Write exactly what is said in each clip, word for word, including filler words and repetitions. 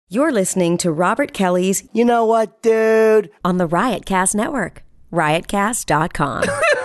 You're listening to Robert Kelly's You Know What, Dude? on the Riotcast Network, riotcast dot com.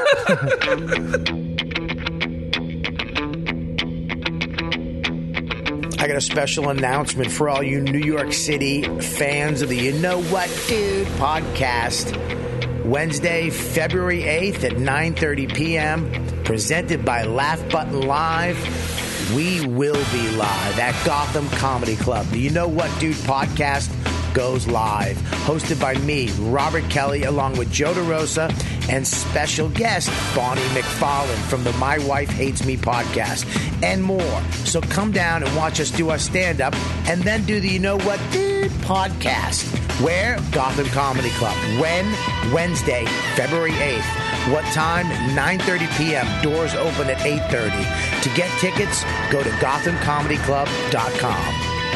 I got a special announcement for all you New York City fans of the You Know What, Dude podcast. Wednesday, February eighth at nine thirty p.m., presented by Laugh Button Live. We will be live at Gotham Comedy Club. The You Know What, Dude podcast goes live. Hosted by me, Robert Kelly, along with Joe DeRosa and special guest Bonnie McFarlane from the My Wife Hates Me podcast and more. So come down and watch us do our stand-up and then do the You Know What, Dude podcast. Where? Gotham Comedy Club. When? Wednesday, February eighth. What time? nine thirty p.m. Doors open at eight thirty. To get tickets, go to gotham comedy club dot com.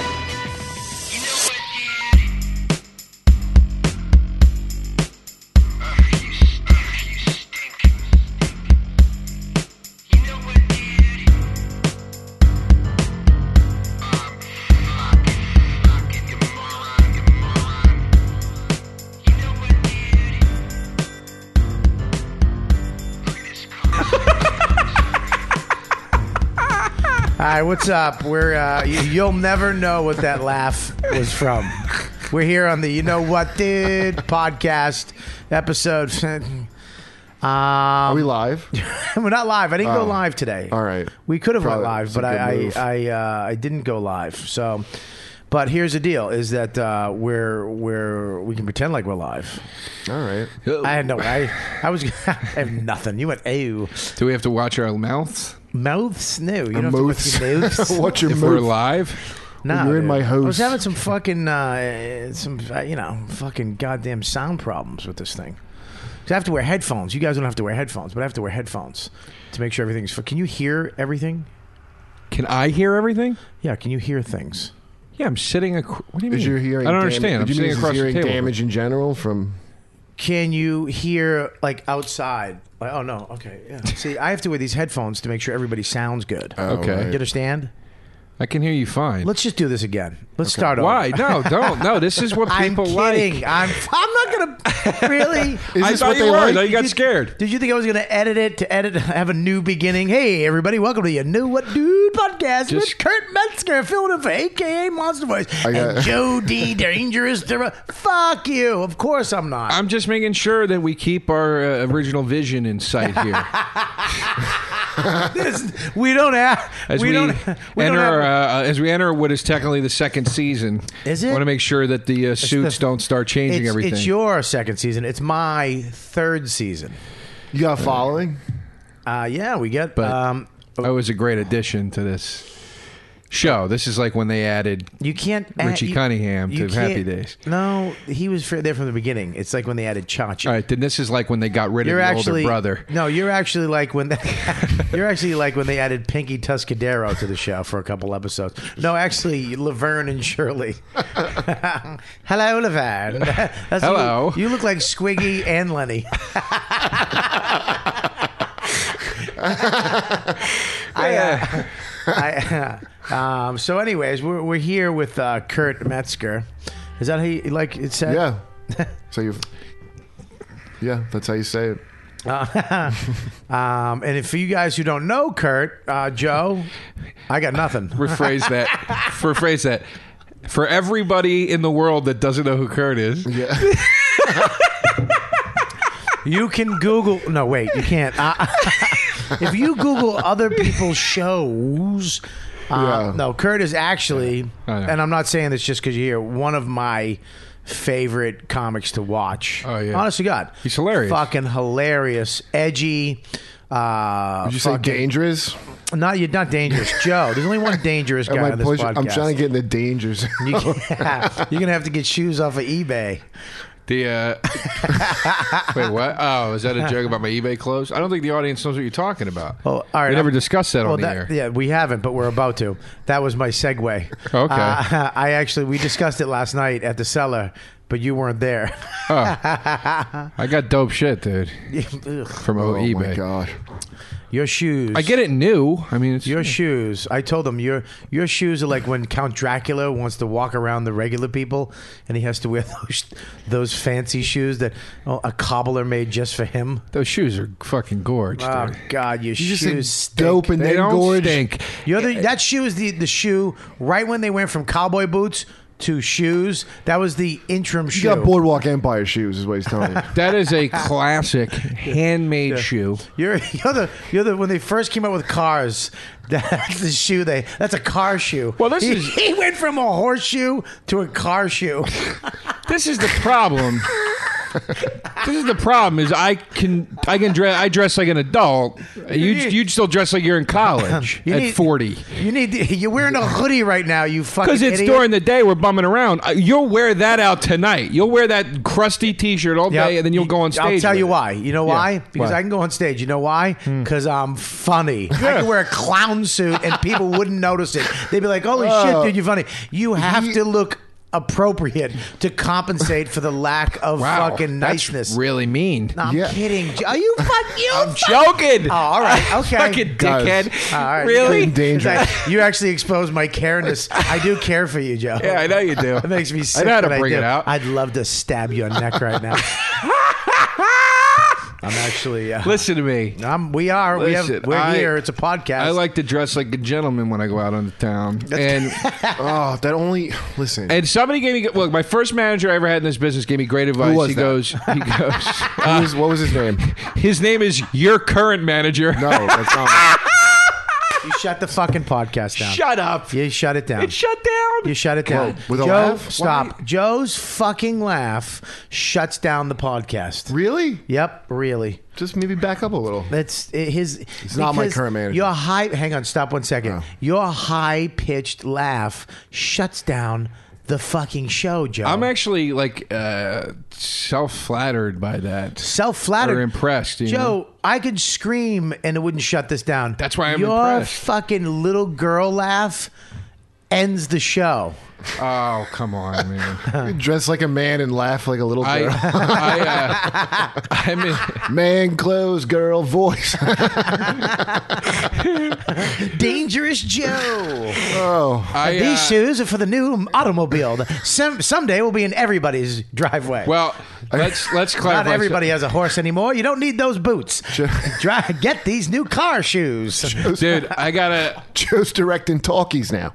All right, what's up? We're uh, you, you'll never know what that laugh was from. We're here on the You Know What, Dude podcast episode. Um, Are we live? We're not live. I didn't go Oh. live today. All right. We could have went Probably- live, it's a but good I move. I I, uh, I didn't go live. So, but here's the deal: is that uh, we're we're we can pretend like we're live. All right. I had no. I I was. I have nothing. You went ew. Do we have to watch our mouths Mouths? No, you don't Mouths. have to watch your mouths. What's your if mouth? we're live? No, You're in dude. my house. I was having some fucking, uh, some uh, you know, fucking goddamn sound problems with this thing. 'Cause I have to wear headphones. You guys don't have to wear headphones, but I have to wear headphones to make sure everything's. Fu- Can you hear everything? Can I hear everything? Yeah, can you hear things? Yeah, I'm sitting. Ac- what do you mean? Is your hearing I don't damage? understand. I'm Did you sitting mean is across hearing the table. damage in general from? Can you hear like outside? Like, oh no, okay, yeah. See, I have to wear these headphones to make sure everybody sounds good. Oh, Okay. right. You understand? I can hear you fine. Let's just do this again. Let's start over. Why? No, don't. No, this is what I'm people kidding. like. I'm. I'm not gonna. Really? Is I this thought what you they were. like? I thought you got Did scared. Did you think I was going to edit it to edit, have a new beginning? Hey, everybody, welcome to your New What Dude podcast Just- with Kurt Metzger, filling in for A K A Monster Voice, I got- and Joe D. Dangerous. Ter- Fuck you. Of course I'm not. I'm just making sure that we keep our uh, original vision in sight here. This- we don't have. As we, we, don't. We enter, don't have, uh, as we enter what is technically the second season. Is it? I want to make sure that the uh, suits the- don't start changing it's, everything. it's your second season. It's my third season. You got a following? Uh, yeah, we get. But- Um, that was a great addition to this show. This is like when they added You can't Richie you- Cunningham you to Happy can't- Days. No, he was f- there from the beginning. It's like when they added Chachi. All right, then this is like when they got rid You're of the actually older brother. No, you're actually like when they, you're actually like when they added Pinky Tuscadero to the show for a couple episodes. No, actually, Laverne and Shirley. Hello, Laverne. That's Hello. You, you look like Squiggy and Lenny. I, uh, I, uh, um, so, anyways, we're we're here with uh, Kurt Metzger. Is that how you like it said? Yeah. So you. Yeah, that's how you say it. Um, and if for you guys who don't know Kurt, uh, Joe, I got nothing. Rephrase that. Rephrase that. For everybody in the world that doesn't know who Kurt is, Yeah. You can Google. No, wait, you can't. Uh, if you Google other people's shows, uh, Yeah. no, Kurt is actually, I know. and I'm not saying this just because you're here, one of my favorite comics to watch. Oh, yeah. Honest to God. He's hilarious. Fucking hilarious. Edgy. Uh, Did you say fucking- dangerous? Not, you're not dangerous. Joe, there's only one dangerous guy Am I on this pushing- podcast. I'm trying to get in the dangers. You can, you're going to have to get shoes off of eBay. the uh, wait, what? Oh, is that a joke about my eBay clothes? I don't think the audience knows what you're talking about. Oh, all right. We never I'm- discussed that well, on the that- air. Yeah, we haven't, but we're about to. That was my segue. Okay. Uh, I actually, we discussed it last night at the cellar, but you weren't there. I got dope shit, dude, Ugh. from Oh eBay. my god. Your shoes. I get it new. I mean, it's Your shoes. I told him your your shoes are like when Count Dracula wants to walk around the regular people, and he has to wear those those fancy shoes that oh, a cobbler made just for him. Those shoes are fucking gorge. Oh dude. God, your You shoes just said stink. dope and They then don't gorge. stink. You're the, that shoe is the the shoe right when they went from cowboy boots to shoes. That was the interim You shoe. got Boardwalk Empire shoes, is what he's telling you. That is a classic handmade shoe. You're you're the you're the when they first came out with cars. That's the shoe they. That's a car shoe. Well, this he, is- he went from a horseshoe to a car shoe. This is the problem. This is the problem. Is I can I can dress I dress like an adult. You need- you still dress like you're in college You at need- forty. You need. You're wearing a hoodie right now. You fucking. Because it's idiot. during the day, we're bumming around. Uh, You'll wear that out tonight. You'll wear that crusty T-shirt all Yep. day, and then you'll go on stage. I'll tell with you it. why. You know why? Yeah. Because Why? I can go on stage. You know why? Because I'm funny. I can wear a clown suit and people wouldn't notice it. They'd be like, "Holy shit, dude, you're funny." You have to look appropriate to compensate for the lack of Wow, fucking that's niceness. really mean. No, I'm Yeah. kidding. Are you fuck you? I'm fuck- joking. Oh, all right. Okay. Fucking Guys. dickhead. All right. Really? Getting dangerous. Is that- You actually exposed my careness. I do care for you, Joe. Yeah, I know you do. It makes me sick. I know how to when bring do. it out. I'd love to stab your neck right now. I'm actually. Uh, Listen to me. I'm, we are. we Listen, have. We're I- here. It's a podcast. I like to dress like a gentleman when I go out on the town. And Oh, that only. Listen. and somebody gave me look. My first manager I ever had in this business gave me great advice. was he that? goes. He goes. Who uh, was- what was his name? his name is your current manager. No, that's not. You shut the fucking podcast down. Shut up. You shut it down. It shut down. You shut it down. Whoa, with a Joe, laugh? stop. Joe's fucking laugh shuts down the podcast. Really? Yep, really. Just maybe back up a little. That's it- his. It's not my because current manager. Your high. Hang on. Stop one second. Oh. Your high pitched laugh shuts down the fucking show, Joe. I'm actually like uh, self flattered by that. self flattered or impressed, you Joe, know? I could scream and it wouldn't shut this down. That's why I'm Your impressed. fucking little girl laugh ends the show. Oh come on, man. You dress like a man and laugh like a little I, girl. I, uh, I mean, Man, clothes, girl, voice. Dangerous Joe. Oh, I, These uh, shoes are for the new automobile. Some someday will be in everybody's driveway. well, let's let's clarify. Not everybody has a horse anymore. You don't need those boots. Sure. Dry, get these new car shoes. dude. I gotta. Joe's directing talkies now.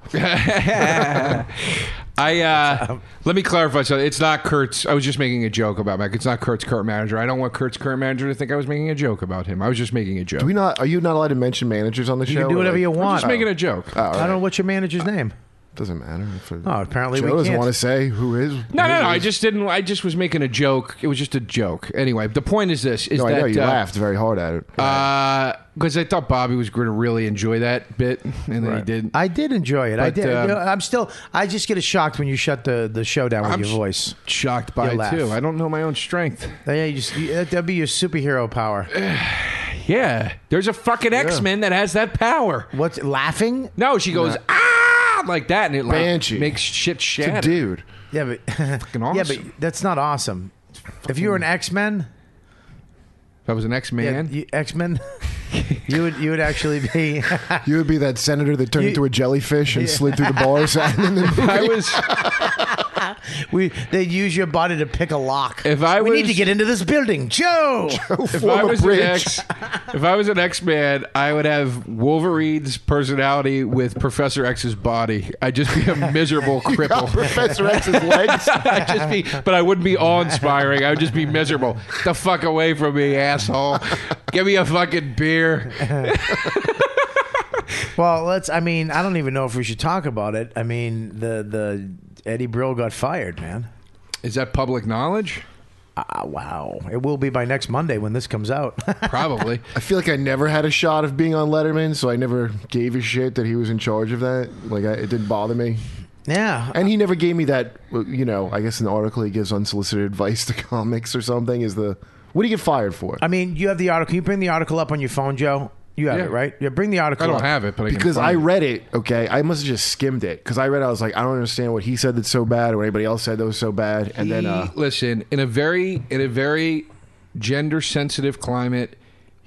I uh, let me clarify something. It's not Kurt's. I was just making a joke about Mac. It's not Kurt's current manager. I don't want Kurt's current manager to think I was making a joke about him. I was just making a joke. Do we not? Are you not allowed to mention managers on the show? You can do or whatever like- you I'm want. just making a joke. Oh, all I don't right. know what's your manager's name. Doesn't matter. If it- Oh, apparently Joe we doesn't can't. want to say who is. No, no, no. I is. just didn't. I just was making a joke. It was just a joke. Anyway, the point is this: is No, that I know you uh, laughed very hard at it. because I thought Bobby was going to really enjoy that bit, and then he Right. didn't. I did enjoy it. I But, did. um, You know, I'm still. I just get shocked when you shut the, the show down with I'm your sh- voice. Shocked by Your it laugh. too. I don't know my own strength. Yeah, you just you, that'd be your superhero power. Yeah, there's a fucking X Men that has that power. What's laughing? No, she goes ah like that, and it like, Banshee. makes shit It's a shatter. dude. Yeah, but Fucking yeah, but awesome. that's not awesome. If you were an X Men, If I was an X yeah, Man, X Men, you would you would actually be. You would be that senator that turned You- into a jellyfish and slid through the bars. in the movie. I was. we they'd use your body to pick a lock. If I we need was- to get into this building, Joe. If Form I a was an bridge. X, if I was an X Man, I would have Wolverine's personality with Professor X's body. I'd just be a miserable Got cripple. Professor X's legs. I'd just be, but I wouldn't be awe-inspiring. I would just be miserable. Get the fuck away from me, asshole! Give me a fucking beer. Well, let's. I mean, I don't even know if we should talk about it. I mean, the the Eddie Brill got fired, man. Is that public knowledge? Ah, wow. It will be by next Monday when this comes out. Probably. I feel like I never had a shot of being on Letterman, so I never gave a shit that he was in charge of that. Like, I, it didn't bother me. yeah. And he never gave me that, you know, I guess in the article he gives unsolicited advice to comics or something. Is the What do you get fired for? I mean, you have the article. Can you bring the article up on your phone, Joe? You have Yeah. it, right? Yeah, bring the article I don't up. have it, but I can Because find I it. read it, okay? I must have just skimmed it. Because I read it, I was like, I don't understand what he said that's so bad or anybody else said that was so bad. And then, uh, He- listen, in a very in a very gender sensitive climate,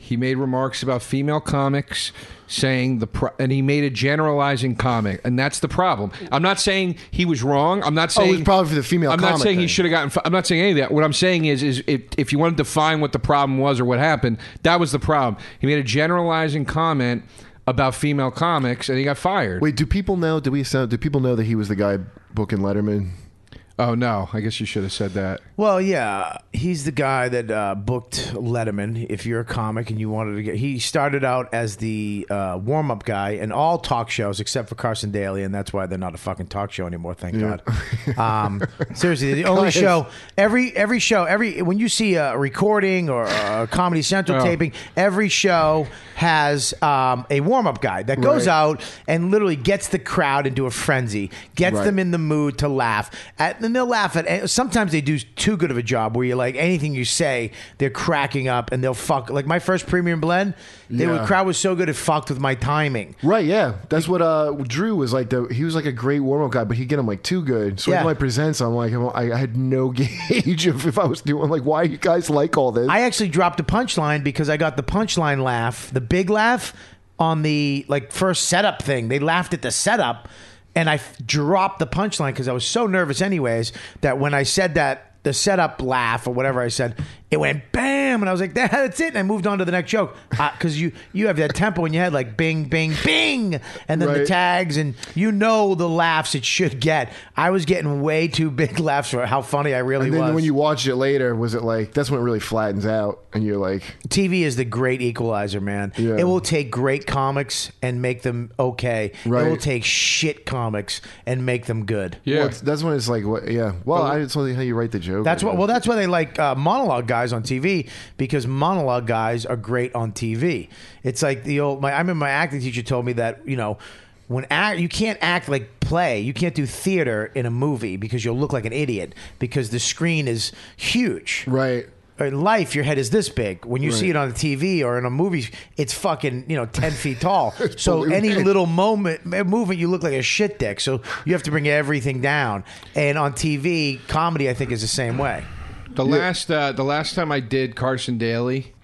He made remarks about female comics, saying the pro- and he made a generalizing comment, and that's the problem. I'm not saying he was wrong. I'm not saying oh, it was probably for the female. I'm comic not saying thing. he should have gotten. I'm not saying any of that. What I'm saying is, is if if you want to define what the problem was or what happened, that was the problem. He made a generalizing comment about female comics, and he got fired. Wait, do people know? Do we sound? Do people know that he was the guy booking Letterman? Oh no, I guess you should have said that. Well, yeah, he's the guy that uh, booked Letterman. If you're a comic and you wanted to get, he started out as the uh, warm-up guy in all talk shows except for Carson Daly, and that's why they're not a fucking talk show anymore. Thank Yeah. God. Um, seriously, the only Guys. show every every show every when you see a recording or a Comedy Central Oh. taping, every show has um, a warm-up guy that goes Right. out and literally gets the crowd into a frenzy, gets Right. them in the mood to laugh. At, and they'll laugh at. And sometimes they do too good of a job where you're like anything you say, they're cracking up and they'll fuck. Like my first premium blend, they Yeah. the crowd was so good it fucked with my timing. Right, yeah, that's what uh, Drew was like. The, he was like a great warm up guy, but he'd get him like too good. So Yeah. when my presents, I'm like, I, I had no gauge of if I was doing like, why you guys like all this? I actually dropped a punchline because I got the punchline laugh, the big laugh on the like first setup thing. They laughed at the setup. And I f- dropped the punchline because I was so nervous, anyways, that when I said that, the setup laugh or whatever I said, it went bam. And I was like, that's it. And I moved on to the next joke. Because uh, you, you have that tempo in your head, like bing, bing, bing. And then the Right. tags, and you know the laughs it should get. I was getting way too big laughs for how funny I really and then was. when you watch it later, was it like, that's when it really flattens out and you're like, T V is the great equalizer, man. Yeah. It will take great comics and make them okay. Right. It will take shit comics and make them good. Yeah. well, it's, that's when it's like, what, yeah. Well, I, it's only how you write the joke. That's I what. guess. Well, that's why they like uh, monologue guys on T V, because monologue guys are great on T V. It's like the old. My, I remember my acting teacher told me that you know, when act, you can't act like play. You can't do theater in a movie because you'll look like an idiot because the screen is huge. Right. In life, your head is this big. When you Right. see it on the T V or in a movie, it's fucking you know ten feet tall. So balloon any big. little moment movement, you look like a shit dick. So you have to bring everything down. And on T V, comedy, I think, is the same way. The last uh, the last time I did Carson Daly,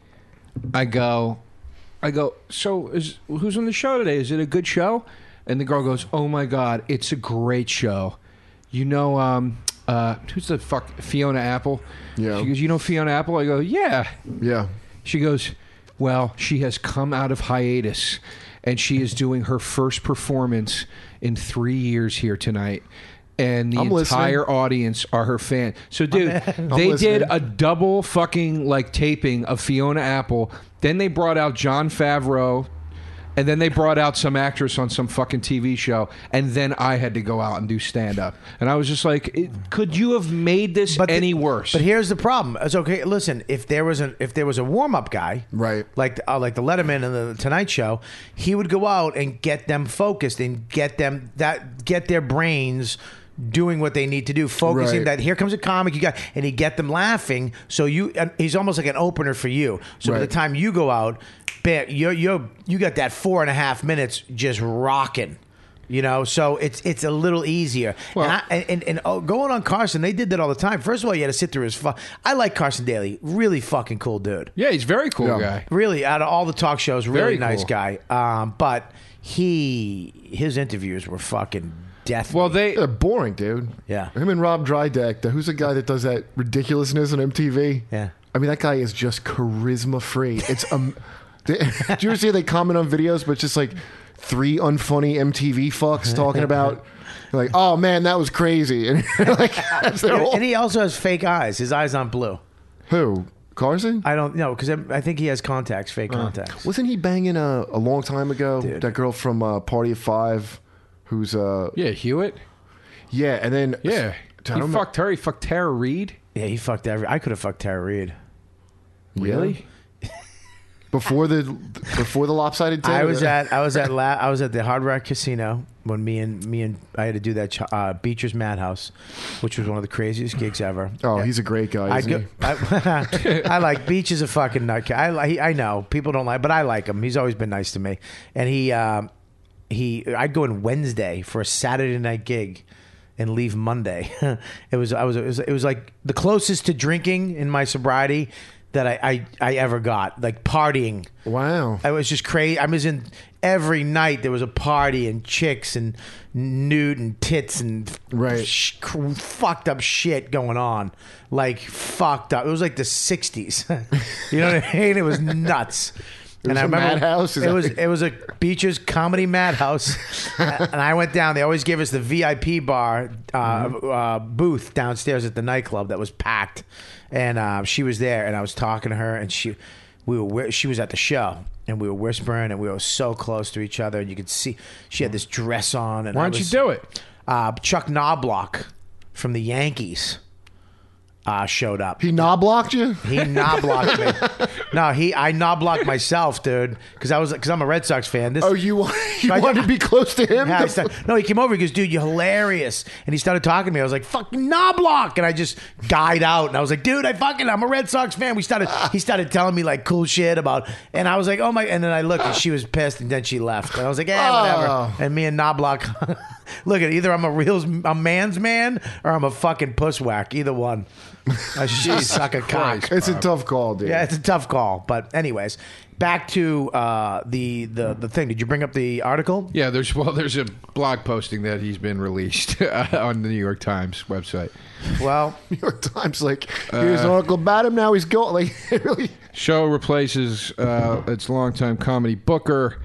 I go, I go. So is who's on the show today? Is it a good show? And the girl goes, "Oh my god, it's a great show." You know, um, uh, who's the fuck Fiona Apple? Yeah. She goes, "You know Fiona Apple?" I go, "Yeah." Yeah. She goes, "Well, she has come out of hiatus, and she is doing her first performance in three years here tonight." And the I'm entire listening. audience are her fan. So, dude, I'm they listening. did a double fucking like taping of Fiona Apple. Then they brought out Jon Favreau, and then they brought out some actress on some fucking T V show. And then I had to go out and do stand up. And I was just like, it, could you have made this the- any worse? But here's the problem. It's okay. Listen, if there was a if there was a warm up guy, Right. like uh, like the Letterman and the Tonight Show, he would go out and get them focused and get them that get their brains doing what they need to do, focusing Right. that here comes a comic you got, and he get them laughing. So you, and he's almost like an opener for you. So by the Right. time you go out, bam, you you you got that four and a half minutes just rocking. You know, so it's it's a little easier. Well- and, I, and, and and oh, going on Carson, they did that all the time. First of all, you had to sit through his. Fu- I like Carson Daly, really fucking cool dude. yeah, he's a very cool Yeah. guy. Really, out of all the talk shows, really Very nice cool. guy. Um, but he his interviews were fucking death. Well, they They're boring, dude. Yeah. Him and Rob Dyrdek, the, who's the guy that does that ridiculousness on M T V? Yeah. I mean, that guy is just charisma free. It's um. They, do you ever see they comment on videos, but it's just like three unfunny M T V fucks talking about, like, oh man, that was crazy, and like, that's their whole, and he also has fake eyes. His eyes aren't blue. who Carson? I don't know because I think he has contacts, fake contacts. Wasn't he banging a, a long time ago? Dude. That girl from uh, Party of Five, who's uh yeah, Hewitt. yeah, and then Yeah, I he don't fucked her. He fucked Tara Reid. Yeah, he fucked every. I could have fucked Tara Reid. Really? before the before the lopsided tail. I was at I was at La- I was at the Hard Rock Casino when me and me and I had to do that ch- uh, Beecher's Madhouse, which was one of the craziest gigs ever. Oh, Yeah. he's a great guy. I, Isn't go, he? I, I like Beach is a fucking nut. I li- I know people don't like, but I like him. He's always been nice to me. And he um, he I'd go in Wednesday for a Saturday night gig and leave Monday. it was I was it was it was like the closest to drinking in my sobriety that I, I, I ever got. Like partying. Wow. I was just crazy. I was in every night. There was a party and chicks and nude and tits and Right. sh- fucked up shit going on. Like fucked up. It was like the sixties. You know what I mean? It was nuts. It was a madhouse? Is It that- was it was a Beaches comedy madhouse, and I went down. They always gave us the V I P bar uh, Mm-hmm. uh, booth downstairs at the nightclub that was packed, and uh, she was there, and I was talking to her, and she we were whi- she was at the show, and we were whispering, and we were so close to each other, and you could see she had this dress on. And Why I don't you was- do it? Uh, Chuck Knobloch from the Yankees uh, showed up. He knob-blocked you? He knoblocked me. No, he I knoblocked myself, dude, because I was because I'm a Red Sox fan. This Oh, you, wa- you I- wanted to be close to him? yeah, I started- no, he came over. He goes, "Dude, you're hilarious," and he started talking to me. I was like, "Fucking knoblock," and I just guyed out, and I was like, "Dude, I fucking I'm a Red Sox fan." We started. He started telling me like cool shit about, and I was like, "Oh my!" And then I looked, and she was pissed, and then she left, and I was like, "Yeah, whatever." Oh. And me and knoblock, look at either I'm a real a man's man or I'm a fucking puss whack. Either one. I should suck a cock. It's a tough call, dude. Yeah, it's a tough call. But anyways, back to uh, the, the the thing. Did you bring up the article? Yeah, there's well, there's a blog posting that he's been released on the New York Times website. Well, New York Times, like, here's an article about him. Now he's going. Like, it really. Show replaces uh, its longtime comedy booker.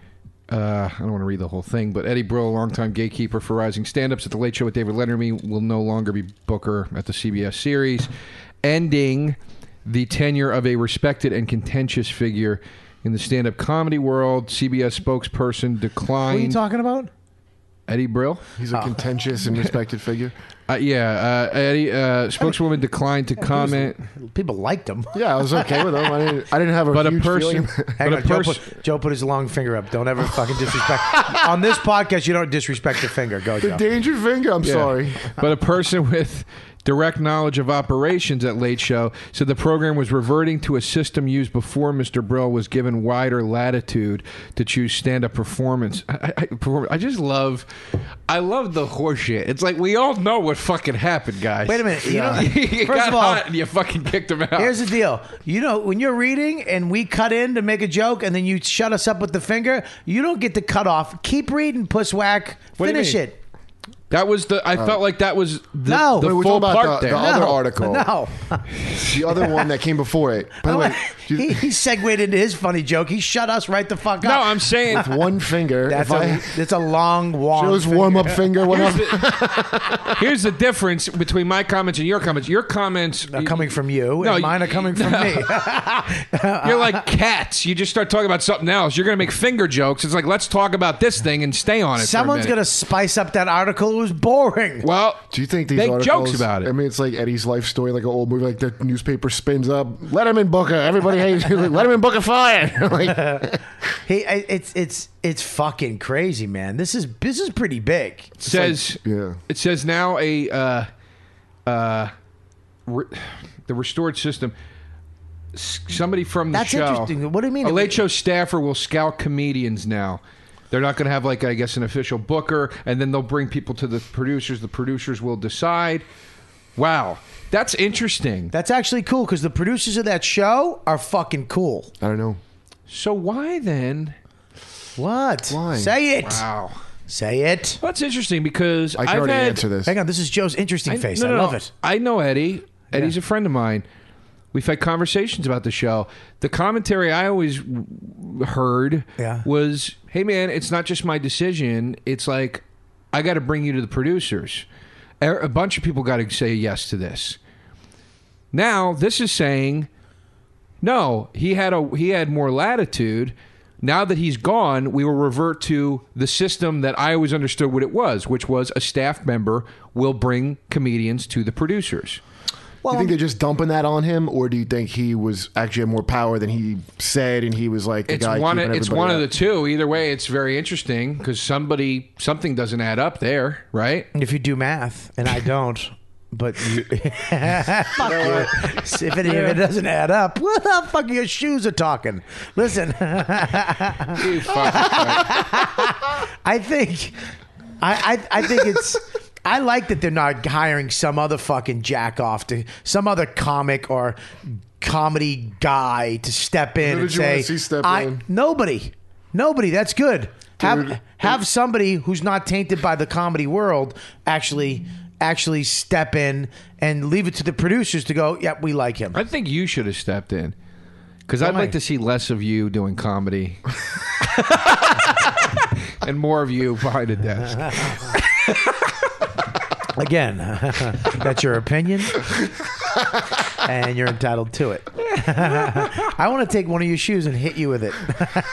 Uh, I don't want to read the whole thing, but Eddie Brill, longtime gatekeeper for rising stand-ups at The Late Show with David Letterman, will no longer be booker at the C B S series, ending the tenure of a respected and contentious figure in the stand-up comedy world. C B S spokesperson declined. what are you talking about? Eddie Brill? He's a contentious and respected figure. Uh, yeah, uh, Eddie, uh, spokeswoman declined to comment. People liked him. Yeah, I was okay with him. I didn't, I didn't have a But a huge person, feeling. Hang but a on, Joe person, put, Joe put his long finger up. Don't ever fucking disrespect. On this podcast, you don't disrespect the finger. Go, The Joe. danger finger. I'm Yeah. sorry. But a person with direct knowledge of operations at Late Show said the program was reverting to a system used before Mister Brill was given wider latitude to choose stand-up performance. I, I, perform- I just love, I love the horseshit. It's like we all know what fucking happened, guys. Wait a minute. You Yeah. know, you first got of all, hot and you fucking kicked him out. here's the deal. You know, when you're reading and we cut in to make a joke and then you shut us up with the finger, you don't get to cut off. Keep reading, puss whack. What do you Finish mean? it. That was the. I felt like that was the, No. the Wait, we're full talking about part the- there. the other No. article. No. The other one that came before it. By the way, do he, you- he segued into his funny joke. He shut us right the fuck up. No, I'm saying with one finger. That's if a, I it's a long, long Joe's finger. warm up finger went Here's up. the, here's the difference between my comments and your comments. Your comments Are coming from you, No, and mine are you- coming from me. You're like cats. You just start talking about something else. You're going to make finger jokes. It's like, let's talk about this thing and stay on it. Someone's for a going to minute. spice up that article. It was boring. Well, Do you think these make articles, jokes about it? I mean, it's like Eddie's life story, like an old movie. Like the newspaper spins up. Letterman Booker. Everybody hates. Like, Letterman Booker fired. Like, Hey, I- it's it's it's fucking crazy, man. This is this is pretty big. says yeah. it says now a uh, uh, re- the restored system. S- Somebody from the That's show. interesting. What do you mean? A Late Show staffer will scout comedians now. They're not going to have like I guess an official booker, and then they'll bring people to the producers. The producers will decide. Wow, that's interesting. That's actually cool because the producers of that show are fucking cool. I don't know. So why then? What? Why? Say it. Wow, Say it. well, that's interesting because I can I've already had, answer this. Hang on. This is Joe's interesting face. no, I no, love no. it. I know Eddie. Eddie's Yeah. a friend of mine. We've had conversations about the show. The commentary I always w- heard Yeah. was, "Hey, man, it's not just my decision. It's like I got to bring you to the producers. A a bunch of people got to say yes to this." Now this is saying, no, he had a he had more latitude. Now that he's gone, we will revert to the system that I always understood what it was, which was a staff member will bring comedians to the producers. Do you think they're just dumping that on him, or do you think he was actually had more power than he said, and he was like the It's guy one. keeping It's everybody one of up? the two. Either way, it's very interesting because somebody something doesn't add up there, right? If you do math, and I don't, but you, fuck you. If it, if it doesn't add up, what the fuck your shoes are talking? Listen, You fucking right. I think, I, I, I think it's. I like that they're not hiring some other fucking jack off to some other comic or comedy guy to step in Who and did you wanna say, see step I, in? nobody, nobody. That's good. Have Dude. have somebody who's not tainted by the comedy world actually actually step in and leave it to the producers to go, yeah, we like him. I think you should have stepped in. Because I'd Why? like to see less of you doing comedy. And more of you behind a desk. Again, that's your opinion, and you're entitled to it. I want to take one of your shoes and hit you with it.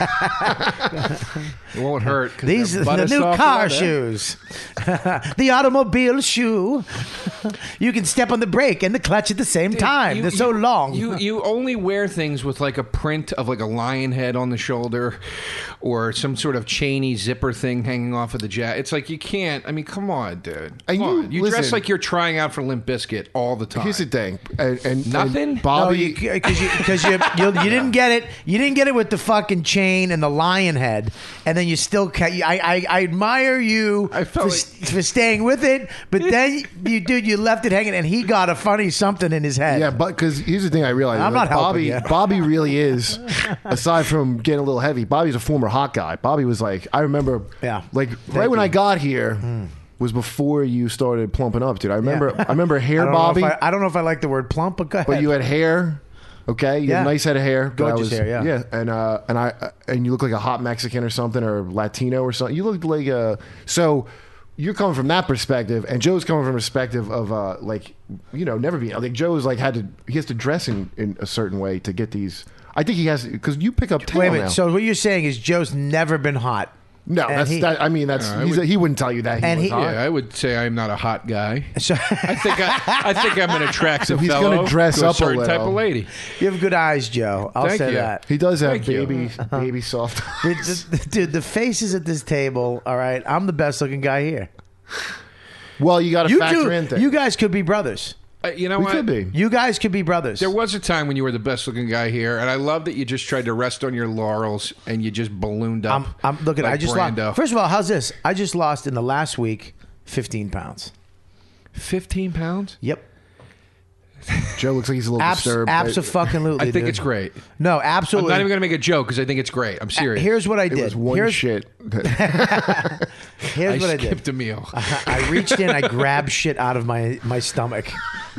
It won't hurt. 'cause These they're are the butter new soft car leather. shoes. The automobile shoe. You can step on the brake and the clutch at the same time. You- They're so you- long. You you only wear things with like a print of like a lion head on the shoulder, or some sort of chainy zipper thing hanging off of the jacket. It's like you can't. I mean, come on, dude. And Come you- on. You dress listen. like you're trying out for Limp Bizkit all the time. Here's the thing, and, and Nothing? and Bobby. because you because you, you you didn't get it. You didn't get it with the fucking chain and the lion head, and then you still. Ca- I, I I admire you I for, felt s- for staying with it, but then you dude, you left it hanging, and he got a funny something in his head. Yeah, but because here's the thing I realized. I'm like, not helping Bobby. you. Bobby really is, aside from getting a little heavy, Bobby's a former hot guy. Bobby was like, I remember, Yeah. like Thank right when you. I got here was before you started plumping up, dude. I remember, Yeah. I remember hair, I don't know if Bobby, I, I don't know if I like the word plump, but go ahead. but you had hair. Okay, you Yeah. had a nice head of hair. but I Gorgeous was- hair, yeah. yeah, and uh, and I uh, and you look like a hot Mexican or something, or Latino or something. You looked like a so. You're coming from that perspective, and Joe's coming from a perspective of uh, like you know never being like Joe's like had to he has to dress in, in a certain way to get these. I think he has because you pick up tail Wait a minute. now. So what you're saying is Joe's never been hot. no, and that's he- that. I mean, that's I he's would- a, he wouldn't tell you that. He And was he- hot. Yeah, I would say I'm not a hot guy. So I think I, I think I'm an attractive he's fellow gonna dress to a up a certain type little. of lady. you have good eyes, Joe. I'll Thank say you. that. He does have Thank you. baby baby soft. Dude the, dude, the faces at this table. All right, I'm the best looking guy here. Well, you got to You factor do. in things. You guys could be brothers. Uh, you know we what? could be. You guys could be brothers. There was a time when you were the best looking guy here, and I love that you just tried to rest on your laurels and you just ballooned up. I'm, I'm looking. like I just Brando. lost. First of all, how's this? I just lost in the last week fifteen pounds. fifteen pounds? Yep. Joe looks like he's a little Abs- disturbed. Absolutely. I think it's great. No, I'm absolutely. not even going to make a joke because I think it's great. I'm serious. Here's what I It did. was one here's shit. here's I what I did. skipped a meal. I reached in, I grabbed shit out of my, my stomach.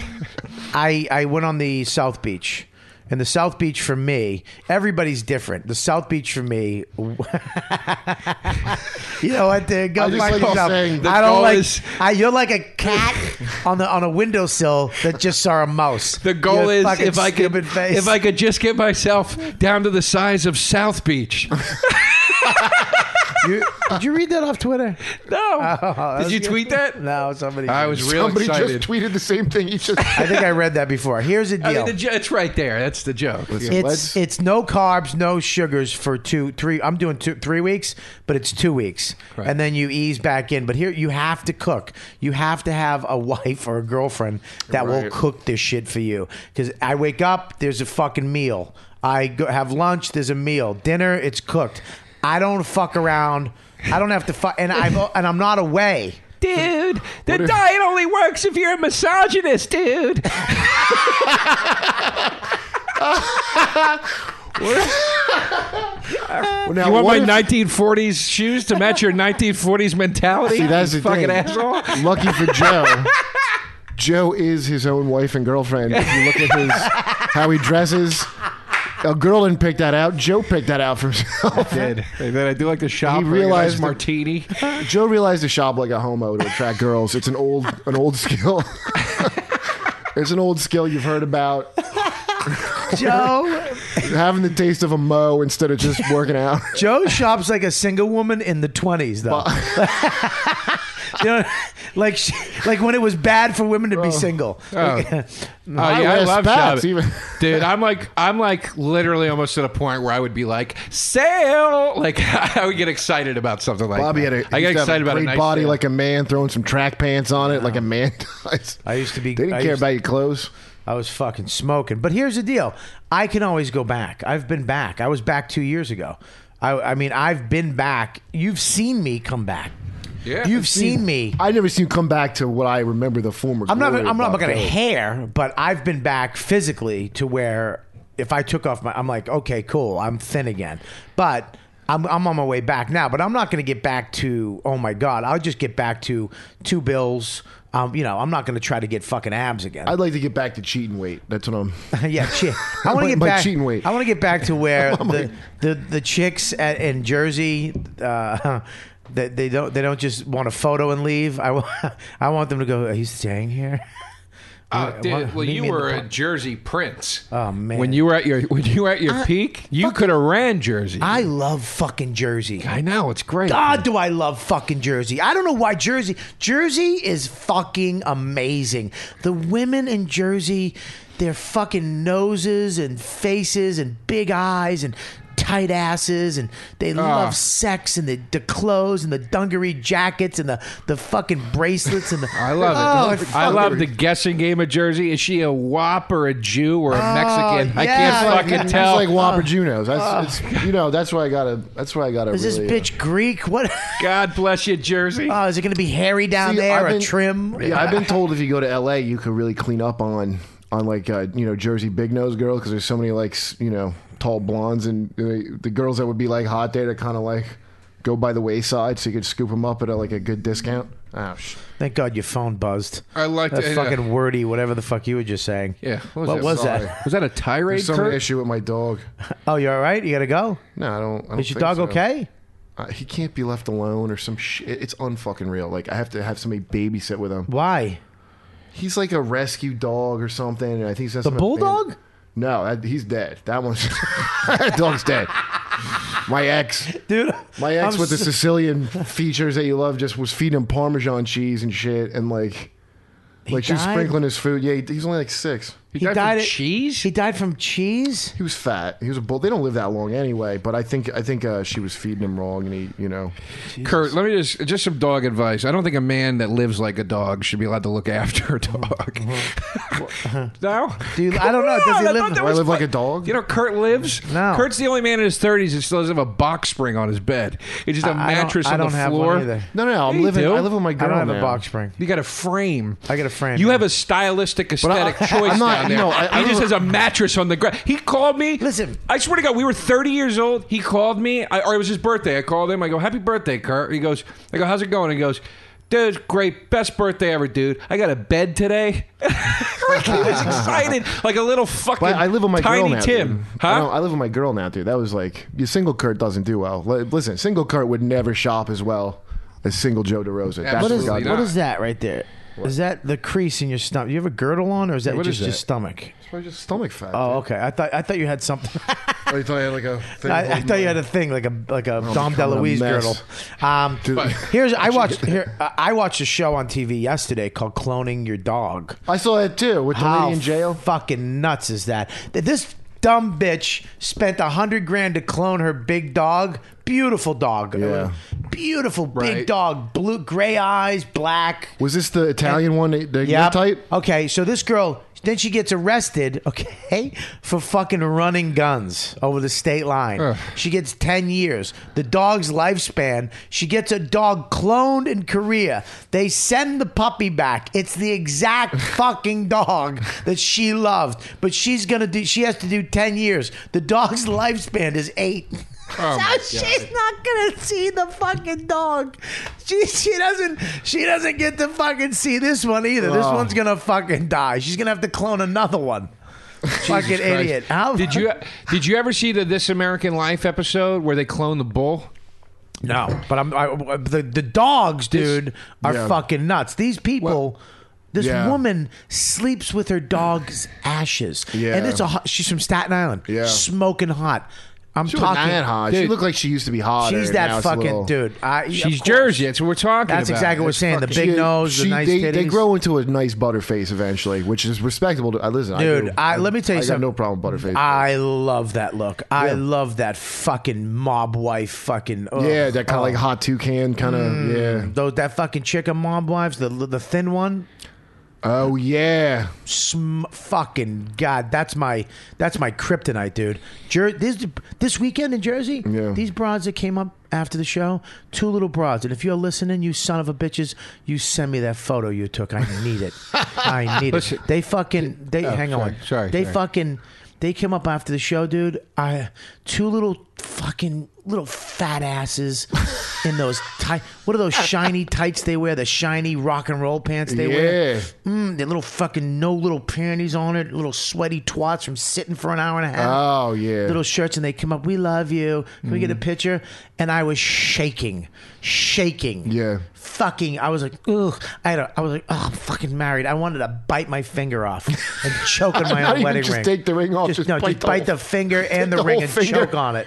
I I went on the South Beach. And the South Beach for me, everybody's different. The South Beach for me, you know what? There, go I just fuck like you yourself. saying, the I don't goal like. is- I, you're like a cat on the on a windowsill that just saw a mouse. The goal Your is fucking if I could stupid face. if I could just get myself down to the size of South Beach. You, did you read that off Twitter? No. that Did was you good. tweet that? No, somebody. I did. was real Somebody excited. just tweeted the same thing. He just I think I read that before. Here's the deal. I mean, the, jo- it's right there. That's the joke. Listen, It's let's- it's no carbs, no sugars for two, three. I'm doing two, three weeks, but it's two weeks, Right. and then you ease back in. But here, you have to cook. You have to have a wife or a girlfriend that will Right. cook this shit for you. Because I wake up, there's a fucking meal. I go, have lunch, there's a meal. Dinner, it's cooked. I don't fuck around. I don't have to fuck, and I and I'm not away. Dude, the if- diet only works if you're a misogynist, dude. Well, now, You want what my if- nineteen forties shoes to match your nineteen forties mentality? See, that's you the fucking thing. asshole. Lucky for Joe, Joe is his own wife and girlfriend. If you look at his how he dresses, a girl didn't pick that out. Joe picked that out for himself. Did that I do like to shop? He for a nice realized that- martini. Joe realized to shop like a homo to attract girls. It's an old an old skill. It's an old skill you've heard about. Joe, Having the taste of a mo instead of just working out. Joe shops like a single woman in the twenties, though. You know, like she, like when it was bad for women to be single. Oh, Like, oh yeah, I, wear love spats shopping. even. Dude, I'm like, I'm like literally almost at a point where I would be like, sale. Like I would get excited about something like Bobby that. had a, I he get used to have excited a about great a nice body sale. like a man, throwing some track pants on it like a man does. I used to be. They didn't I care used- about your clothes. I was fucking smoking. But here's the deal: I can always go back. I've been back. I was back two years ago. I, I mean, I've been back. You've seen me come back. Yeah. You've seen me. I never seen you come back to what I remember the former. I'm not. glory I'm not about going to Bill. hair, but I've been back physically to where if I took off my, I'm like, okay, cool, I'm thin again. But I'm I'm on my way back now. But I'm not going to get back to. Oh my God, I'll just get back to two bills. Um, you know, I'm not going to try to get fucking abs again. I'd like to get back to cheating weight. That's what I'm. yeah, che- I want to My- get my back. cheating weight. I want to get back to where I'm the, like- the the chicks at, in Jersey, uh, they, they don't they don't just want a photo and leave. I, wa- I want them to go. Are you staying here? Oh, Wa- dude, well, meet you me in the were a park. Jersey Prince. Oh man, When you were at your when you were at your I- peak, you fucking- could have ran Jersey. I love fucking Jersey. I know it's great. God, do I love fucking Jersey. I don't know why Jersey. Jersey is fucking amazing. The women in Jersey, their fucking noses and faces and big eyes and tight asses, and they love sex and the, the clothes and the dungaree jackets and the, the fucking bracelets and the. I love Oh, it. it's I love fucking- the guessing game of Jersey. Is she a Wop or a Jew or a Mexican? I yeah. can't Like- fucking It's tell. like Whopper Junos. That's it's, you know. That's why I gotta. That's why I gotta. Is this really, uh, bitch Greek? What? God bless you, Jersey. Oh, is it going to be hairy down See, there? I've A been- trim? Yeah, I've been told if you go to L A, you could really clean up on on like uh, you know Jersey big nose girls because there's so many like s- you know tall blondes and uh, the girls that would be like hot there to kind of like go by the wayside so you could scoop them up at a, like a good discount. Oh, sh- Thank God your phone buzzed. I like that to- fucking wordy, whatever the fuck you were just saying. Yeah. What was, What that? was Sorry. that? Was that a tirade, There's some Kurt? issue with my dog. Oh, you all right? You got to go? No, I don't. I don't Is your think dog so. okay? Uh, he can't be left alone or some shit. It's unfucking real. Like I have to have somebody babysit with him. Why? He's like a rescue dog or something. And I think he's got The some bulldog? abandoned- No, that, he's dead. That one's that dog's dead. My ex, Dude. my ex I'm with the so- Sicilian features that you love, just was feeding him Parmesan cheese and shit, and like, like she was died? sprinkling his food. Yeah, he, he's only like six. He, He died, died from at- cheese? He died from cheese? He was fat. He was a bull. They don't live that long anyway. But I think I think uh, she was feeding him wrong, and he, you know, Kurt, let me just just some dog advice. I don't think a man that lives like a dog should be allowed to look after a dog. no, Do you, I don't know. Does he Come on, I live? thought that do I was live like fun. a dog? You know, Kurt lives. No. Kurt's the only man in his thirties that still doesn't have a box spring on his bed. It's just a I don't- mattress I on don't the have floor. one either. no, no, no. I'm Yeah, you living. do. I live with my I girl don't have now. a box spring. You got a frame. I got a frame. You yeah. have a stylistic I- aesthetic choice I'm not- down there. no, I- I he just live- has a mattress on the ground. He called me. Listen. I swear to God, we were thirty years old. He called me, I, or it was his birthday. I called him. I go, "Happy birthday, Kurt." He goes, "I go, how's it going?" He goes, "Dude, great, best birthday ever, dude. I got a bed today." Like, he was excited, like a little fucking But I live with my tiny girl now. Tim, dude. huh? I, don't- I live with my girl now, dude. That was like, your single Kurt doesn't do well. Li- Listen, single Kurt would never shop as well as single Joe DeRosa. That's What is, what Absolutely God what not. is that right there? Is that the crease in your stomach? You have a girdle on, or is that What just is your that? stomach? It's probably just stomach fat. Oh, okay. I thought I thought you had something. Oh, you thought I had like a thing I, I holding thought you my- had a thing like a like a I'm Dom becoming a DeLuise mess. girdle. Um, Dude. here's I watched here uh, I watched a show on T V yesterday called Cloning Your Dog. I saw it too with the How lady in jail. fucking nuts is that? That this dumb bitch spent a hundred grand to clone her big dog. Beautiful dog. Yeah. Beautiful big Right. dog. Blue, gray eyes, black. Was this the Italian one? The, the Yep. type? Okay, so this girl, then she gets arrested, okay, for fucking running guns over the state line. Ugh. She gets ten years. The dog's lifespan, she gets a dog cloned in Korea. They send the puppy back. It's the exact fucking dog that she loved. But she's going to do, she has to do ten years. The dog's lifespan is eight. Oh, my So she's not gonna see the fucking dog. She she doesn't she doesn't get to fucking see this one either. This Oh. one's gonna fucking die. She's gonna have to clone another one. Fucking Christ. idiot. How Did you did you ever see the This American Life episode where they clone the bull? No, but I'm I, the the dogs, dude, are Yeah. fucking nuts. These people. This Yeah. woman sleeps with her dog's ashes, Yeah. and it's a hot, she's from Staten Island, Yeah. smoking hot. I'm She wasn't talking. that hot. She Dude. looked like she used to be hot. She's that fucking dude. I, of She's course. Jersey. That's what we're talking That's about. exactly what we're It's saying. The fucking- big nose, the nice they, titties. they grow into a nice butterface eventually, which is respectable. To, I listen, Dude, I, do. I- let me tell you I something. got no problem with butterface. I love that look. I Yeah. love that fucking mob wife fucking. ugh. yeah, that kind of Oh. like hot toucan kind of. Yeah, Those that fucking chicken mob wives, the the thin one. Oh yeah. Sm- fucking God, that's my that's my kryptonite, dude. Jer- this this weekend in Jersey, Yeah. these broads that came up after the show, two little broads. And if you're listening, you son of a bitches, you send me that photo you took. I need it. I need Listen. it. They fucking they Oh, hang sorry, on. sorry, They sorry. fucking they came up after the show, dude. I two little fucking little fat asses in those tight. What are those shiny tights they wear? The shiny rock and roll pants they wear. Yeah. Mm, their little fucking no little panties on it, little sweaty twats from sitting for an hour and a half. Oh yeah. Little shirts, and they come up. We love you. Can we get a picture? And I was shaking, shaking. Yeah. Fucking. I was like, ugh. I had. A, I was like, oh, I'm fucking married. I wanted to bite my finger off and choke on my Not own even wedding just ring. take the ring off, Just, just no, bite just the bite whole- the finger and the, the ring whole and finger. choke on it.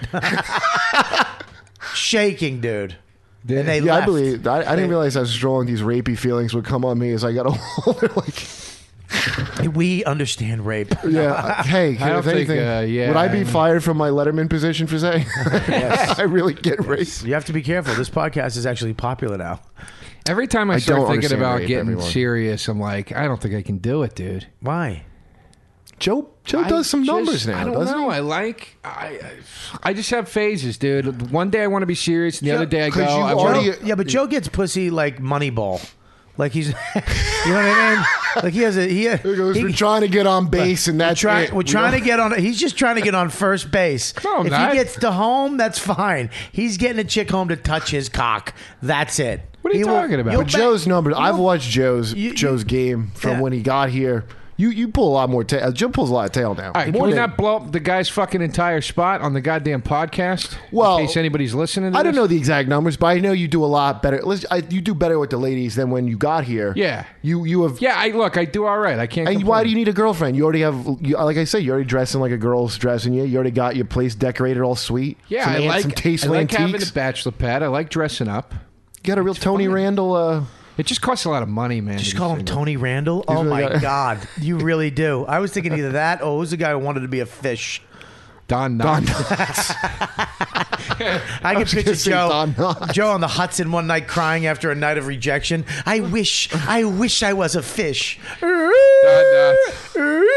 Shaking, dude. And they Yeah, left. I believe. I, I They- didn't realize how strong these rapey feelings would come on me as I got older. Like, We understand rape. yeah. Hey, I don't if think, anything, uh, yeah, would I be I mean- fired from my Letterman position for saying I really get raped? You have to be careful. This podcast is actually popular now. Every time I, I start don't thinking understand about rape, getting everyone. serious, I'm like, I don't think I can do it, dude. Why? Joe Joe I does some just- numbers now, I don't doesn't know. he? I like. I, I I just have phases, dude. One day I want to be serious, and the other day I go. 'cause you I already- wanna, Yeah, but Joe gets pussy like Moneyball. Like he's, you know what I mean? Like he has a he. He goes, he- we're trying to get on base, and we're that's try- it. We're We trying to don't- get on. He's just trying to get on first base. No, I'm if not. he gets to home, that's fine. He's getting a chick home to touch his cock. That's it. What are you He will- talking about? you'll But bet- Joe's numbers. I've watched Joe's you- you- Joe's game from Yeah. when he got here. You you pull a lot more tail. Joe pulls a lot of tail now. all right, can More we than- not blow up the guy's fucking entire spot on the goddamn podcast? Well, in case anybody's listening to I don't this? know the exact numbers, but I know you do a lot better. Let's, I, you do better with the ladies than when you got here. Yeah. You you have. Yeah, I look. I do all right. I can't. And complain. why do you need a girlfriend? You already have, you, like I said, you already dressing like a girl's dressing you. You already got your place decorated all sweet. Yeah, some, I an- like. some tasteful I like having antiques. a bachelor pad. I like dressing up. You got a real Tony fun. Randall. Uh, It just costs a lot of money, man. Just to be call him single. Tony Randall. Oh really my got- God, you really do. I was thinking either that or who's the guy who wanted to be a fish. Don. Don Knotts. I can was picture gonna say Joe, Don Knotts. Joe on the Hudson one night crying after a night of rejection. I wish, I wish I was a fish. Don Knotts.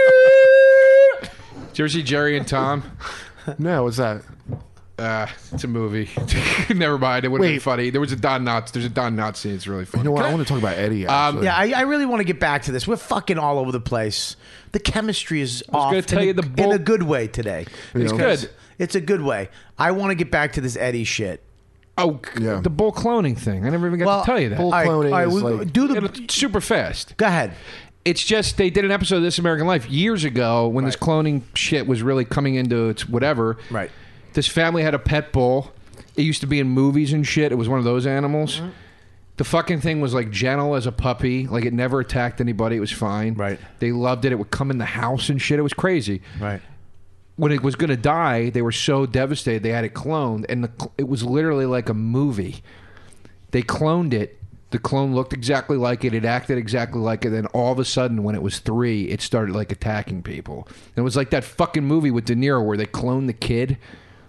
Jersey Jerry and Tom. no, what's that? Uh, it's a movie. Never mind. It would have been Wait. funny. There was a Don Knotts. There's a Don Knotts scene. It's really funny. You know what? I want to talk about Eddie. Um, Actually. Yeah, I, I really want to get back to this. We're fucking all over the place. The chemistry is off gonna tell in, you a, the bull- in a good way today. It's good. It's a good way. I want to get back to this Eddie shit. Oh, Yeah. the bull cloning thing. I never even got Well, to tell you that. bull- all right, cloning all right, is we- like- do Yeah, the. it's super fast. Go ahead. It's just they did an episode of This American Life years ago when this cloning shit was really coming into its whatever. Right. This family had a pet bull. It used to be in movies and shit. It was one of those animals. Mm-hmm. The fucking thing was like gentle as a puppy. Like it never attacked anybody. It was fine. Right. They loved it. It would come in the house and shit. It was crazy. Right. When it was going to die, they were so devastated. They had it cloned, and the, cl- it was literally like a movie. They cloned it. The clone looked exactly like it. It acted exactly like it. Then all of a sudden, when it was three, it started like attacking people. And it was like that fucking movie with De Niro where they cloned the kid,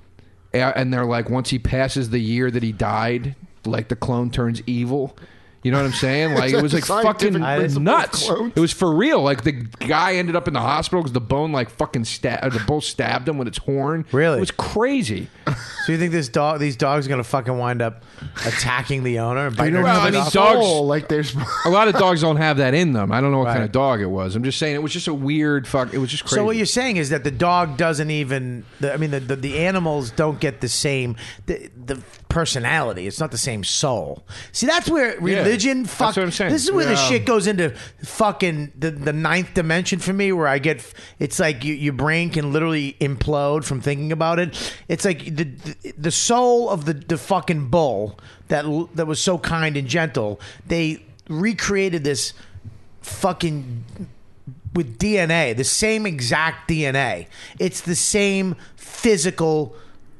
a- and they're like, once he passes the year that he died, like the clone turns evil. You know what I'm saying? Like it was like Scientific fucking principle of nuts. clones. It was for real. Like the guy ended up in the hospital because the bone like fucking stabbed. The bull stabbed him with its horn. Really? It was crazy. So you think this dog, these dogs, are gonna fucking wind up attacking the owner and They biting don't her Well, I have head mean, a off? dogs- soul like there's. A lot of dogs don't have that in them. I don't know what kind Right. of dog it was. I'm just saying it was just a weird fuck. It was just crazy. So what you're saying is that the dog doesn't even. The, I mean, the, the the animals don't get the same the the personality. It's not the same soul. See, that's where religion. that's Fuck. what I'm saying. This is where the Yeah. shit goes into fucking the the ninth dimension for me, where I get. It's like you, your brain can literally implode from thinking about it. It's like the the, the soul of the the fucking bull that l- that was so kind and gentle. They recreated this fucking with D N A, the same exact D N A. It's the same physical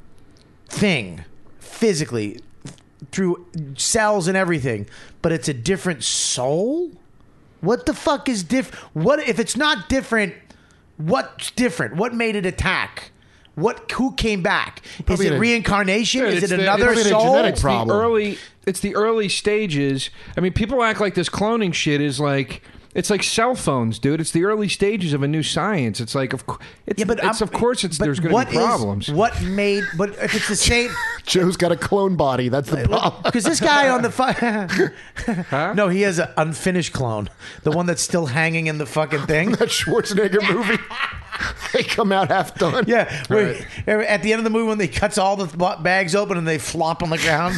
thing, physically, through cells and everything, but it's a different soul? What the fuck is diff? What if it's not different? What's different? What made it attack? What? Who came back? Is Probably it a- reincarnation? Dude, is it's it the- another it's a soul? genetic it's problem. the early. It's the early stages. I mean, people act like this cloning shit is like. It's like cell phones, dude. It's the early stages of a new science. It's like, of course, it's, Yeah, but it's I'm- of course, it's but there's going what to be is- problems. what made? But if it's the same, Joe's got a clone body. That's the problem. because this guy on the fi- no, he has an unfinished clone, the one that's still hanging in the fucking thing. That Schwarzenegger movie. They come out half done. Yeah, where, at the end of the movie when they cuts all the b- bags open and they flop on the ground.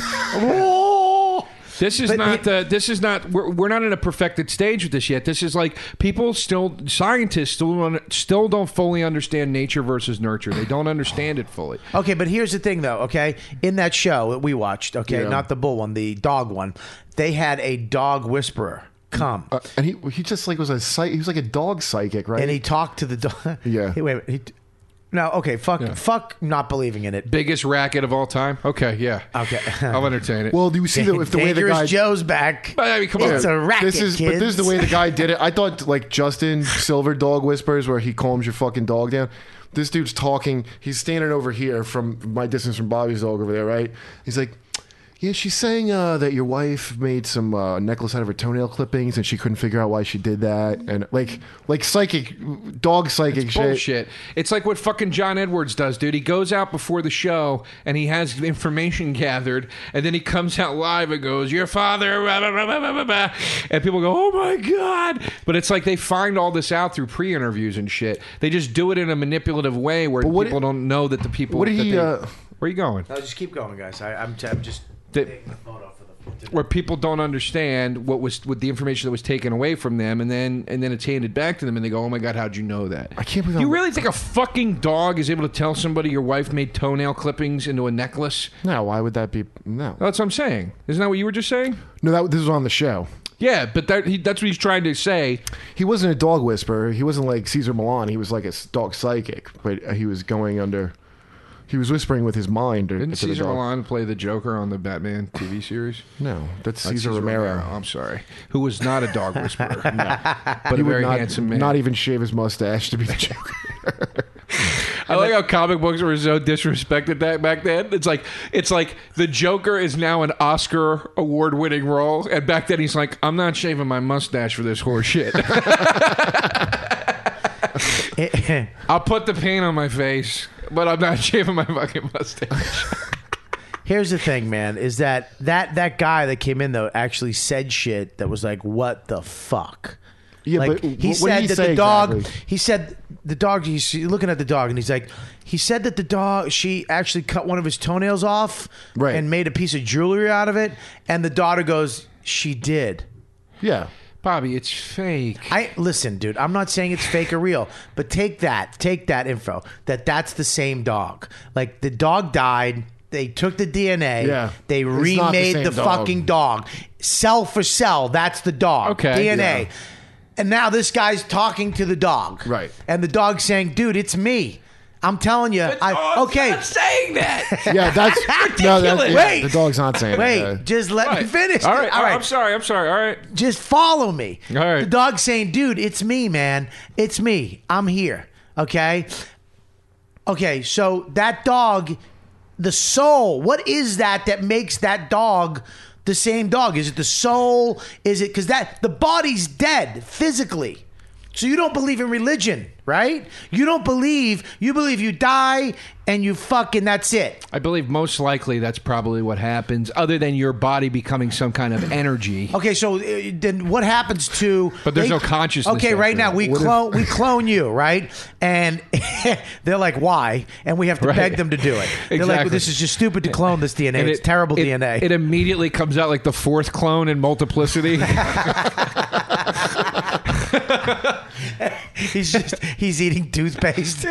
Whoa! This is But not it- the. This is not. We're, we're not in a perfected stage with this yet. This is like people still, scientists still don't- still don't fully understand nature versus nurture. They don't understand it fully. Okay, but here's the thing, though. Okay, in that show that we watched, okay, Yeah. not the bull one, the dog one, they had a dog whisperer come. Uh, and he he just like was a psych, he was like a dog psychic, right? And he talked to the dog. Yeah. Hey, wait a minute. He, no, okay, fuck, Yeah. fuck, not believing in it. Biggest racket of all time. Okay, yeah. Okay. I'll entertain it. well, do you see the, if the way the Dangerous guy Joe's back. But, I mean, come on. It's a racket, this is kids. but this is the way the guy did it. I thought like Justin Silver Dog Whispers, where he calms your fucking dog down. This dude's talking. He's standing over here from my distance from Bobby's dog over there, right? He's like, yeah, she's saying uh, that your wife made some uh, necklace out of her toenail clippings, and she couldn't figure out why she did that, and like, like psychic, dog psychic shit. Bullshit. It's like what fucking John Edwards does, dude. He goes out before the show and he has information gathered, and then he comes out live and goes, "Your father," blah, blah, blah, blah, blah, blah. And people go, "Oh my god!" But it's like they find all this out through pre-interviews and shit. They just do it in a manipulative way where what people did- don't know that the people. what did that he, they- uh, where are you going? No, just keep going, guys. I, I'm, I'm just That- taking the photo for the. where people don't understand what was with the information that was taken away from them, and then and then it's handed back to them, and they go, "Oh my god, how'd you know that?" I can't believe You I'm- really think a fucking dog is able to tell somebody your wife made toenail clippings into a necklace? No, why would that be? No, That's what I'm saying. Isn't that what you were just saying? no, that this was on the show. Yeah, but that, he, that's what he's trying to say. He wasn't a dog whisperer. He wasn't like Caesar Milan. He was like a s- dog psychic, but he was going under. He was whispering with his mind. To, Didn't to the Caesar dog. Milan play the Joker on the Batman T V series? No, that's That's Caesar, Romero. I'm sorry. Who was not a dog whisperer, but He a would very not, handsome man. not even shave his mustache to be the Joker. I like how comic books were so disrespected that back then. It's like it's like the Joker is now an Oscar award winning role, and back then he's like, "I'm not shaving my mustache for this horse shit. I'll put the paint on my face, but I'm not shaving my fucking mustache." Here's the thing, man, is that that that guy that came in though actually said shit that was like, what the fuck? Yeah, like, but he what said did he that say the dog. exactly? He said the dog. He's looking at the dog, and he's like, he said that the dog. She actually cut one of his toenails off, Right. and made a piece of jewelry out of it. And the daughter goes, she did. Yeah. Bobby, it's fake. I listen, dude. I'm not saying it's fake or real, but take that, take that info that that's the same dog. Like the dog died. They took the D N A. Yeah. They It's not the remade same the, dog. fucking dog. Cell for cell, that's the dog. Okay. D N A. Yeah. And now this guy's talking to the dog. Right. And the dog's saying, dude, it's me. I'm telling you. I, okay. saying that. Yeah, that's no, that, ridiculous. yeah, Wait. the dog's not saying Wait, it. Uh, just let me Right. finish. All right. All right. I'm sorry. I'm sorry. All right. Just follow me. All right. The dog's saying, dude, it's me, man. It's me. I'm here. Okay. Okay. So that dog, the soul, what is that that makes that dog the same dog? Is it the soul? Is it because that the body's dead physically? So you don't believe in religion, right? You don't believe, you believe you die and you fucking, that's it. I believe most likely that's probably what happens, other than your body becoming some kind of energy. Okay, so uh, then what happens to? But there's no consciousness Okay, right after now that. we What if- clone we clone you, right? And they're like, why? And we have to Right. beg them to do it. They're like, well, Exactly. this is just stupid to clone this D N A. And It's it- terrible it- D N A. It immediately comes out like the fourth clone in multiplicity. He's just he's eating toothpaste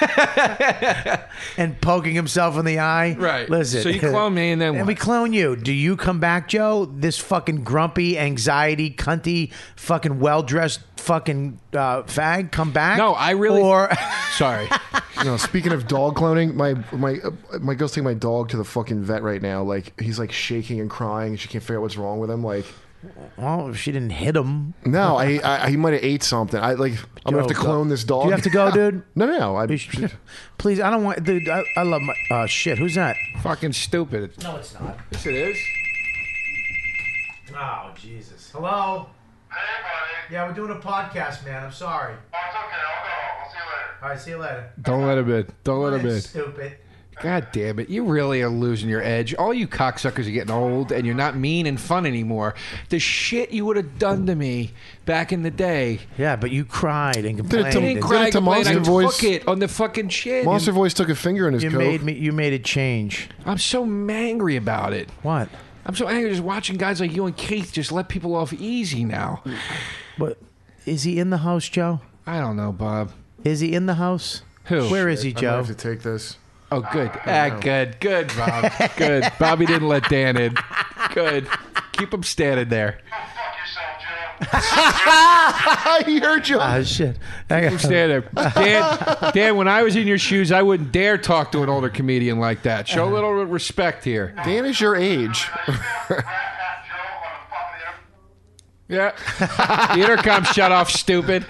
and poking himself in the eye. Right. Listen. So you clone me and then and what? we clone you. Do you come back, Joe? This fucking grumpy, anxiety, cunty, fucking well dressed fucking uh, fag come back? No, I really- Or Sorry. You know, speaking of dog cloning, my my uh, my girl's taking my dog to the fucking vet right now. Like he's like shaking and crying. She can't figure out what's wrong with him. Like, well, if she didn't hit him. no, I, I he might have ate something. I like I'm gonna have to Joe, clone this dog. Do you have to go, dude? No, no, no. I, You should- Please, I don't want, dude. I, I love my. Uh, shit, who's that? Fucking stupid. No, it's not. Yes, it is. Oh, Jesus. Hello. Hey, buddy. Yeah, we're doing a podcast, man. I'm sorry. Oh, it's okay. I'll go home. I'll see you later. All right, see you later. Don't let him in. Don't let him in. Stupid. God damn it. You really are losing your edge. All you cocksuckers are getting old and you're not mean and fun anymore. The shit you would have done to me back in the day. Yeah, but you cried and Did it complained. to- I and- didn't Did cry it to complain. I Monster Voice? took it on the fucking chin. Monster Voice took a finger in his you coke. made me. You made it change. I'm so angry about it. What? I'm so angry just watching guys like you and Keith just let people off easy now. What? Is he in the house, Joe? I don't know, Bob. Is he in the house? Who? Where is he, I might Joe? have to take this. Oh, good. Ah, good. Good, Bob. Good. Bobby didn't let Dan in. Good. Keep him standing there. Go fuck yourself, Joe. He heard you. Ah, shit. Keep him standing there. Dan, Dan, when I was in your shoes, I wouldn't dare talk to an older comedian like that. Show a little respect here. Dan is your age. Rat Hat Joe on the fucking air. Yeah. The intercom shut off, stupid.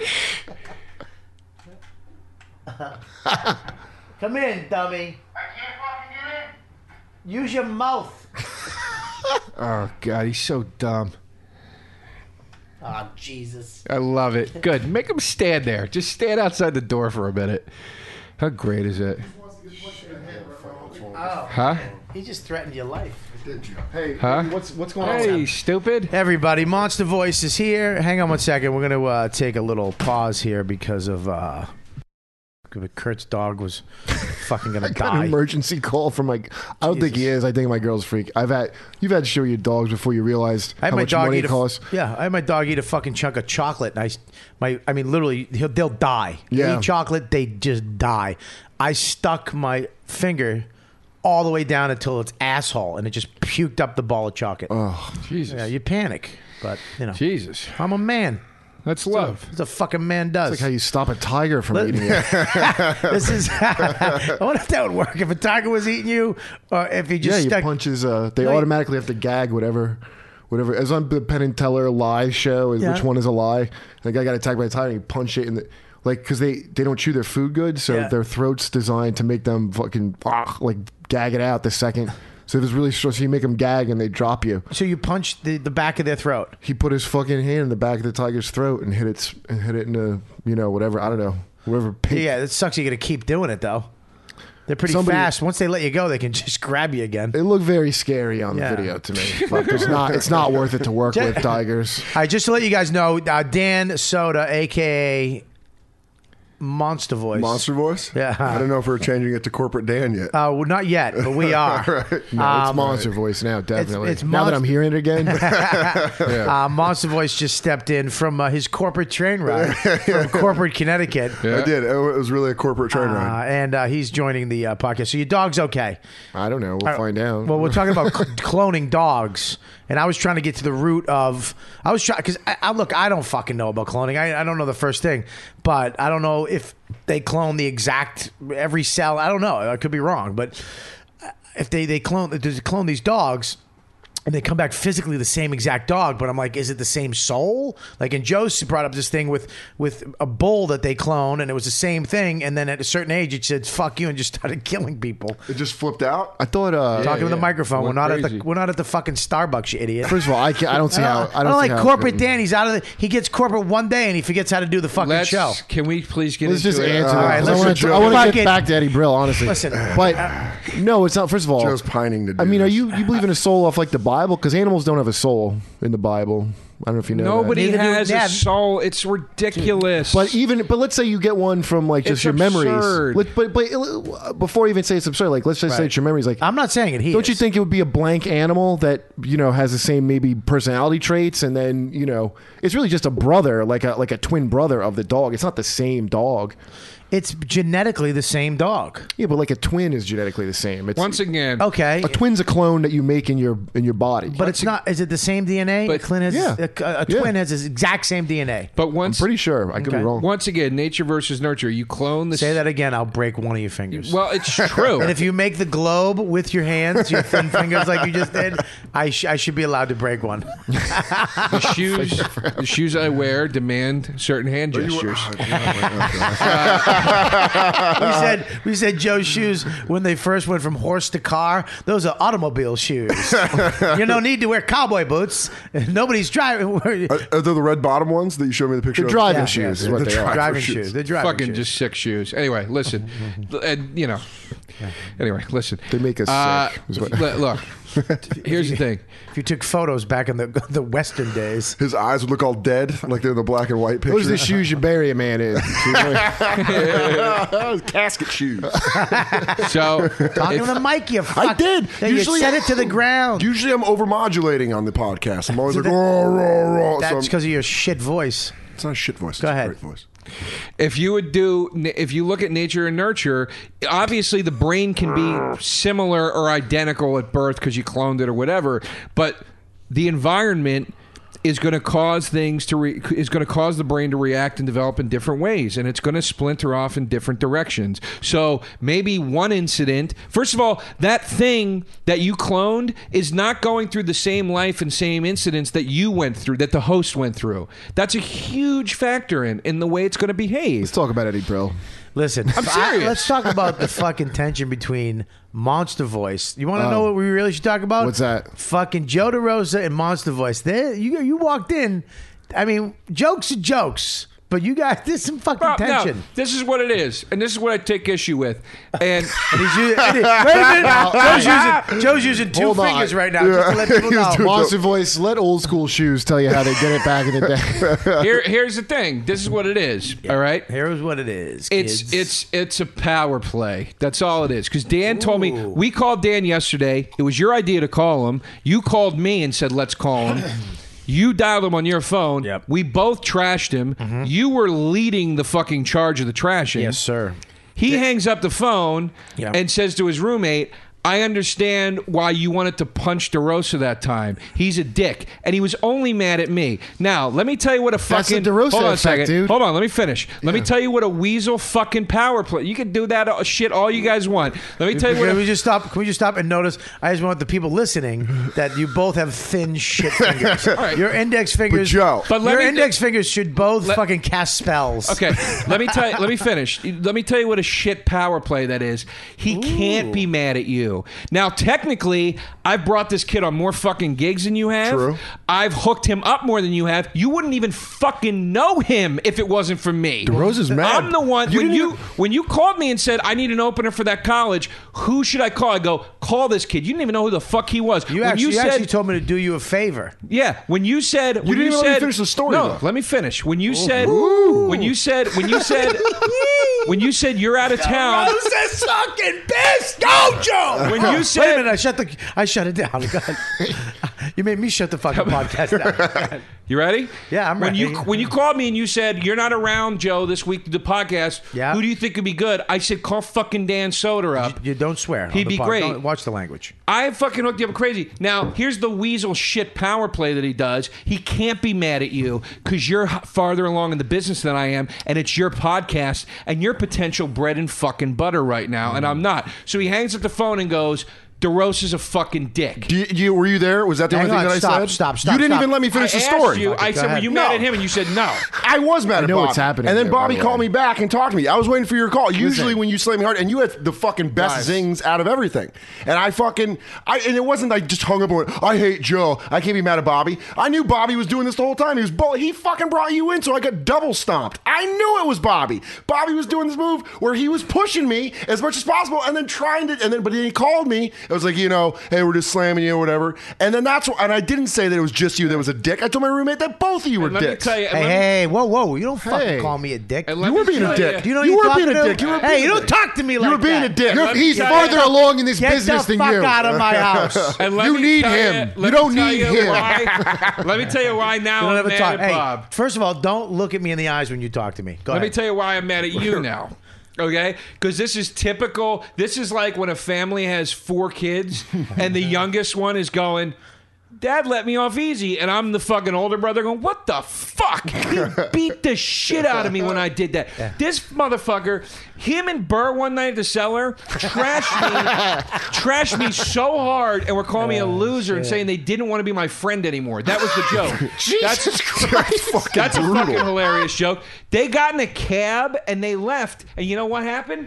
Come in, dummy. I can't fucking get in. Use your mouth. Oh, God, he's so dumb. Oh, Jesus. I love it. Good. Make him stand there. Just stand outside the door for a minute. How great is it? Oh, Huh? he just threatened your life. Hey, Huh? what's what's going on? Hey, stupid. Everybody, Monster Voice is here. Hang on one second. We're going to uh, take a little pause here because of uh, Kurt's dog was fucking going to I got an die. emergency call from my. I don't think he Jesus. is. I think my girl's freak. I've had you've had to show your dogs before you realized I had how my much dog money eat it a, costs. Yeah, I had my dog eat a fucking chunk of chocolate, and I, my, I mean, literally, he'll, they'll die. They Yeah. eat chocolate, they just die. I stuck my finger all the way down until its asshole, and it just puked up the ball of chocolate. Oh, Jesus. Yeah, you panic, but you know, Jesus. I'm a man. That's love. That's a fucking man does. it's like how you stop a tiger from Let- eating it. This is. I wonder if that would work if a tiger was eating you, or if he Yeah, just you stuck. punch his. Uh, they No, you- automatically have to gag whatever, whatever. As on the Penn and Teller lie show, is Yeah. which one is a lie? The guy got attacked by a tiger. and He punched it in the. Like, because they, they don't chew their food good, so Yeah. their throat's designed to make them fucking ah, like gag it out the second. So if it's really strong, so you make them gag and they drop you. So you punch the, the back of their throat. He put his fucking hand in the back of the tiger's throat and hit its and hit it in the you know whatever I don't know whatever. Pink. Yeah, it sucks. You got to keep doing it though. They're pretty Somebody- fast. Once they let you go, they can just grab you again. It looked very scary on Yeah. the video to me. But it's not. It's not worth it to work with tigers. All right, just to let you guys know, uh, Dan Soda, aka Monster Voice. Monster Voice? Yeah. I don't know if we're changing it to Corporate Dan yet. Uh, well, not yet, but we are. Right. No, it's Um, monster voice now. Definitely. it's now that monst- I'm hearing it again. Uh, Monster Voice just stepped in from uh, his corporate train ride from corporate Connecticut. I did. It was really a corporate train Uh, ride. and uh, he's joining the uh, podcast. So your dog's okay. I don't know. We'll find out. Well, we're talking about cl- cloning dogs, and I was trying to get to the root of. I was trying because I, I look. I don't fucking know about cloning. I, I don't know the first thing, but I don't know if they clone the exact every cell. I don't know. I could be wrong, but if they they clone they clone these dogs. And they come back physically the same exact dog, but I'm like, is it the same soul? Like, and Joe brought up this thing with with a bull that they clone, and it was the same thing. And then at a certain age, it said "fuck you" and just started killing people. It just flipped out. I thought. Uh, Talking with yeah. the microphone. We're Went not at crazy. the we're not at the fucking Starbucks, you idiot. First of all, I, can't, I don't see how. I don't, see like how corporate Dan. He's out of the. He gets corporate one day and he forgets how to do the fucking Let's, show. Can we please get Let's into just it? answer All that. right, 'cause I let's want to. Joe. I want to Fuck get it. back to Eddie Brill, honestly. Listen. but no, it's not. First of all, Joe's pining to do I mean, are this. you you believe in a soul off like the Bible? Because animals don't have a soul in the Bible. I don't know if you know. Nobody Neither do has a Ned. soul. It's ridiculous. That. But even but let's say you get one from like just It's your memories. absurd. Let, but but uh, before you even say it's absurd, like let's just say Right. it's your memories. Like I'm not saying it. He don't is. you think it would be a blank animal that you know has the same maybe personality traits, and then you know it's really just a brother, like a like a twin brother of the dog. It's not the same dog. it's genetically the same dog? Yeah, but like a twin is genetically the same. It's, once again, Okay, a twin's a clone that you make in your in your body. but it's not. Is it the same D N A? But- Clint has Yeah. a, a Yeah. twin has the exact same D N A. but I'm once pretty sure. I could Okay. be wrong. once again, nature versus nurture. You clone the Say that again. I'll break one of your fingers. Well, it's true. and if you make the globe with your hands, your thin fingers, like you just did, I, sh- I should be allowed to break one. the shoes, the shoes I wear demand certain hand You were- gestures. oh, God, wait, okay. we said we said Joe's shoes when they first went from horse to car. Those are automobile shoes. You don't need to wear cowboy boots. Nobody's driving. Are, are they the red bottom ones that you showed me the picture The of? driving Yeah, shoes yeah, is what the they dri- are. driving shoes. shoes. They're driving Fucking shoes. just sick shoes. Anyway, listen, and you know, anyway, listen. They make us Uh, sick. is what- l- look, here's the thing. If you took photos back in the the Western days, His eyes would look all dead, like they're the black and white picture. Those are the shoes you bury a man in. Casket shoes. So talking if- to Mike, you fuck. I did. Then you Usually- set it to the ground. Usually I'm overmodulating on the podcast. I'm always So like, that- oh, raw, raw. So That's I'm- because of your shit voice. it's not a shit voice. Go it's ahead. A great voice. if you would do if you look at nature and nurture, obviously the brain can be similar or identical at birth because you cloned it or whatever, but the environment is going to cause things to re- is going to cause the brain to react and develop in different ways, and it's going to splinter off in different directions. So maybe one incident, first of all, that thing that you cloned is not going through the same life and same incidents that you went through, that the host went through. That's a huge factor in in the way it's going to behave. Let's talk about Eddie Brill. Listen, I'm I- serious. let's talk about the fucking tension between Monster Voice. You want to know what we really should talk about? What's that? Fucking Joe DeRosa and Monster Voice. They, you you walked in. I mean, jokes are jokes, but you guys, there's some fucking Well, no, tension. this is what it is, and this is what I take issue with. And And he's using, and he- wait a minute, Joe's using, Joe's using two Hold on. fingers right now just to let people know. Monster Voice, let old school shoes tell you how they did it back in the day. here, here's the thing. This is what it is. All right. Here's what it is. It's kids. it's it's a power play. That's all it is. Because Dan told me we called Dan yesterday. It was your idea to call him. You called me and said let's call him. You dialed him on your phone. Yep. We both trashed him. You were leading the fucking charge of the trashing. yes, sir. He hangs up the phone Yeah. and says to his roommate, I understand why you wanted to punch DeRosa that time. He's a dick. And he was only mad at me. Now, let me tell you what a That's the fucking... DeRosa hold on a effect, second. dude. Hold on, let me finish. Let me tell you what a weasel fucking power play... You can do that uh, shit all you guys want. Let me tell you what... Can a- we just stop? Can we just stop and notice? I just want the people listening that you both have thin shit fingers. right. Your index fingers, Joe- But let your me- index fingers should both Let- fucking cast spells. Okay, let me tell you, let me finish. Let me tell you what a shit power play that is. He can't be mad at you. Now, technically, I've brought this kid on more fucking gigs than you have. True. I've hooked him up more than you have. You wouldn't even fucking know him if it wasn't for me. DeRosa's mad. I'm the one You when didn't you even- when you called me and said I need an opener for that college. Who should I call? I go call this kid. You didn't even know who the fuck he was. You when actually, you you said actually told me to do you a favor. yeah, when you said when didn't you even let me said finish the story, No, though. let me finish. When you said when you said when you said when you said you're out of town. Rosa's fucking pissed. Go, Joe. When you Wait a said minute, I shut the, I shut it down. Go ahead. You made me shut the fucking podcast down. you ready? Yeah, I'm when ready. you when you called me and you said you're not around, Joe, this week to the podcast. Yeah. Who do you think could be good? I said call fucking Dan Soder up. You don't swear. on He'd the be pod- great. don't- Watch the language. I fucking hooked you up crazy. Now, here's the weasel shit power play that he does. He can't be mad at you because you're h- farther along in the business than I am, and it's your podcast, and you're potential bread and fucking butter right now, and I'm not. So he hangs up the phone and goes, DeRosa's a fucking dick. Do you, do you- were you there? Was that the Hang only thing on, that I stop, said? stop, stop, You didn't stop. even let me finish I the asked story. you, I go said, were ahead. you mad No. at him? And you said no. I was mad at know Bobby. what's happening And then there, by Bobby the called way. me back and talked to me. I was waiting for your call. Usually Listen. when you slam me hard, and you had the fucking best Guys. zings out of everything. And I fucking, I and it wasn't like just hung up and went, I hate Joe. I can't be mad at Bobby. I knew Bobby was doing this the whole time. He was bull. He fucking brought you in, so I got double stomped. I knew it was Bobby. Bobby was doing this move where he was pushing me as much as possible and then trying to, and then, but then he called me. It was like, you know, hey, we're just slamming you or whatever. And then that's what, and I didn't say that it was just you that was a dick. I told my roommate that both of you were And let me dicks. tell you, and Hey, let me- hey, whoa, who? You don't fucking Hey. call me a dick. and let You me were being a tell dick. you- You know You you were talking being a to? dick. You were hey, being you a don't dick. talk to me like You were being that. a dick. Let me He's tell farther you- along in this Get business the than fuck you. out of my house. And let You me need tell him. You, You let me don't tell need you him. Why, let me tell you why now Don't I'm ever mad talk. at Hey, Bob. first of all, don't look at me in the eyes when you talk to me. Go Let me ahead. tell you why I'm mad at you now. Okay? Because this is typical. This is like when a family has four kids and the youngest one is going, Dad let me off easy, and I'm the fucking older brother going, what the fuck? He beat the shit out of me when I did that. Yeah. This motherfucker, him and Burr one night at the cellar, trashed me, trashed me so hard, and were calling me a loser and saying they didn't want to be my friend anymore. That was the joke. Jesus that's, Christ. That's a brutal. fucking hilarious joke. They got in a cab, and they left, and you know what happened?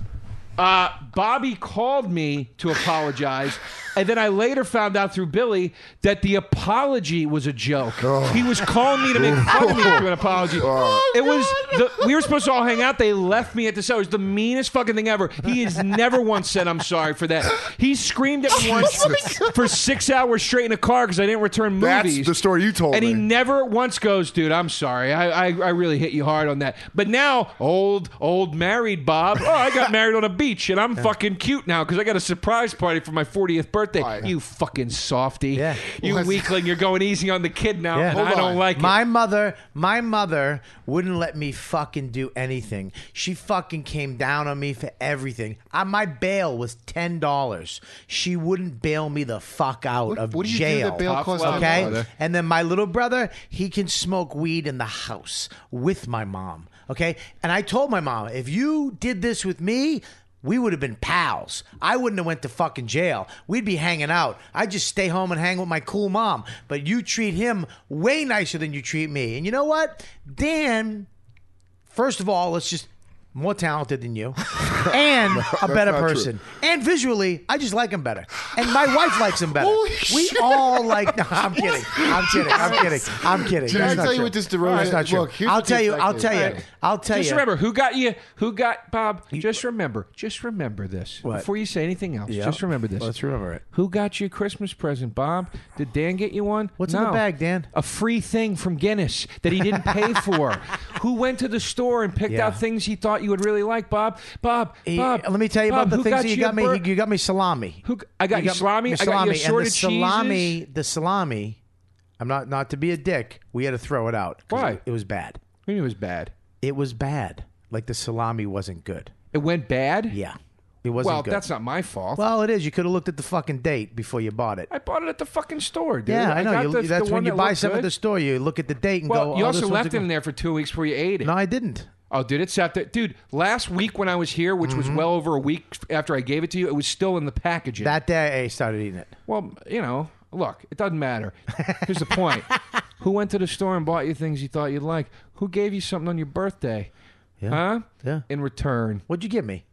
Uh, Bobby called me to apologize, and then I later found out through Billy that the apology was a joke. Oh. He was calling me to make fun of me through an apology. Oh, it was the, we were supposed to all hang out. They left me at the cellar. It was the meanest fucking thing ever. He has never once said I'm sorry for that. He screamed at me once for six hours straight in a car because I didn't return movies. That's the story you told and me. And he never once goes, dude, I'm sorry. I, I I really hit you hard on that. But now, old old married Bob. Oh, I got married on a beach, and I'm fucking cute now because I got a surprise party for my fortieth birthday. Right. You fucking softy. Yeah. You Well, weakling. You're going easy on the kid now, Yeah. and Hold I don't on. like My it. mother, my mother wouldn't let me fucking do anything. She fucking came down on me for everything. Uh, my bail was ten dollars. She wouldn't bail me the fuck out What- of what do you do jail. that bail Tough costs love, Okay, brother. and then my little brother, he can smoke weed in the house with my mom. Okay, and I told my mom, if you did this with me, we would have been pals. I wouldn't have went to fucking jail. We'd be hanging out. I'd just stay home and hang with my cool mom. But you treat him way nicer than you treat me. And you know what? Dan, first of all, let's just more talented than you and a better not true. person. And visually, I just like him better. And my wife likes him better. Holy we shit. all like. No, I'm kidding. I'm kidding. I'm kidding. I'm kidding. Can That's I not tell you true. what this DeRozan- That's not true. Look, here's I'll what tell the you. effect I'll is. tell you. Right. I'll tell Just you. remember who got you. Who got Bob? Just remember. Just remember this What? before you say anything else. Yeah. Just remember this. Let's remember it. Who got you a Christmas present, Bob? Did Dan get you one? What's in the No. bag, Dan? A free thing from Guinness that he didn't pay for. Who went to the store and picked Yeah. out things he thought you would really like, Bob? Bob, He- Bob. let me tell you Bob, about the who things that you a got me. bur- You got me salami. Who? I got you, salami. me I got you salami. assorted and the salami. cheeses. The salami. I'm not not to be a dick. We had to throw it out. 'cause Why? It, it was bad. I mean, it was bad. It was bad. Like the salami wasn't good. It went bad. Yeah, it wasn't Well, good. that's not my fault. Well, it is. You could have looked at the fucking date before you bought it. I bought it at the fucking store, dude. Yeah, I know. got You, the, that's the when one you that buy looked something at good. the store. You look at the date and Well, go. you oh, also this one's left a it in good-" there for two weeks before you ate it. No, I didn't. Oh, dude, it sat there. Dude, last week when I was here, which was well over a week after I gave it to you, it was still in the packaging. That day, I started eating it. well, you know, look, it doesn't matter. Here's the point. Who went to the store and bought you things you thought you'd like? Who gave you something on your birthday? Yeah. Huh? Yeah. In return. What'd you give me?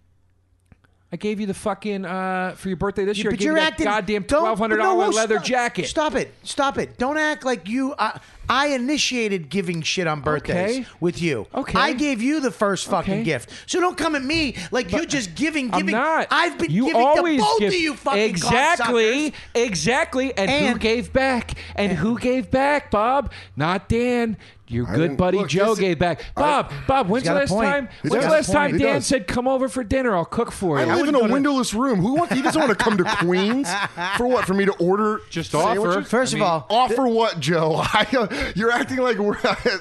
I gave you the fucking, uh, for your birthday this year, I But gave you're you that acting. goddamn don't- twelve hundred no, dollars no, leather stop- jacket. Stop it. Stop it. Don't act like you. I, I initiated giving shit on birthdays Okay. with you. Okay. I gave you the first fucking Okay. gift. So don't come at me like you're just giving, I'm giving. not. I've been you giving always to both give, of you fucking exactly, cocksuckers. exactly. And, who And- gave back? And, who gave back, Bob? Not Dan. Your good didn't- buddy look, Joe this- gave back. Bob, Bob. When's the got a last point. time? He's When's got the a last point. time He Dan does. said, "Come over for dinner. I'll cook for you"? I live in a windowless room. Who wants? He doesn't want to come to Queens for what? For me to order Just offer. sandwiches? First I of mean, all, Offer what, Joe? I, uh, you're acting like we're.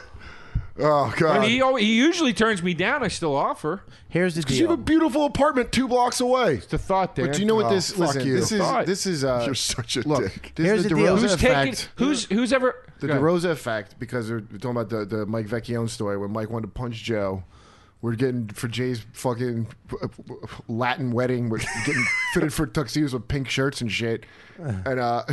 Oh God! He, al- he usually turns me down. I still offer. here's the Because you deal. have a beautiful apartment two blocks away. It's the thought, Dan. But do you know what Oh, this? fuck Listen, you. this is Thought. this is. Uh, You're such a look, dick. This Here's is the the deal. DeRozan who's taking? effect. Who's who's ever? The Go ahead. DeRosa effect, because we're talking about the, the Mike Vecchione story when Mike wanted to punch Joe. We're getting for Jay's fucking Latin wedding. We're getting fitted for tuxedos with pink shirts and shit. And uh,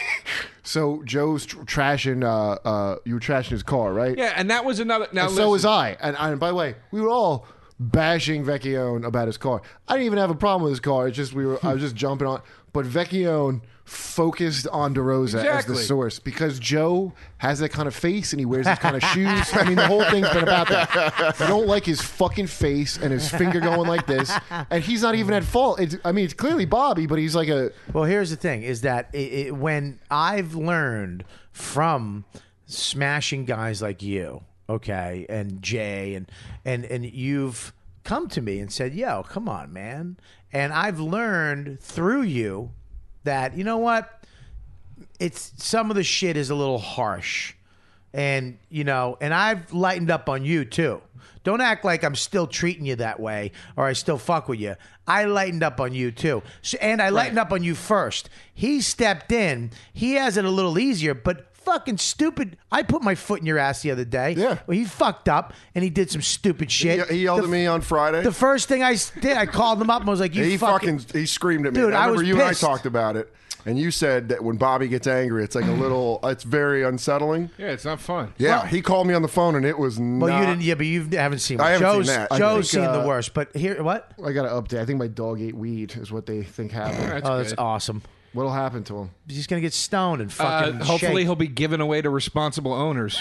so Joe's tr- trashing. Uh, uh, you were trashing his car, right? Yeah, and that was another. Now And so was listen. I. And, and by the way, we were all bashing Vecchione about his car. I didn't even have a problem with his car. It's just we were. I was just jumping on. But Vecchione focused on DeRosa as Exactly. the source because Joe has that kind of face and he wears these kind of shoes. I mean, the whole thing's been about that. I don't like his fucking face and his finger going like this, and he's not even at fault. It's, I mean, it's clearly Bobby, but he's like a. Well, here's the thing: is that it, it, when I've learned from smashing guys like you, okay, and Jay, and and and you've come to me and said, "Yo, come on, man," and I've learned through you that you know what, it's some of the shit is a little harsh. And, you know, and I've lightened up on you, too. Don't act like I'm still treating you that way or I still fuck with you. I lightened up on you, too. So, and I lightened up on you first. He stepped in. He has it a little easier, but fucking stupid. I put my foot in your ass the other day. Yeah. Well, he fucked up and he did some stupid shit. He, he yelled The- at me on Friday. The first thing I s- did, I called him up and was like, you he fucking... fucking, he screamed at me. Dude, And I I remember was you pissed. and I talked about it. And you said that when Bobby gets angry, it's like a little, it's very unsettling. Yeah, it's not fun. Yeah, Well- he called me on the phone and it was not. Well, you didn't. Yeah, but you haven't seen. I haven't Joe's, seen that. I Joe's think, seen uh, the worst. But here, what? I got an update. I think my dog ate weed, is what they think happened. That's Oh, that's good. awesome. What'll happen to him? He's gonna get stoned and Uh, fucking. hopefully, shake. he'll be given away to responsible owners.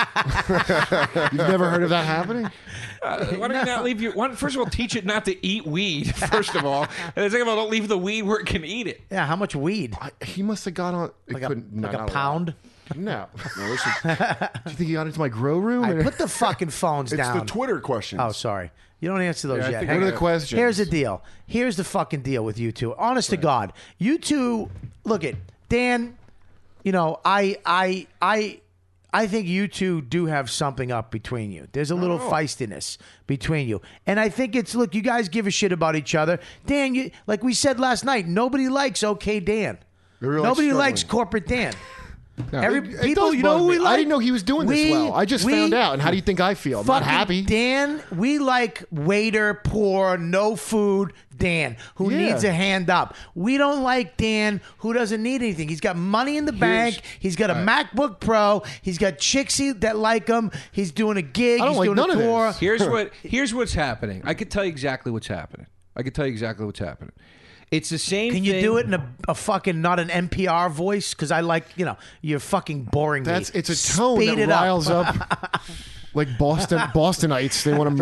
You've never heard of that happening? Uh, why don't you not leave your? Why, first of all, teach it not to eat weed. First of all, and then second of all, don't leave the weed where it can eat it. Yeah, how much weed? I, he must have got on. It Like a, couldn't, no, like a not lot. pound? No. no this is, do you think he got into my grow room? I put the fucking phones It's down. the Twitter questions. Oh, sorry. You don't answer those Yeah, I yet. think Hang what are on. the questions? Here's the deal. Here's the fucking deal with you two. Honest to God, you two. Look at Dan. You know, I, I, I, I think you two do have something up between you. There's a little feistiness between you, and I think it's look. You guys give a shit about each other. Dan, you like we said last night. Nobody likes OK Dan. Everybody Nobody struggling. likes corporate Dan. Every It people, does you know, bug who we me. like. I didn't know he was doing this We- well. I just we- found out. And how do you think I feel? I'm not Fucking happy. Dan, we like waiter, poor, no food Dan, who Yeah. needs a hand up. We don't like Dan, who doesn't need anything. He's got money in the bank. He's got a MacBook Pro. He's got chicks he- that like him. He's doing a gig. I don't He's like doing none a of tour. this. Here's what. Here's what's happening. I could tell you exactly what's happening. I could tell you exactly what's happening. It's the same. Can you thing- do it in a, a fucking not an N P R voice? Because I like you know you're fucking boring me. That's It's a tone Speed that it up. riles up. Like Boston Bostonites. They want to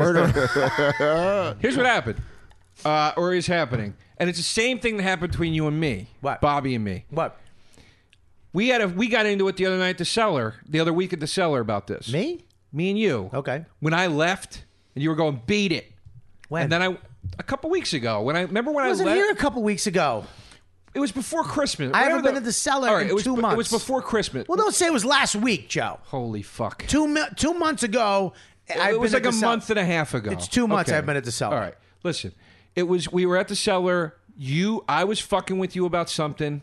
murder. Here's what happened, uh, or is happening, and it's the same thing that happened between you and me, What? Bobby and me. What? We had a we got into it the other night at the cellar, the other week at the cellar about this. Me? me and you. Okay. When I left, and you were going beat it, When? and then I a couple weeks ago when I remember when I I wasn't left. here a couple weeks ago. It was before Christmas. I haven't Whatever been at the cellar All right, in it was, two It was months. before Christmas. Well, don't say it was last week, Joe. Holy fuck! Two mi- two months ago. I've it was been like at a the cell- month and a half ago. It's two months Okay. I've been at the cellar. All right, listen. It was we were at the cellar. You, I was fucking with you about something.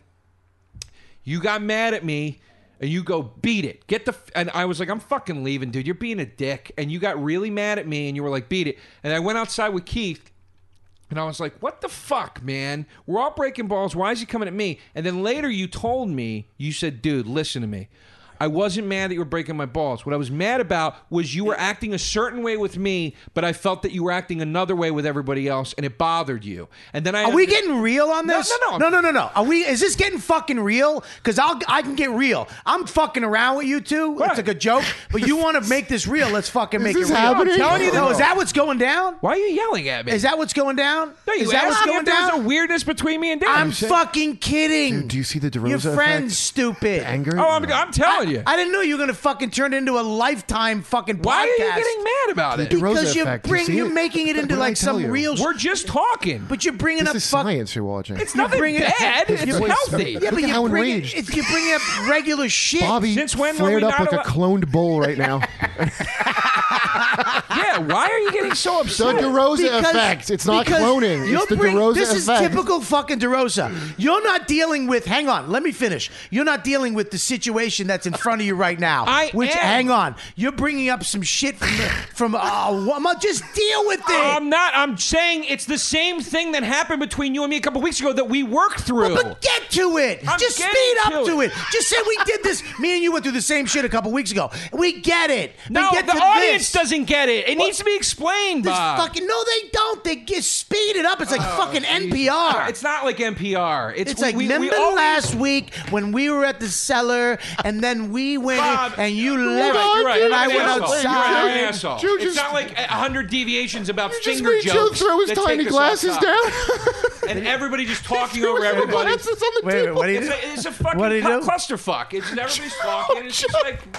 You got mad at me, and you go beat it. Get the. And I was like, I'm fucking leaving, dude. You're being a dick. And you got really mad at me, and you were like, beat it. And I went outside with Keith. And I was like, what the fuck, man? We're all breaking balls. Why is he coming at me? And then later you told me, you said, dude, listen to me. I wasn't mad that you were breaking my balls. What I was mad about was you were acting a certain way with me, but I felt that you were acting another way with everybody else, and it bothered you. And then I Are we getting real on No, this? no, no. no, no, no, no. Are we? Is this getting fucking real? Because I'll, I can get real. I'm fucking around with you two. Right. It's like a joke, but you want to make this real? Let's fucking make this it real. happening? I'm telling you, No. though, is that what's going down? Why are you yelling at me? Is that what's going down? No, you is that asked what's me going if there's down? a weirdness between me and Dan. I'm fucking kidding. Dude, do you see the DeRosa Your friend's effect? stupid. Anger? Oh, I'm, I'm telling you. I didn't know you were gonna fucking turn it into a lifetime fucking podcast. Why are you getting mad about it? The DeRosa Because you effect. You bring, see you're it? making it What into did I like tell some you? real. We're just talking. But you're bringing This up is fuck- science you're watching. It's nothing bring it- bad. It's You're healthy. Yeah, Look but at you're how bringing, enraged. it's, you're bringing up regular shit. Bobby Since when were flared we up not like a allo- cloned bull right now. Yeah, why are you getting so The upset? DeRosa Because- effect. It's not because cloning. you'll It's the bring- DeRosa This is effect. typical fucking DeRosa. You're not dealing with. Hang on, let me finish. You're not dealing with the situation that's in front of you right now. I which am. hang on, you're bringing up some shit from the, from. Uh, well, just deal with it. I'm not. I'm saying it's the same thing that happened between you and me a couple weeks ago that we worked through. But get to it. I'm Just getting speed up to to it. it. Just say we did this. Me and you went through the same shit a couple weeks ago. We get it. Then no, get the to audience this. doesn't get it. It What? needs to be explained, This Bob. fucking no, they don't. They just speed it up. It's like fucking N P Jesus. R. It's not like N P R. It's, It's like we, remember we always- last week when we were at the cellar and then we went Bob, and you you're left right, you're right. and I'm I an went asshole. outside. You're an asshole. Joe It's just- not like a hundred deviations about Just finger made Joe jokes. throw his that take tiny us off glasses topic. down. and everybody just talking over everybody. Glasses on the Wait, wait, table. what do you It's do? a, it's a fucking What do you cl- do? clusterfuck. It's everybody's talking. It's just like,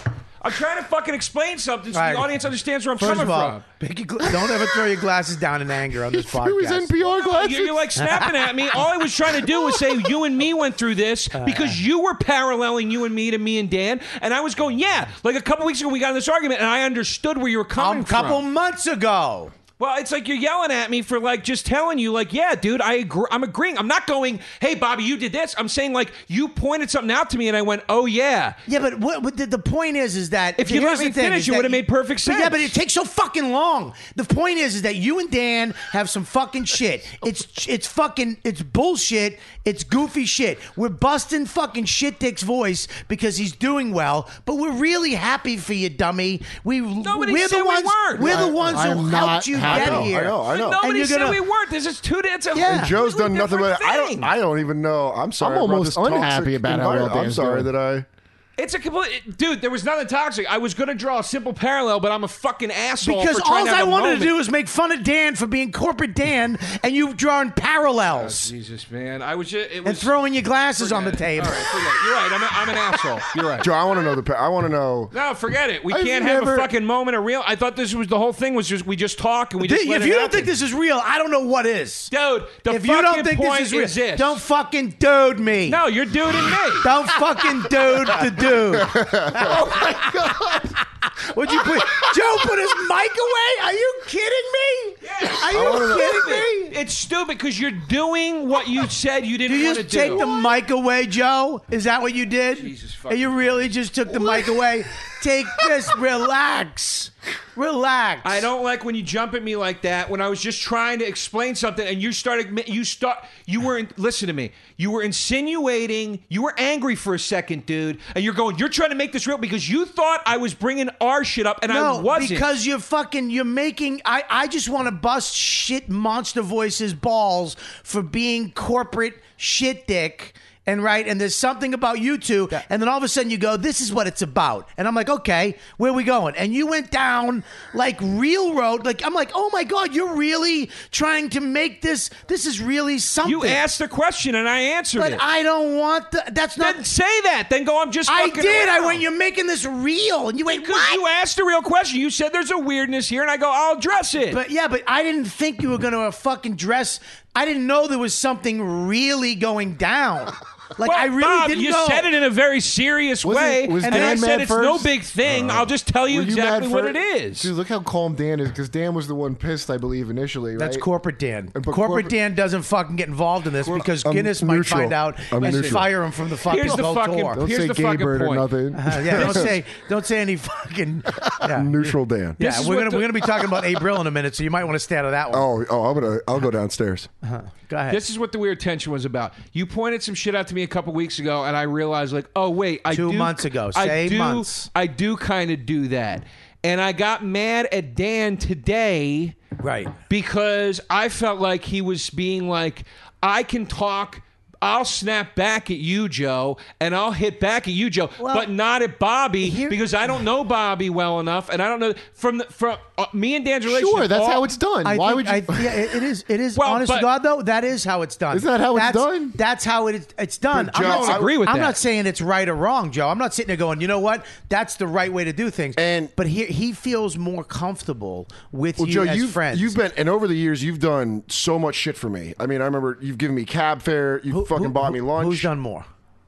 I'm trying to fucking explain something so Right. the audience understands where I'm First coming of all, from. pick your gla- don't ever throw your glasses down in anger on this podcast. It was N P R glasses. You're, you're like snapping at me. All I was trying to do was say you and me went through this because you were paralleling you and me to me and Dan, and I was going, yeah. Like a couple weeks ago, we got in this argument, and I understood where you were coming A couple from. months ago. Well, it's like you're yelling at me for like just telling you, like, yeah, dude, I agree. I'm agreeing. I'm not going, hey, Bobby, you did this. I'm saying like you pointed something out to me, and I went, oh yeah. Yeah, but what, what the, the point is, is that If you here's let me the thing, finish, is it that would've you- made perfect But yeah, but sense. it takes so fucking long. The point is, is that you and Dan have some fucking shit. It's it's fucking it's bullshit. It's goofy shit. We're busting fucking shit dick's voice because he's doing well, but we're really happy for you, dummy. We Nobody we're said the we ones weren't. we're the I- ones I who am helped not you happy. get I know, here. I know, I know. But nobody you're said gonna- we weren't. This is two. It's a Yeah. And Joe's done completely nothing but different I don't. thing. I don't even know. I'm sorry. I'm I brought almost this toxic unhappy about how well environment. I'm Dan's sorry doing. that I. It's a complete dude. There was nothing toxic. I was going to draw a simple parallel, but I'm a fucking asshole. Because for trying all to have I a wanted moment. to do was make fun of Dan for being corporate Dan, and you've drawn parallels Jesus, man, I was just it and was throwing your glasses on the forget it. table. All right, forget it. You're right. I'm, a, I'm an asshole. You're right. Joe, I want to know the. pa- I want to know. No, forget it. We I've can't have never- a fucking moment of real. I thought this was the whole thing was just we just talk and we Dude, just. let if it you don't happen. think this is real, I don't know what is. dude, the If fucking you don't think point this is real, this. don't fucking dude me. No, you're duding me. Don't fucking dude the dude. Oh my god! Would you put Joe put his mic away? Are you kidding me? Are you kidding me? It's stupid because you're doing what you said you didn't You want to just do. take the mic away, Joe? Is that what you did? Jesus And you really just took the mic away? Take this. Relax. Relax. I don't like when you jump at me like that. When I was just trying to explain something, and you started, you start, you were. Listen to me. You were insinuating. You were angry for a second, dude, and you're going. You're trying to make this real because you thought I was bringing our shit up, and No, I wasn't. because you're fucking, you're making, I, I just want to bust shit Monster Voice's balls for being corporate shit dick. And right, and there's something about you two, and then all of a sudden you go, this is what it's about. And I'm like, okay, where are we going? And you went down like real road. Like, I'm like, oh my God, you're really trying to make this, this is really something. you asked a question and I answered But it. I don't want the, that's not. Then say that. Then go. I'm just. I fucking did. I around. went, you're making this real. And you went, Because what? you asked a real question. You said there's a weirdness here, and I go, I'll address it. But yeah, but I didn't think you were going to fucking dress. I didn't know there was something really going down. Like well, I really Bob, didn't you know. said it in a very serious Was it- way, was and Dan I said mad it's no first? big thing. I'll just tell you Were you exactly mad what for- it is. Dude, look how calm Dan is because Dan was the one pissed, I believe, initially. Right? That's corporate Dan. And Corporate, but corporate- Dan doesn't fucking get involved in this because I'm Guinness might neutral. find out I'm and neutral. fire him from the fucking Here's the Go fucking- tour. Don't Here's say the gay fucking bird or point. nothing. Uh, yeah, don't say don't say any fucking. Yeah, Neutral Dan. yeah. This is We're what gonna the- we're gonna be talking about April in a minute, so you might want to stay out of that one. Oh, oh, I'm gonna. I'll go downstairs. Go ahead. This is what the weird tension was about. You pointed some shit out to me a couple weeks ago, and I realized, like, oh wait, I Two do, months ago. I Say do, months. I do kind of do that, and I got mad at Dan today right. because I felt like he was being like, I can talk. I'll snap back at you, Joe, and I'll hit back at you, Joe, Well, but not at Bobby here- because I don't know Bobby well enough, and I don't know from the, from uh, me and Dan's relationship. Sure, that's all- how it's done. I Why think, would you? I, yeah, it it is. It is. Well, honest but- to God, though, that is how it's done. Isn't that how it's that's, done? That's how it, it's done. But I'm Joe, not, I saying- agree with I'm that. not saying it's right or wrong, Joe. I'm not sitting there going, you know what? That's the right way to do things. And- but he he feels more comfortable with Well, you Joe, as you've friends. you've been, and over the years, you've done so much shit for me. I mean, I remember you've given me cab fare. You Who- fucking who- bought me lunch. Who's done more?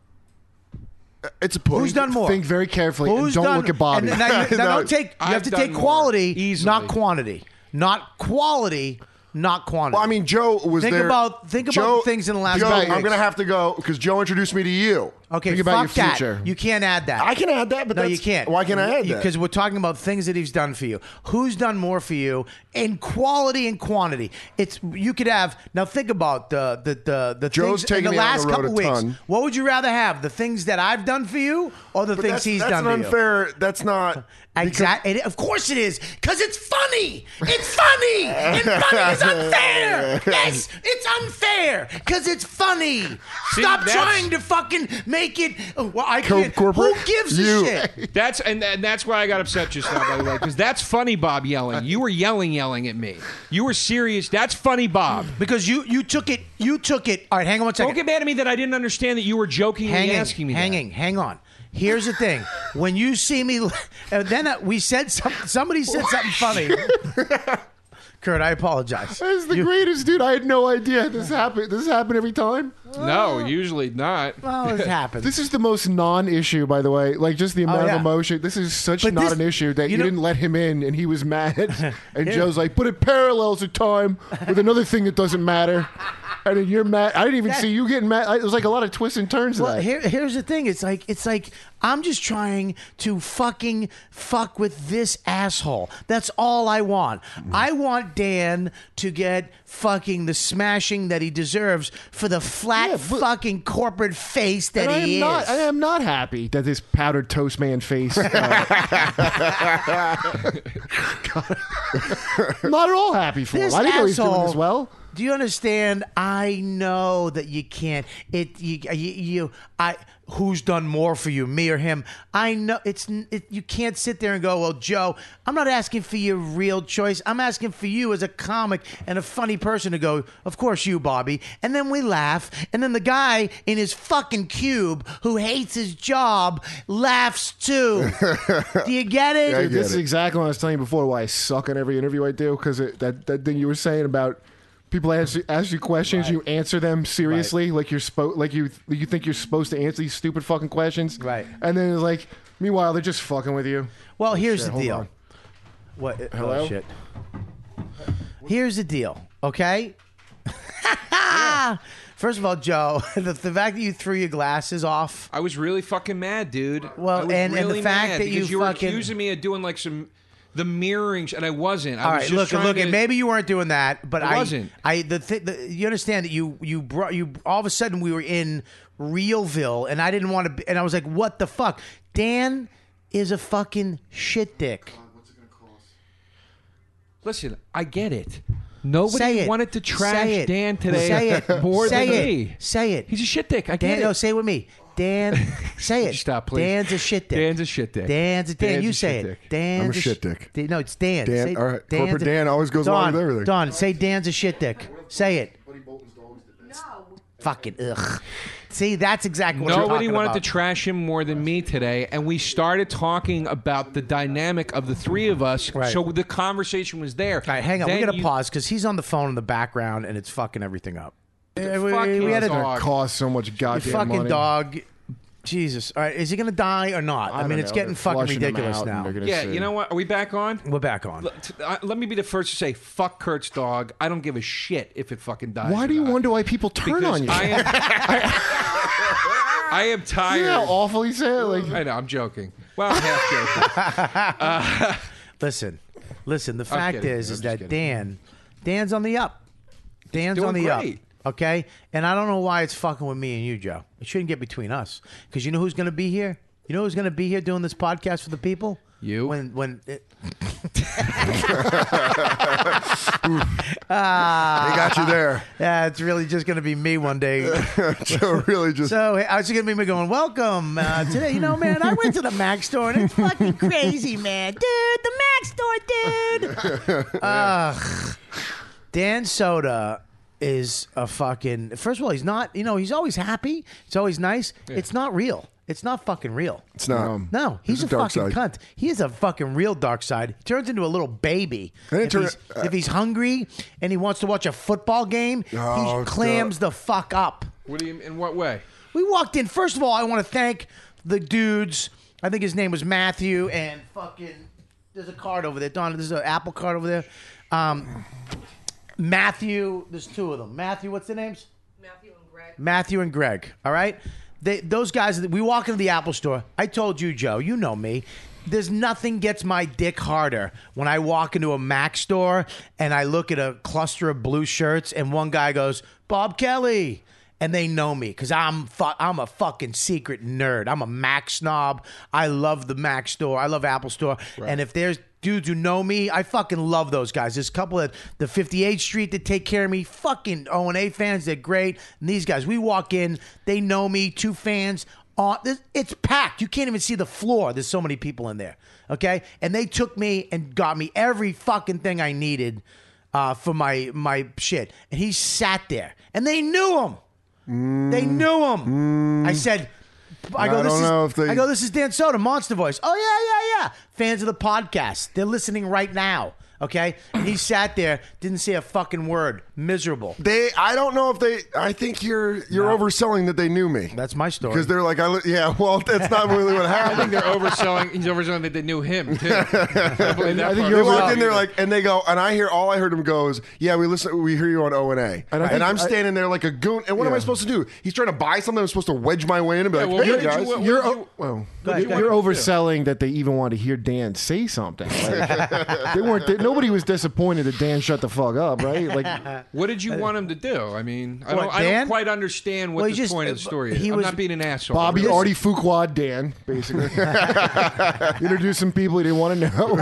It's a push. Who's done more? Think very carefully and Who's don't done, look at Bobby. And, now you, now No, don't take. You I've have to done take more, quality, easily. not quantity. Not quality, not quantity. Well, I mean, Joe was Think there. about- think about Joe, things in the last Joe, couple I'm weeks. gonna have to go because Joe introduced me to you. okay, think about fuck your that. future. You can't add that. I can add that, but no, that's, you can't. Why can't I add that? Because we're talking about things that he's done for you. Who's done more for you in quality and quantity? It's you could have now. Think about the the the the Joe's things in taken the me on last the road couple a weeks. ton. What would you rather have? The things that I've done for you, or the But things that's, he's that's done an to you? unfair. That's not. Exactly. Of course it is, because it's funny. It's funny, and funny is unfair. Yes, it's unfair because it's funny. Stop that's- trying to fucking make it. oh, Well, I Co- can't. corporate? Who gives You. a shit? That's and, and that's why I got upset just now, by the way, because that's funny, Bob yelling. You were yelling, yelling at me. You were serious. That's funny, Bob. Because you you took it. You took it. All right, hang on one second. Don't get mad at me that I didn't understand that you were jokingly hanging, asking me. that. hanging, hang on. Here's the thing: when you see me, and then uh, we said some, somebody said something funny. Kurt, I apologize. That's the You- greatest, dude. I had no idea this happened. This happened every time. No, usually not. Well, it happens. This is the most non-issue, by the way. Like just the amount Oh, yeah. of emotion. This is such But not this- an issue that you you, know- didn't let him in, and he was mad. And Here- Joe's like, but it parallels a time with another thing that doesn't matter. And then you're mad. I didn't even That- see you getting mad. It was like a lot of twists and turns. Well, of that. here, here's the thing. It's like it's like I'm just trying to fucking fuck with this asshole. That's all I want. I want Dan to get fucking the smashing that he deserves for the flat Yeah, but- fucking corporate face that And I am he not. is. I am not happy that this powdered toast man face. Uh, not at all happy for This him. I didn't know he was doing asshole- this well. Do you understand? I know that you can't. It you, you you I who's done more for you, me or him? I know it's it, you can't sit there and go, well, Joe, I'm not asking for your real choice. I'm asking for you as a comic and a funny person to go. Of course, you, Bobby. And then we laugh, and then the guy in his fucking cube who hates his job laughs too. Do you get it? I Dude, get this is it. exactly what I was telling you before. Why I suck on every interview I do because that that thing you were saying about people ask you, ask you questions, you answer them seriously, like you're spo- like you you think you're supposed to answer these stupid fucking questions, Right. And then it's like, meanwhile, they're just fucking with you. Well, here's shit, the hold deal. on. What? Hello? Oh, shit. Here's the deal, okay? First of all, Joe, the, the fact that you threw your glasses off. I was really fucking mad, dude. Well, I was and- and the really fact mad that you because you were fucking- accusing me of doing like some the mirroring, sh- and I wasn't. I All was right, just look, trying look, to, and maybe you weren't doing that, but I I wasn't. I the, th- the you understand that you you brought you all of a sudden we were in Realville, and I didn't want to, be, and I was like, what the fuck? Dan is a fucking shit dick. Listen, I get it. Nobody Say it. wanted to trash Say it. Dan today Say it. more Say than it. me. Say it. He's a shit dick. I get Dan, it. no, say it with me. Dan, say it. Stop, please. Dan's a shit dick. Dan's a shit dick. Dan's a Dan. Dan's you a say shit it. dick. Dan's I'm a sh- shit dick. Da- No, it's Dan. Dan- Say, all right. Dan's Corporate a- Dan always goes along Don, with everything. Don, say Dan's a shit dick. Say it. Fucking ugh. See, that's exactly what you're Nobody talking wanted about. to trash him more than me today, and we started talking about the dynamic of the three of us. Right. So the conversation was there. All right, hang on. Then we got to you- pause because he's on the phone in the background and it's fucking everything up. Uh, we, fuck we his had a dog. Cost so much your goddamn fucking money. dog. Jesus. All right, is he going to die or not? I, don't mean, it's know. getting They're fucking flushing them ridiculous out and now. they're gonna Yeah, sue. you know what? Are we back on? We're back on. Let- t- uh, Let me be the first to say, fuck Kurt's dog. I don't give a shit if it fucking dies. Why or do you not. wonder why people turn Because on you? I am, I am tired. You know how awful he said? Like, I know, I'm joking. Well, I'm half joking. Listen, listen. The fact kidding. is, I'm is just that kidding. Dan, Dan's on the up. Dan's doing on the great. up. Okay, and I don't know why it's fucking with me and you, Joe. It shouldn't get between us because you know who's going to be here. You know who's going to be here doing this podcast for the people. You? When when it, They got you there. yeah, it's really just going to be me one day. Joe really just. So I was going to be me going, welcome uh, today. You know, man, I went to the Mac store and it's fucking crazy, man, dude. The Mac store, dude. Ugh. Dan Soda is a fucking. First of all, he's not. You know, he's always happy. It's always nice. It's not real. It's not fucking real. It's not. Um, No, he's There's a, a dark fucking side. cunt. He is a fucking real dark side. He turns into a little baby. And it If turn- he's, if he's hungry and he wants to watch a football game, Oh, he clams the fuck up. What do you? In what way? We walked in. First of all, I want to thank the dudes. I think his name was Matthew and fucking. There's a card over there, Don. There's an Apple card over there. Um, Matthew. There's two of them. Matthew. What's their names? Matthew and Greg. Matthew and Greg. All right. They, those guys. We walk into the Apple store. I told you, Joe. You know me. There's nothing gets my dick harder when I walk into a Mac store and I look at a cluster of blue shirts and one guy goes, Bob Kelly. And they know me because I'm fu- I'm a fucking secret nerd. I'm a Mac snob. I love the Mac store. I love Apple store. And if there's dudes who know me, I fucking love those guys. There's a couple at the fifty-eighth Street that take care of me. Fucking O and A fans, they're great. And these guys, we walk in, they know me. Two fans. On, it's packed. You can't even see the floor. There's so many people in there. Okay, and they took me and got me every fucking thing I needed uh, for my my shit. And he sat there, and they knew him. They knew him. I said, I go, I this don't is, know if they- I go, this is Dan Soda, Monster Voice. Oh, yeah, yeah, yeah. Fans of the podcast. They're listening right now. Okay? And he sat there, didn't say a fucking word. Miserable. They, I don't know if they. I think you're you're No. overselling that they knew me. That's my story. Because they're like, I li- yeah. Well, that's not really what I happened. think they're overselling. He's overselling that they knew him too. I, believe that I think part. you're They over- walked in there like, and they go, and I hear all I heard him go is, "Yeah, we listen, we hear you on O and A," And and, I think I'm I- standing there like a goon. And what am I Yeah. supposed to do? He's trying to buy something. I'm supposed to wedge my way in and be Yeah, like, well, "Hey what did guys." you- what- You're, what did o- you- well, ahead, you're, go you're ahead. overselling that they even wanted to hear Dan say something. Like, they weren't. They, nobody was disappointed that Dan shut the fuck up, right? Like, What did you want him to do? I mean, I What, don't, I Dan? don't quite understand what Well, the he just- point of the story is. he I'm was- not being an asshole. Bobby Really. Artie Fuqua Dan, basically. Introduced some people he didn't want to know.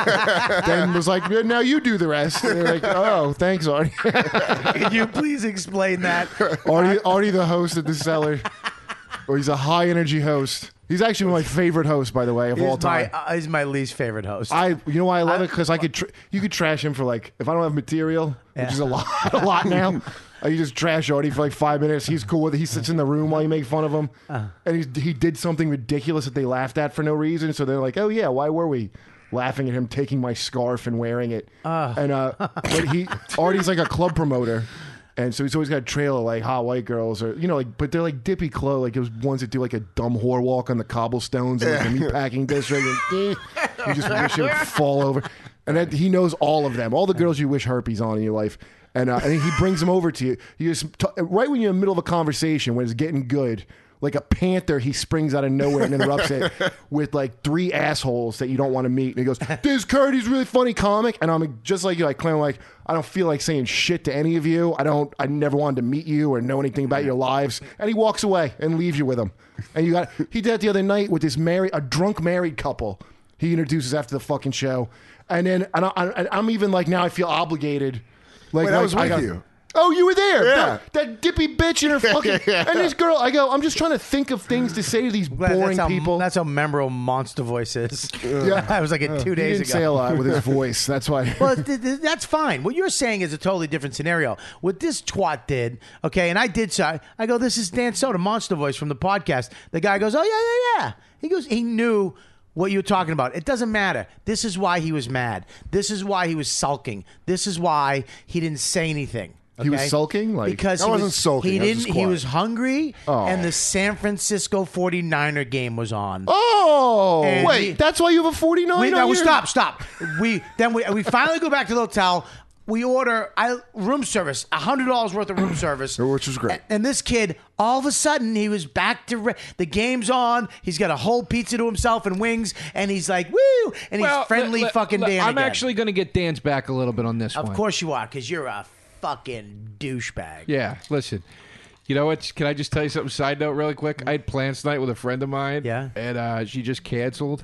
Dan was like, yeah, now you do the rest. And they're like, oh, thanks, Artie. Could you please explain that? Artie, Artie, the host at the Cellar. Or he's a high energy host. He's actually my favorite host, by the way, of all He's my, time. uh, he's my least favorite host. I, you know why I love I- it? Because I could, tr- you could trash him for like, if I don't have material, which Yeah. is a lot, a lot now. I can just trash Artie for like five minutes. He's cool with it. He sits in the room while you make fun of him, Uh. and he's, he did something ridiculous that they laughed at for no reason. So they're like, "Oh yeah, why were we laughing at him taking my scarf and wearing it?" And uh, but he Artie's like a club promoter. And so he's always got a trail of like hot white girls, or you know, like, but they're like dippy clo, like those ones that do like a dumb whore walk on the cobblestones in like the meatpacking district. And, eh, you just wish it would fall over. And that, he knows all of them, all the girls you wish herpes on in your life. And uh, and he brings them over to you. You just t- right when you're in the middle of a conversation when it's getting good. Like a panther, he springs out of nowhere and interrupts it with like three assholes that you don't want to meet. And he goes, "This Kurt, he's a really funny comic." And I'm just like you, like claiming like I don't feel like saying shit to any of you. I don't. I never wanted to meet you or know anything about your lives. And he walks away and leaves you with him. And you got he did that the other night with this married, a drunk married couple. He introduces after the fucking show, and then and I, I, I'm even like now I feel obligated. Like Wait, I like, was with got- you. Oh, you were there. Yeah. That, that dippy bitch and her fucking and this girl. I go. I'm just trying to think of things to say to these Glad boring that's how, people. That's how memorable Monster Voice is. Yeah. I was like it two he days didn't ago. say a lot with his voice. That's why. Well, th- th- that's fine. What you're saying is a totally different scenario. What this twat did, okay, and I did so. I go, this is Dan Soda, Monster Voice from the podcast. The guy goes, oh, yeah, yeah, yeah. He goes, he knew what you were talking about. It doesn't matter. This is why he was mad. This is why he was sulking. This is why he didn't say anything. He was okay? sulking? Like- because I he wasn't was, sulking. He I was didn't. just He quiet. was hungry, Oh. and the San Francisco forty-niner game was on. Oh, And wait. he- that's why you have a forty-nine. Wait, on no, we your- stop, stop. We then we we finally go back to the hotel. We order I, room service, a hundred dollars worth of room service, Which was great. And, and this kid, all of a sudden, he was back to re- the game's on. He's got a whole pizza to himself and wings, and he's like, "Woo!" And he's friendly, let- let- fucking let- Dan. I'm again. actually going to get Dan's back a little bit on this of one. course you are, because you're a fucking douchebag. Yeah, listen. You know what? Can I just tell you something? Side note, really quick. I had plans tonight with a friend of mine. Yeah. And uh, she just canceled.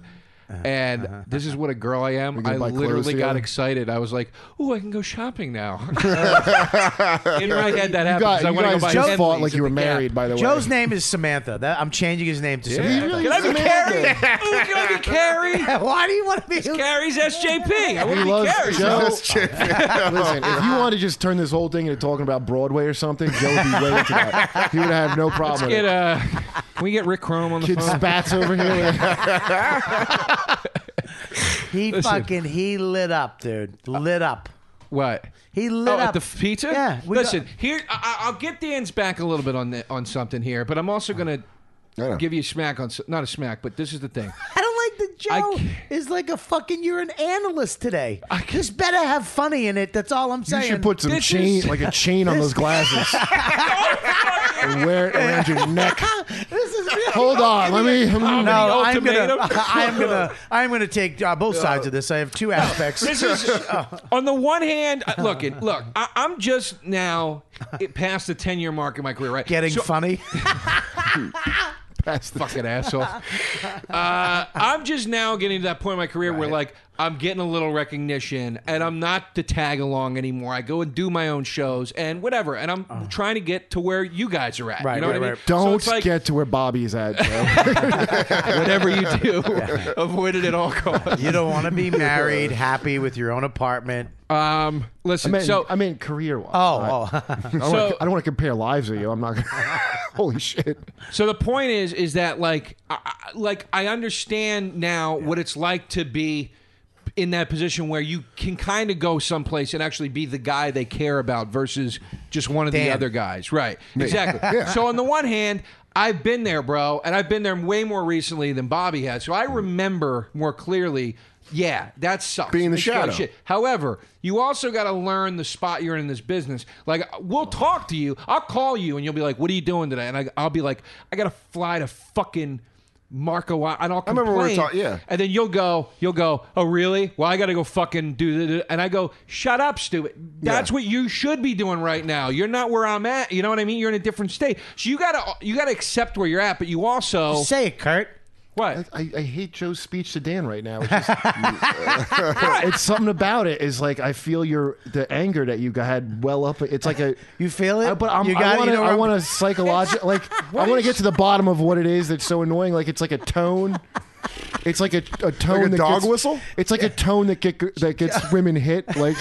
And this is what a girl I am. gonna I buy clothes literally got together? excited. I was like, "Ooh, I can go shopping now." In my head, that You, happens. got, I you want to go guys buy just Henleys fought like at you were the Gap. married, by the way. Joe's name is Samantha. That, I'm changing his name to Yeah. Samantha. Can I be Samantha. Carrie? Ooh, can I be Carrie? Why do you want to be? Carrie's S J P. I want He to be loves Carrie. Joe. That's Listen, if you wanted to just turn this whole thing into talking about Broadway or something, Joe would be way into that. He would have no problem with Get it. uh, can we get Rick Chrome on the Kid phone? Spats over here. He fucking he lit up, dude. Lit up. What? He lit Oh, up at the f- pizza? Yeah. we Listen, got- here I, I- I'll get Dan's back a little bit on the, on something here, but I'm also gonna I know. give you a smack on s- not a smack, but this is the thing. I don't like that I Joe can't- is like a fucking. You're an analyst today. This better have funny in it. That's all I'm You saying. should put some This chain, is- like a chain on those glasses, and wear it around your neck. This is real. Hold on, let me. Let me No, I'm ultimatum. gonna. I'm gonna. I'm gonna take uh, both sides of this. I have two aspects. This is on the one hand. uh, Look, it, look. I, I'm just now it past the ten year mark in my career, right? Getting So- funny. pass the Fucking asshole. Uh, I'm just now getting to that point in my career where, like, I'm getting a little recognition, and I'm not to tag along anymore. I go and do my own shows and whatever, and I'm trying to get to where you guys are at. Right, you know right, what I mean? right. Don't So it's like, get to where Bobby's at, Joe. whatever you do, avoid it at all costs. You don't want to be married, happy with your own apartment. Um, I listen, mean, so I mean, career-wise. Oh, oh. I don't So- wanna- I don't want to compare lives with you. I'm not. Gonna, Holy shit. So the point is, is that like, I, I- like I understand now what it's like to be in that position where you can kind of go someplace and actually be the guy they care about versus just one of the Dan. other guys. Right. Exactly. So on the one hand, I've been there, bro, and I've been there way more recently than Bobby has. So I remember more clearly. Yeah, that sucks. Being the It's really shadow. shit. However, you also got to learn the spot you're in in this business. Like, we'll talk to you. I'll call you, and you'll be like, "What are you doing today?" And I, I'll be like, "I got to fly to fucking Marco." And I'll complain. remember we were talk- yeah. And then you'll go, you'll go, "Oh, really? Well, I got to go fucking do this." And I go, "Shut up, stupid. That's Yeah. what you should be doing right now. You're not where I'm at. You know what I mean? You're in a different state. So you gotta, you gotta accept where you're at, but you also Say it, Kurt. what? I, I hate Joe's speech to Dan right now. It's, just, it's something about it is like I feel your the anger that you had well up. It's like a You feel it? I, but I'm, you I got want it. to. You know I what want to psychological. Like I want to get to the bottom of what it is that's so annoying. Like it's like a tone. It's like a, a tone Like a that dog gets, whistle? It's like a tone that get that gets women hit. Like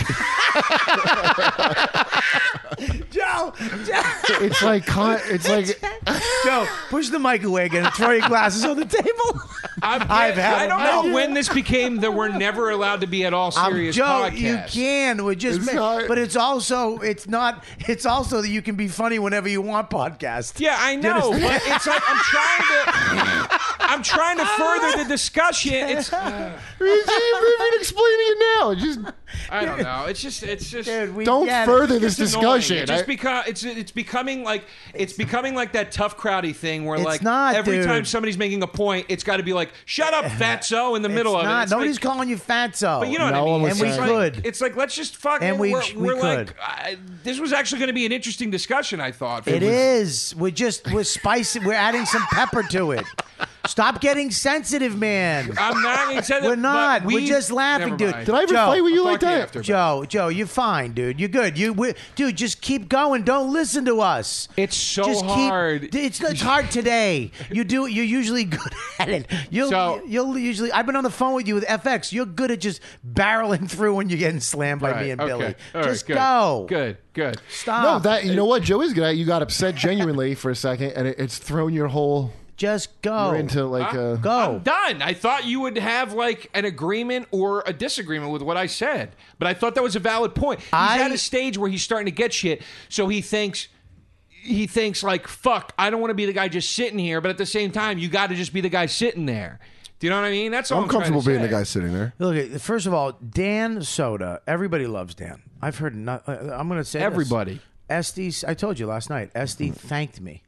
Joe, Joe, it's like con- it's like Joe, push the mic away again and throw your glasses on the table. I'm, I've had I don't enough. know when this became that we're never allowed to be at all Um, serious Joe, podcasts. you can. We just, It's ma- not- but it's also, it's not. It's also that you can be funny whenever you want. Podcast. Yeah, I know, but it's like I'm trying to, I'm trying to further the discussion. It's, uh, even explaining it now. Just I don't know. It's just, it's just. Dude, we don't get it. further this It's annoying. discussion. It just I- beca- it's it's becoming like it's becoming like that tough crowdy thing where It's like not, every dude. time somebody's making a point, it's got to be like "shut up, fatso" in the middle It's of not. it. It's Nobody's like, calling you fatso. But you know No what I one mean. was And we It's saying. like, could. It's like let's just fucking. And we- we're, we we're like could. I, this was actually going to be an interesting discussion. I thought It was- is. We're just we're spicing. We're adding some pepper to it. Stop getting sensitive, man. I'm not excited. We're not. but we- We're just laughing, Never dude. mind. Did I ever Joe, fight with you I'll like talk to you that? after. Joe, Joe, you're fine, dude. You're good. You, we, dude, just keep going. Don't listen to us. It's so just hard. Keep, it's, it's hard today. You do. You're usually good at it. You'll. So- you'll usually. I've been on the phone with you with F X. You're good at just barreling through when you're getting slammed by Right, me and okay. Billy. All right, just good. go. Good, good. Stop. No, that you know what Joe is good at. You got upset genuinely for a second, and it, it's thrown your whole. Just go. You're into like uh, go. I'm done. I thought you would have like an agreement or a disagreement with what I said, but I thought that was a valid point. He's I- at a stage where he's starting to get shit, so he thinks he thinks like, "Fuck, I don't want to be the guy just sitting here," but at the same time, you got to just be the guy sitting there. Do you know what I mean? That's all I'm, I'm comfortable trying being to the say. guy sitting there. Look, first of all, Dan Soda. Everybody loves Dan. I've heard. Not, uh, I'm going to say this. Everybody. Esty, I told you last night. Esty thanked me.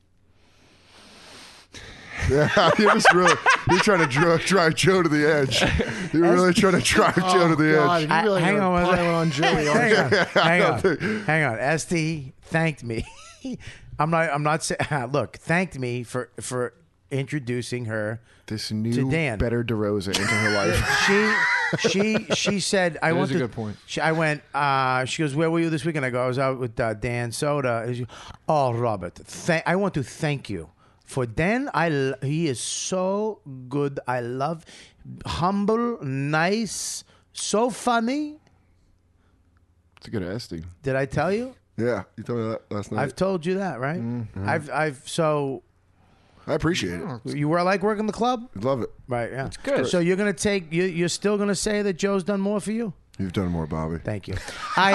Yeah, you're just really you're trying to dri- drive Joe to the edge. You're really trying to drive Joe to the God, edge. you really hang are on one piling on Joey. aren't hang you? on, hang on, hang on. Esty thanked me. I'm not. I'm not saying. Look, thanked me for for introducing her. This To new Dan. better DeRosa into her life. She she she said I That went is a to, good point. She, I went. Uh, she goes, "Where were you this weekend?" I go, "I was out with uh, Dan Soda." And she, oh, Robert, th- I want to thank you for Dan. I l- he is so good. I love humble, nice, so funny. It's a good Esty. Did I tell you? Yeah, you told me that last night. I've told you that, right? Mm-hmm. I've I've so I appreciate it. you were like working the club, Love it. right? Yeah, it's good. So you're gonna take you. You're still gonna say that Joe's done more for you. You've done more, Bobby. Thank you.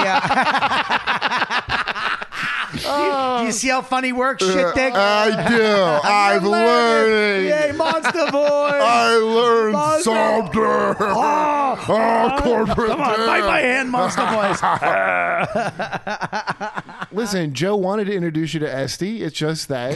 I. Uh, do you see how funny works, shit dick? I do. I'm learning. Yay, monster boy! I learned Monster. something. Oh, Oh, corporate. come on, bite my hand, monster boys. Listen, Joe wanted to introduce you to Esty. It's just that.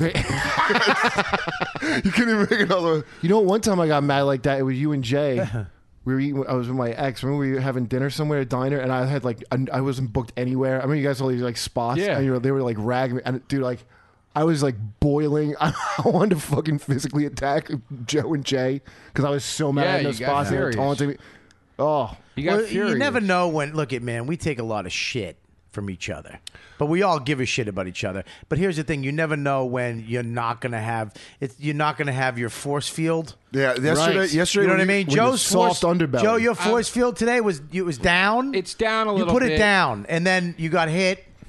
You couldn't even make it all the way. You know, one time I got mad like that. It was you and Jay. We were eating. I was with my ex. Remember we were having dinner somewhere at a diner, and I had like I, I wasn't booked anywhere. I remember you guys all these like spots. Yeah. And you were, they were like ragging me, and dude, like I was like boiling. I wanted to fucking physically attack Joe and Jay because I was so mad Yeah, in those you got spots. And they were furious. taunting me. Oh, You got Well, furious. you never know when. Look at man, we take a lot of shit from each other, but we all give a shit about each other. But here's the thing: you never know when you're not gonna have. It's, you're not gonna have your force field. Yeah, yesterday. Right. Yesterday, You know what I when mean? with Joe's the soft force, underbelly. Joe, your force field today was it was down. It's down a You little put bit. it down, and then you got hit.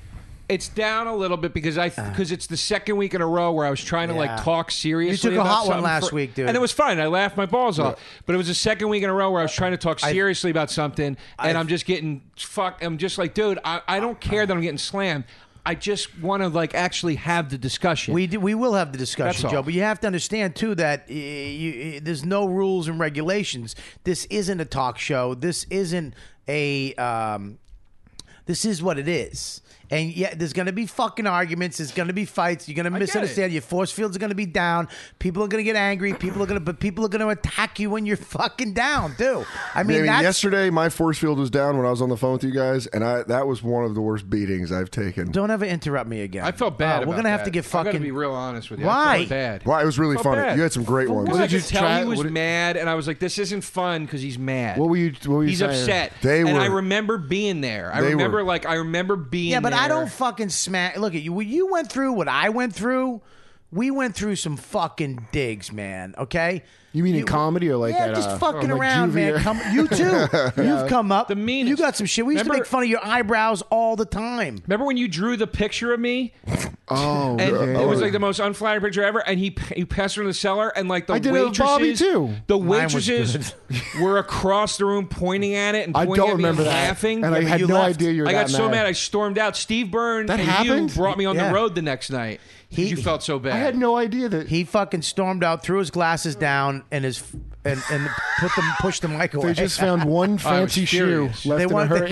It's down a little bit because I because it's the second week in a row where I was trying to Yeah. like talk seriously. You took a about hot one something last for- week, dude. and it was fine. I laughed my balls off. But it was the second week in a row where I was trying to talk seriously about something, and I'm just getting fuck. I'm just like, dude, I, I don't care that I'm getting slammed. I just want to like actually have the discussion. We do, we will have the discussion, That's all. Joe. But you have to understand too that uh, you, uh, there's no rules and regulations. This isn't a talk show. This isn't a. Um, this is what it is. And yeah, there's going to be fucking arguments. There's going to be fights. You're going to get misunderstand. it. Your force fields are going to be down. People are going to get angry. People are going to, but people are going to attack you when you're fucking down, too. I mean, I mean, that's, yesterday my force field was down when I was on the phone with you guys, and I that was one of the worst beatings I've taken. Don't ever interrupt me again. I felt bad. Uh, we're about going to have that. to get I fucking. gotta be real honest with you. Why? I felt bad. Well, it was really Felt funny. bad. You had some great ones. Well, I did you could tell try- he was what did- mad, and I was like, "This isn't fun" because he's mad. What were you? What were you He's saying? upset. They and were- I remember being there. I They remember, were- like, I remember being. Yeah, but I there. don't fucking smack. Look at you. When you went through what I went through, we went through some fucking digs, man. Okay. You mean in comedy or like yeah, at, just uh, fucking like around, juvie man. or- Come, you too. You've come up. The meanest. You got some shit. We used Remember- to make fun of your eyebrows all the time. Remember when you drew the picture of me? Oh, And yeah. it was like the most unflattering picture ever. And he he passed her in the cellar, and like the I did it with waitresses, Bobby, too. the Mine was waitresses were across the room pointing at it and I pointing don't at me remember and that. laughing. And I but had you no left. idea you were I got that so mad I stormed out. Steve Byrne That and happened? you brought me on Yeah. the road the next night. He- you felt so bad. I had no idea that He fucking stormed out, threw his glasses down, and his and and put them pushed the mic away. they just found one fancy shoe furious. left They in a want the-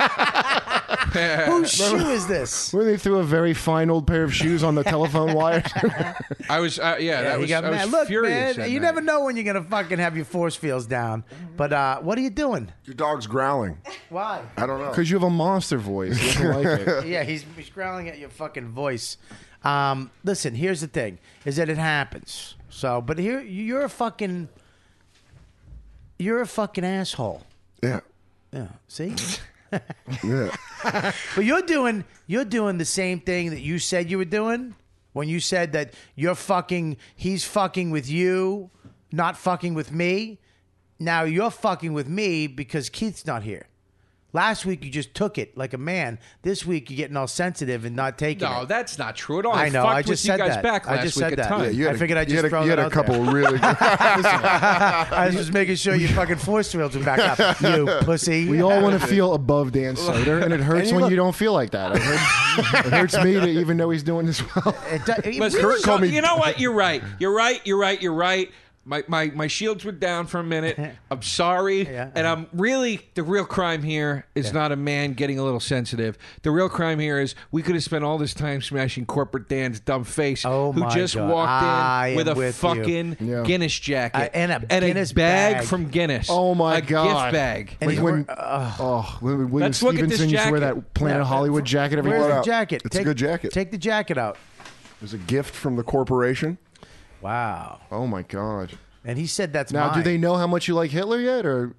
hurry. Whose shoe is this? Where they threw a very fine old pair of shoes on the telephone wire. I was, uh, yeah, Yeah, that he was, got I was mad. Look, furious. man, that you night. never know when you're gonna fucking have your force fields down. But uh, what are you doing? Your dog's growling. Why? I don't know. Because you have a monster voice. He doesn't like it. Yeah, he's, he's growling at your fucking voice. Um, listen, here's the thing: is that it happens. So, but here you're a fucking, you're a fucking asshole. Yeah. Yeah. See. Yeah. But you're doing you're doing the same thing that you said you were doing when you said that you're fucking he's fucking with you, not fucking with me. Now you're fucking with me because Keith's not here. Last week you just took it like a man. This week you're getting all sensitive and not taking No, it. that's not true at all. I know. fucked I just with said you guys that. back I last just week said at that. time. Yeah, you had I figured a, I'd you just had a, throw you that had a out couple there. really good. I was just making sure your fucking force fields were back up. You pussy. We all want to feel above Dan Soder, and it hurts you when look- you don't feel like that. It hurts, it hurts me to even know he's doing this well. It do- it Listen, really- so- you know what? You're right. You're right. You're right. You're right. My, my, my shields were down for a minute. I'm sorry. Yeah. And I'm really, the real crime here is not a man getting a little sensitive. The real crime here is we could have spent all this time smashing corporate Dan's dumb face, Oh, who my just God. walked I in with am a with you. fucking Yeah. Guinness jacket Uh, and a and Guinness a bag, bag. from Guinness. Oh my a God. gift bag. And Like he- when, uh, oh, when William Let's look at this Stevenson used to wear jacket. that Planet Yeah. Hollywood jacket every Where's Pull it the out. jacket? It's a good jacket. Take the jacket out. There's a gift from the corporation. Wow. Oh my God! And he said that's Now, mine. do they know how much you like Hitler yet, or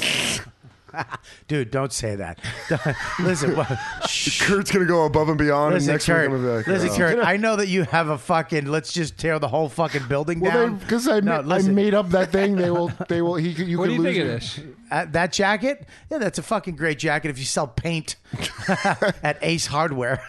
Dude, don't say that. Listen, what, Kurt's gonna go above and beyond. listen, and next Kurt. week I'm gonna be like, listen, oh. Kurt. I know that you have a fucking. Let's just tear the whole fucking building well, down. because I, No, ma- I listen. made up that thing. They will. They will. He. could- You What could do you lose think of your- this? Uh, that jacket? Yeah, that's a fucking great jacket if you sell paint at Ace Hardware.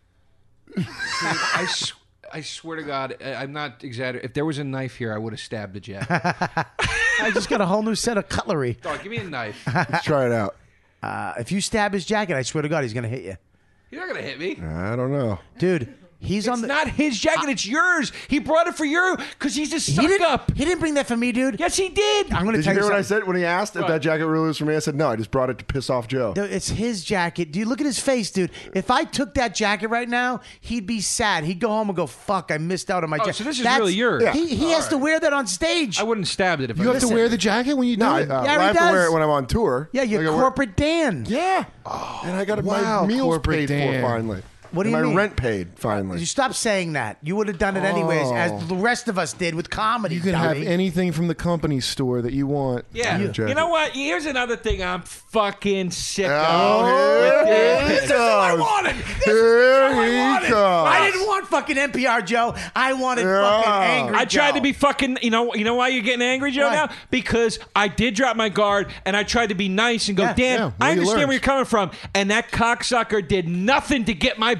I, sw- I swear to God, I- I'm not exaggerating. If there was a knife here, I would have stabbed the jacket. I just got a whole new set of cutlery. Dog, give me a knife. Let's try it out. Uh, if you stab his jacket, I swear to God, he's gonna hit you, You're not going to hit me. I don't know. dude. He's on It's the. not his jacket. It's yours. He brought it for you because he's a he suck didn't. up. He didn't bring that for me, dude. Yes, he did. I'm gonna Did tell you you hear what I something. said when he asked if What? that jacket really was for me? I said no. I just brought it to piss off Joe. Dude, it's his jacket. Dude, look at his face, dude. If I took that jacket right now, he'd be sad. He'd go home and go, "Fuck, I missed out on my Oh, jacket." so this is really yours. Yeah. He, he has to wear that on stage. I wouldn't have stabbed it if You I have to Listen. wear the jacket when you do No, I, it. uh, Yeah, well, he I have to wear does. it when I'm on tour. yeah, you're Like I wear- corporate Dan. Yeah. and I got wow, my meals corporate paid Dan. for finally. What do And you my mean? rent paid finally. You stop saying that. You would have done it anyways, Oh. as the rest of us did with comedy. You can have dummy. anything from the company store that you want. Yeah. You- You know what? Here's another thing I'm fucking sick Oh, of. here This he is what I comes. wanted. This is Here what I he wanted. comes. I didn't want fucking N P R Joe. I wanted Yeah. fucking angry. I tried Joe. to be fucking, you know, you know why you're getting angry, Joe, Why? now? Because I did drop my guard and I tried to be nice and go, Yeah. Dan, Yeah, well, I you understand learned. where you're coming from. And that cocksucker did nothing to get my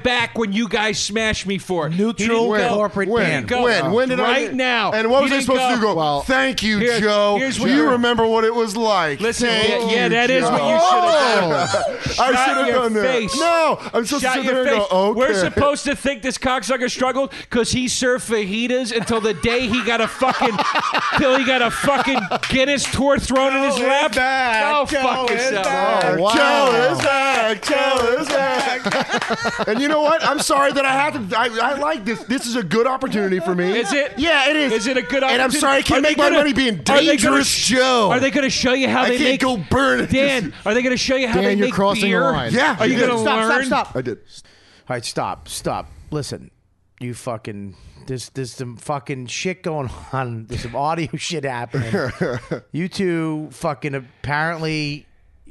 back when you guys smashed me for it. He Neutral didn't go. corporate When? He Dan. didn't go. When? When did I? Right now. And what was He I didn't supposed to do? Go, Well, thank you, Here- Joe. here's Do what- you remember what it was like? Listen, Thank yeah, you, that is Joe. what you should have done. I Shut should have your done that. face. No, I'm supposed Shut to sit your there and face. go, okay. We're supposed to think this cocksucker struggled because he served fajitas until the day he got a fucking till he got a fucking Guinness tour thrown in his Joe lap. is back. Go Joe fuck is yourself. back. Oh, wow. Joe is back. Joe is back. And you know what? I'm sorry that I have to. I, I like this. This is a good opportunity for me. Is it? Yeah, it is. Is it a good And I'm opportunity? sorry I can't Are they make my gonna- money being are they gonna dangerous, sh- Joe. Are they going to show you how I they can't make go burn it. Dan, are they going to show you how Dan, they you're make crossing the beer? line. Yeah. Are you you going to did. Stop, learn? stop, stop. I did. All right, stop, stop. Listen, you fucking. There's there's some fucking shit going on. There's some audio shit happening. You two fucking apparently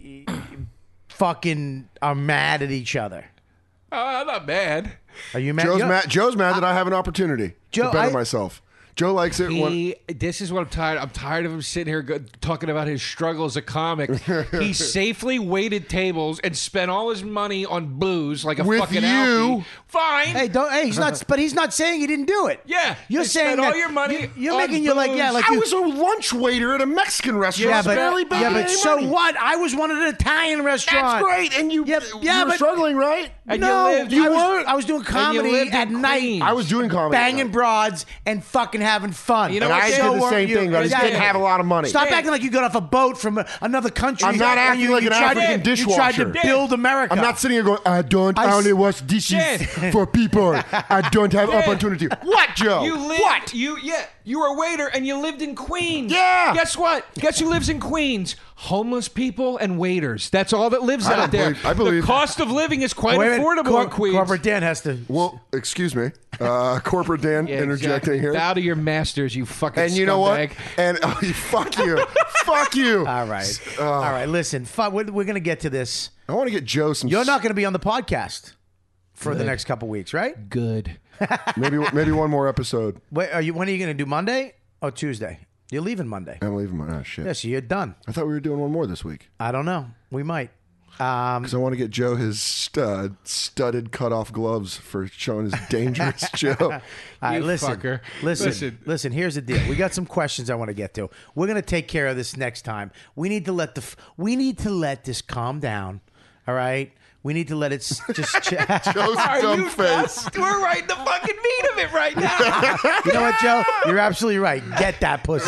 fucking are mad at each other. Uh, I'm not mad. Are you mad? Joe's You're- mad. Joe's mad that I have an opportunity Joe, to better I- myself. Joe likes it when. He, this is what I'm tired. I'm tired of him sitting here go, talking about his struggle as a comic. He safely waited tables and spent all his money on booze like a With fucking you. Alfie. Fine. Hey, don't. Hey, he's not. But he's not saying he didn't do it. Yeah, you're they saying spent all that your money you- You're on making you like yeah, booze. like I you, was a lunch waiter at a Mexican restaurant. yeah, It's but barely yeah, making but any so money. what? I was one at an Italian restaurant. That's great. And you, Yeah, yeah, you were but- struggling, right? And you no, lived- I you was, weren't. I was doing you comedy lived at in night. Queens. I was doing comedy. at banging night. broads and fucking having fun. You know And what, I Dan? did the So same were you. thing, but I just didn't Exactly. have a lot of money. Stop Dan. acting like you got off a boat from a, another country. I'm not and acting you, like you an tried African to, You tried to dishwasher. build America. I'm not sitting here going, I don't I only s- wash dishes Dan. for people. I don't have Dan. opportunity. What, Joe? You lived, what? You yeah. You were a waiter and you lived in Queens. Yeah. Guess what? Guess who lives in Queens? Homeless people and waiters. That's all that lives I out don't there. believe- I believe- the cost of living is quite Wait a minute. affordable Cor- in Queens. Corporate Dan has to. Well, excuse me. Uh, corporate Dan Yeah, interjecting exactly. here. Bow to your masters, you fucking And you know what? scumbag. And oh, fuck you. Fuck you. All right. All right. Listen, fu- we're, we're going to get to this. I want to get Joe some. You're not going to be on the podcast for the next couple weeks, right? Good. maybe maybe one more episode. Wait, are you? When are you going to do Monday or Tuesday? You're leaving Monday. I'm leaving my oh, shit. Yeah, so you're done. I thought we were doing one more this week I don't know. We might. Um, because I want to get Joe his stud, studded cut off gloves for showing his dangerous Joe. all right, You listen, fucker. listen, Listen. listen. Here's the deal. We got some questions I want to get to. We're gonna take care of this next time. We need to let the. f- We need to let this calm down. All right. We need to let it s- just. Ch- Joe's Are dumb you face. nuts? We're right in the fucking meat of it right now. you know what, Joe? You're absolutely right. Get that pussy.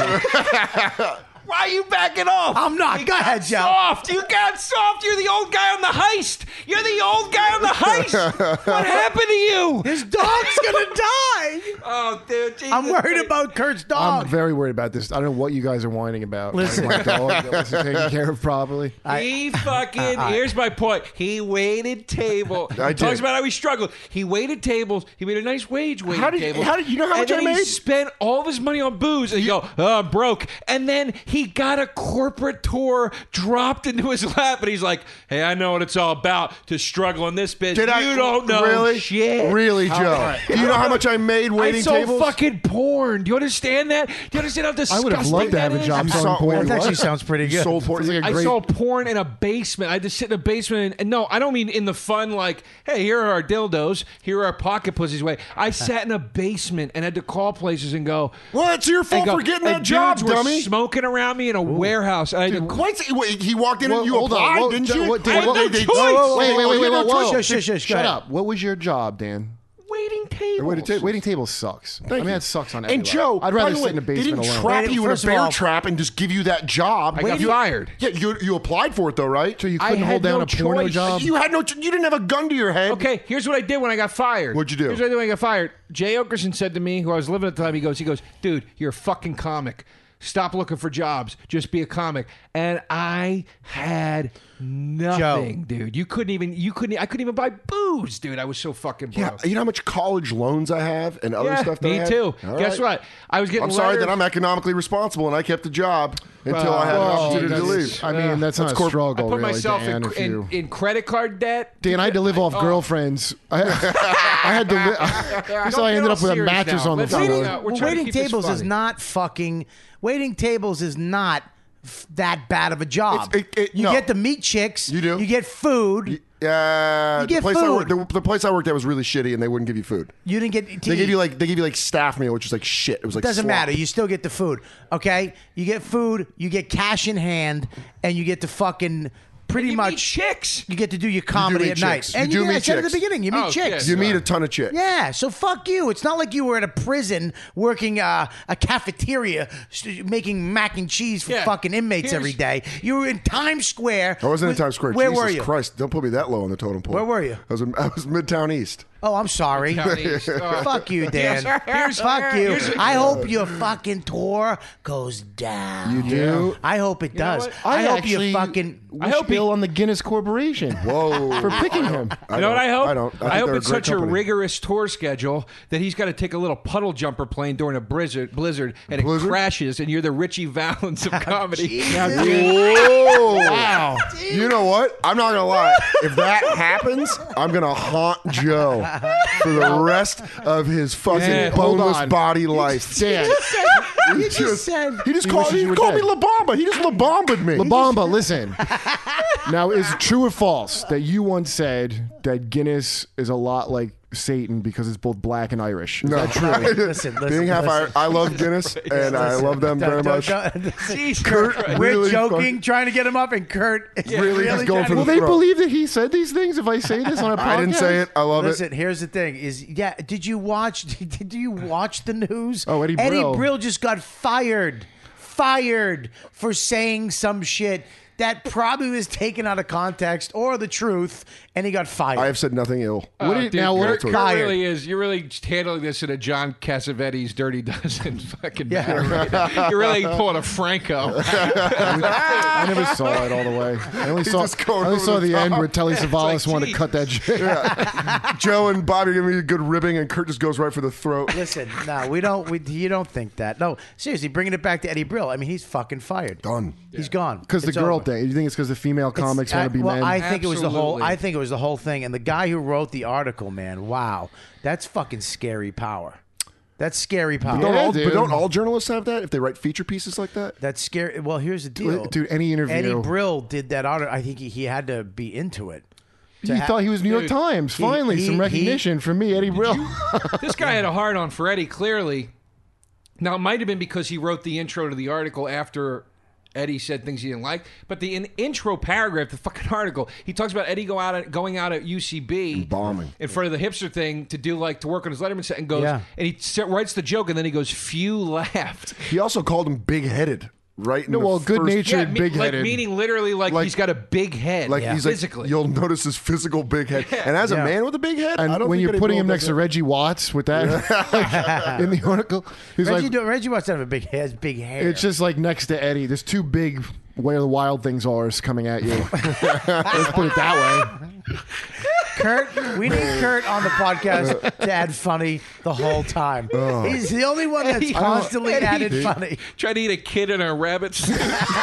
Why are you backing off? I'm not. You Go got ahead, Joe. Soft. You got soft. You're the old guy on the heist. You're the old guy on the heist. What happened to you? His dog's gonna die. Oh, dude. Jesus. I'm worried about Kurt's dog. I'm very worried about this. I don't know what you guys are whining about. Listen. Like my dog that wasn't taken care of properly. He fucking. Here's my point. He waited table. He I talks did. about how he struggled. He waited tables. He made a nice wage waiting How did- table. how did- you know how and much then I he made? spent all of his money on booze. And you go, oh, I'm broke. And then he got a corporate tour dropped into his lap, and he's like, "Hey, I know what it's all about to struggle in this business. Did you I don't know really? shit." Really, Joe? Do you know how much I made I waiting sold tables? fucking porn. Do you understand that? Do you understand how I disgusting would have loved to that have a is? job You selling saw- porn. that actually What? sounds pretty You good. sold porn. Sounds like a I great- saw porn in a basement. I had to sit in a basement, and, and no, I don't mean in the fun like, hey, here are our dildos, here are our pocket pussies. Way I sat in a basement and had to call places and go. Well, it's your fault and go, for getting and that job, dudes were dummy. smoking around me in a warehouse. I had to What's he, wait, he walked in Well, and you hold on. applied, Whoa, didn't Joe, you? what- I had what- no wait, choice. whoa, whoa, Wait, wait, Oh, wait, you wait, had no whoa, whoa. choice. Shush, shush, shush. Go Shut ahead. up. What was your job, Dan? waiting tables. Waiting tables. Waiting table sucks. I mean, you. it sucks on every And Joe, level. I'd by rather the sit way, in a they basement didn't alone. trap Wait, you in a first of bear all- trap and just give you that job. I got you, fired. Yeah, you you applied for it though, right? So you I couldn't had hold down no a porno choice. job? You had no. You didn't have a gun to your head. Okay, here's what I did when I got fired. What'd you do? Here's what I did when I got fired. Jay Okerson said to me, who I was living at the time, he goes, he goes, dude, you're a fucking comic. Stop looking for jobs. Just be a comic. And I had nothing, dude. You couldn't even. You couldn't. I couldn't even buy booze, dude. I was so fucking Yeah, broke. you know how much college loans I have and other Yeah, stuff. That me I have? too. All Guess right. what? I was getting. I'm sorry letters- that I'm economically responsible and I kept the job until I had an Well, opportunity to that's- leave. I mean, that's not a corp- struggle, I put really, myself Dan. in, if in, you... in credit card debt. Dan, I had to live off Oh. girlfriends. I, I had to live. Don't so I get ended all up with a serious mattress now. on the Let's- floor. Waiting- Waiting, we're well, trying to waiting keep this tables is funny. not fucking. Waiting tables is not f- that bad of a job. It's- it- it- you no. get to meet chicks. You do. You get food. Yeah, You get the place I food. worked, the, the place I worked at was really shitty, and they wouldn't give you food. You didn't get. To They eat. give you like they give you like staff meal, which is like shit. It was like Doesn't slop. matter. You still get the food. Okay, you get food. You get cash in hand, and you get to fucking pretty You much meet chicks. You get to do your comedy meet at night. chicks. And You do yeah, meet I said at the chicks. beginning, you meet Oh, chicks. yeah. You meet a ton of chicks. Yeah, so fuck you. It's not like you were at a prison working uh, a cafeteria s- making mac and cheese for Yeah. fucking inmates Here's- every day. You were in Times Square. I wasn't with- in Times Square. Where Jesus were you? Christ, don't put me that low on the totem pole. Where were you? I was in, I was Midtown East. Oh, I'm sorry. Down east. Oh. Fuck you, Dan. Here's- Fuck you. here's- I hope your fucking tour goes down. You do? I hope it know does. what? I, hope actually you fucking. wish hope he- Bill on the Guinness Corporation Whoa. for picking him. You know what I hope? I don't. I, think hope they're it's a great such company. a rigorous tour schedule that he's got to take a little puddle jumper plane during a blizzard, blizzard, and Blizzard? it crashes, and you're the Richie Valens of comedy. Whoa! Wow. You know what? I'm not gonna lie. If that happens, I'm gonna haunt Joe for the rest of his fucking Yeah, hold boneless on. body life. Dan, He just said- He just He called, wishes he you were called me dead. La Bamba. He just La Bamba'd me. La Bamba, listen. Now, is it true or false that you once said that Guinness is a lot like Satan because it's both black and Irish? Is that true? Listen, listen, Being half listen. Irish, I love Guinness, and I love them Don't- very don't- much. don't- listen. Jesus Kurt, Christ. We're really joking, fucking- trying to get him up, and Kurt is Really really just going trying for to- the Will they throat. believe that he said these things if I say this on a podcast? I didn't say it. I love Listen, it. here's the thing: is yeah. Did you watch? Did you watch the news? Oh, Eddie Eddie Brill. Brill just got fired, fired for saying some shit that probably was taken out of context or the truth, and he got fired. I have said nothing ill. Oh, What did- dude, now what- Kurt, Kurt Fired. really is. You're really handling this in a John Cassavetes Dirty Dozen fucking Yeah. manner. Right? You're really pulling a Franco. I never saw it all the way. I only saw, just going I only over saw the the, top. end where Telly Savalas like, wanted to geez. cut that shit. Joe and Bobby are giving me a good ribbing, and Kurt just goes right for the throat. Listen, no, we don't. We, you don't think that? No, seriously, bringing it back to Eddie Brill. I mean, he's fucking fired. Done. He's gone Because the It's girl over. thing. You think it's because the female It's- comics I- want to be well, men? I think it was the whole. Absolutely. I think it was the whole thing. And the guy who wrote the article, man, wow, that's fucking scary power. That's scary power. Don't Yeah, all, dude. but don't all journalists have that if they write feature pieces like that? That's scary. Well, here's the deal, Dude, any interview. Eddie Brill did that article. I think he, he had to be into it. To you ha- thought he was New York Dude, Times. he- Finally, he- some he- recognition from me, Eddie Brill. This guy had a hard on for Eddie, clearly. Now, it might have been because he wrote the intro to the article after Eddie said things he didn't like. But the in, intro paragraph, the fucking article, he talks about Eddie go out at, going out at U C B. Bombing. In front of the hipster thing to do like to work on his Letterman set and goes, Yeah. and he s- writes the joke and then he goes, few laughed. He also called him big-headed, right? in No, the well, first- good-natured, Yeah, me- big-headed. Like meaning literally like, Like- he's got a big head. Like he's like, physically. you'll notice his physical big head. And as a Yeah. man with a big head, I And don't when think you're Eddie putting Brill him does next to that. Reggie Watts with that like, in the article, he's Reggie, like, do, Reggie Watts doesn't have a big hair. Has big hair. it's just like next to Eddie. There's two big where the wild things are is coming at you. Let's put it that way. Kurt. We need Kurt on the podcast to add funny the whole time. Oh. He's the only one that's constantly Eddie- added funny. Try to eat a kid in a rabbit suit.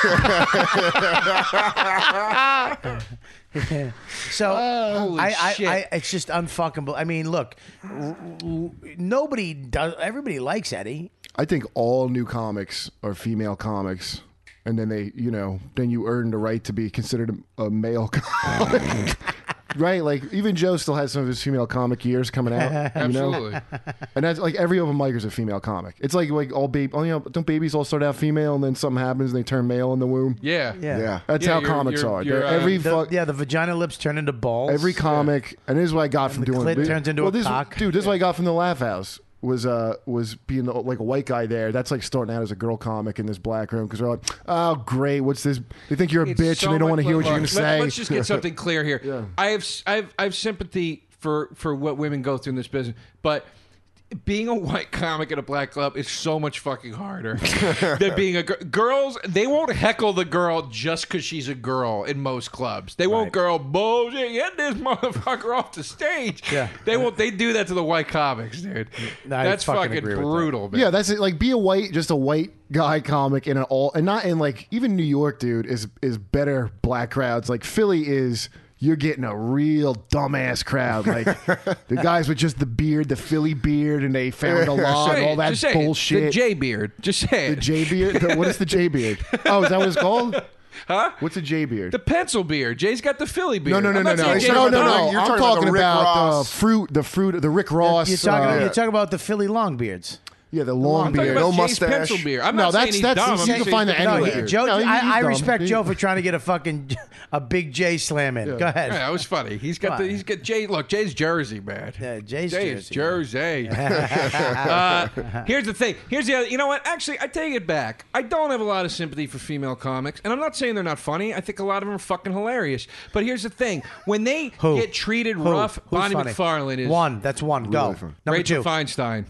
So Holy I, I, shit. I, it's just unfuckable. I mean, look, r- r- nobody does. Everybody likes Eddie. I think all new comics are female comics. And then they, you know, then you earn the right to be considered a, a male comic. Right? Like, even Joe still has some of his female comic years coming out. You know? Absolutely. And that's like every open mic is a female comic. It's like like all baby, oh, you know, don't babies all start out female and then something happens and they turn male in the womb? Yeah. Yeah. Yeah. That's Yeah, how you're- comics you're- are. you're, They're uh, every The, fuck, yeah, the vagina lips turn into balls. every comic, and this is what I got from the doing. clit this- turns into well, a this, cock. Dude, this is what I got from the Laugh House. Was uh was being the, like a white guy there. That's like starting out as a girl comic in this black room because they're like, oh great, what's this? They think you're a It's bitch so and they don't much- want to hear what look, you're going to let- say. Let's just get something clear here. Yeah. I have I have I have sympathy for for what women go through in this business, but being a white comic at a black club is so much fucking harder than being a girl. Girls, they won't heckle the girl just because she's a girl in most clubs. They won't girl bullshit, get this motherfucker off the stage. Yeah. They won't. They do that to the white comics, dude. I That's fucking fucking agree with that. brutal, man. Yeah, that's it. Like, be a white, just a white guy comic in an all, and not in like even New York, dude, is is better black crowds. Like Philly is. You're getting a real dumbass crowd, like the guys with just the beard, the Philly beard, and they found a lot, Say all it. that Just say it. bullshit. The J beard. Just say The it. J beard. The, what is the J beard? Oh, is that what it's called? Huh? What's a J beard? The pencil beard. Jay's got the Philly beard. no, no, no, I'm no, not no, saying Jay's no, got no, the- no. You're I'm talking about talking the Rick about Ross. the fruit, the fruit, the Rick Ross. You're talking, uh, you're talking about the Philly Longbeards. yeah, the long I'm talking beard. about No Jay's mustache. pencil beard. I'm No, not that's- saying he's that's- dumb. you I'm can just find saying that he's got the anywhere. beard. Joe, No, he- I, I he's dumb. respect He- Joe for trying to get a fucking a big J slam in. Go ahead. Yeah, that was funny. He's got the. Come on. He's got Jay. Look, Jay's Jersey, man. Yeah, Jay's Jay's Jersey. Jersey. uh, here's the thing. Here's the other. You know what? Actually, I take it back. I don't have a lot of sympathy for female comics, and I'm not saying they're not funny. I think a lot of them are fucking hilarious. But here's the thing: when they Who? get treated Who? rough, Who's Bonnie funny? McFarlane is One. That's one. Go. Really funny. Number Rachel two. Feinstein.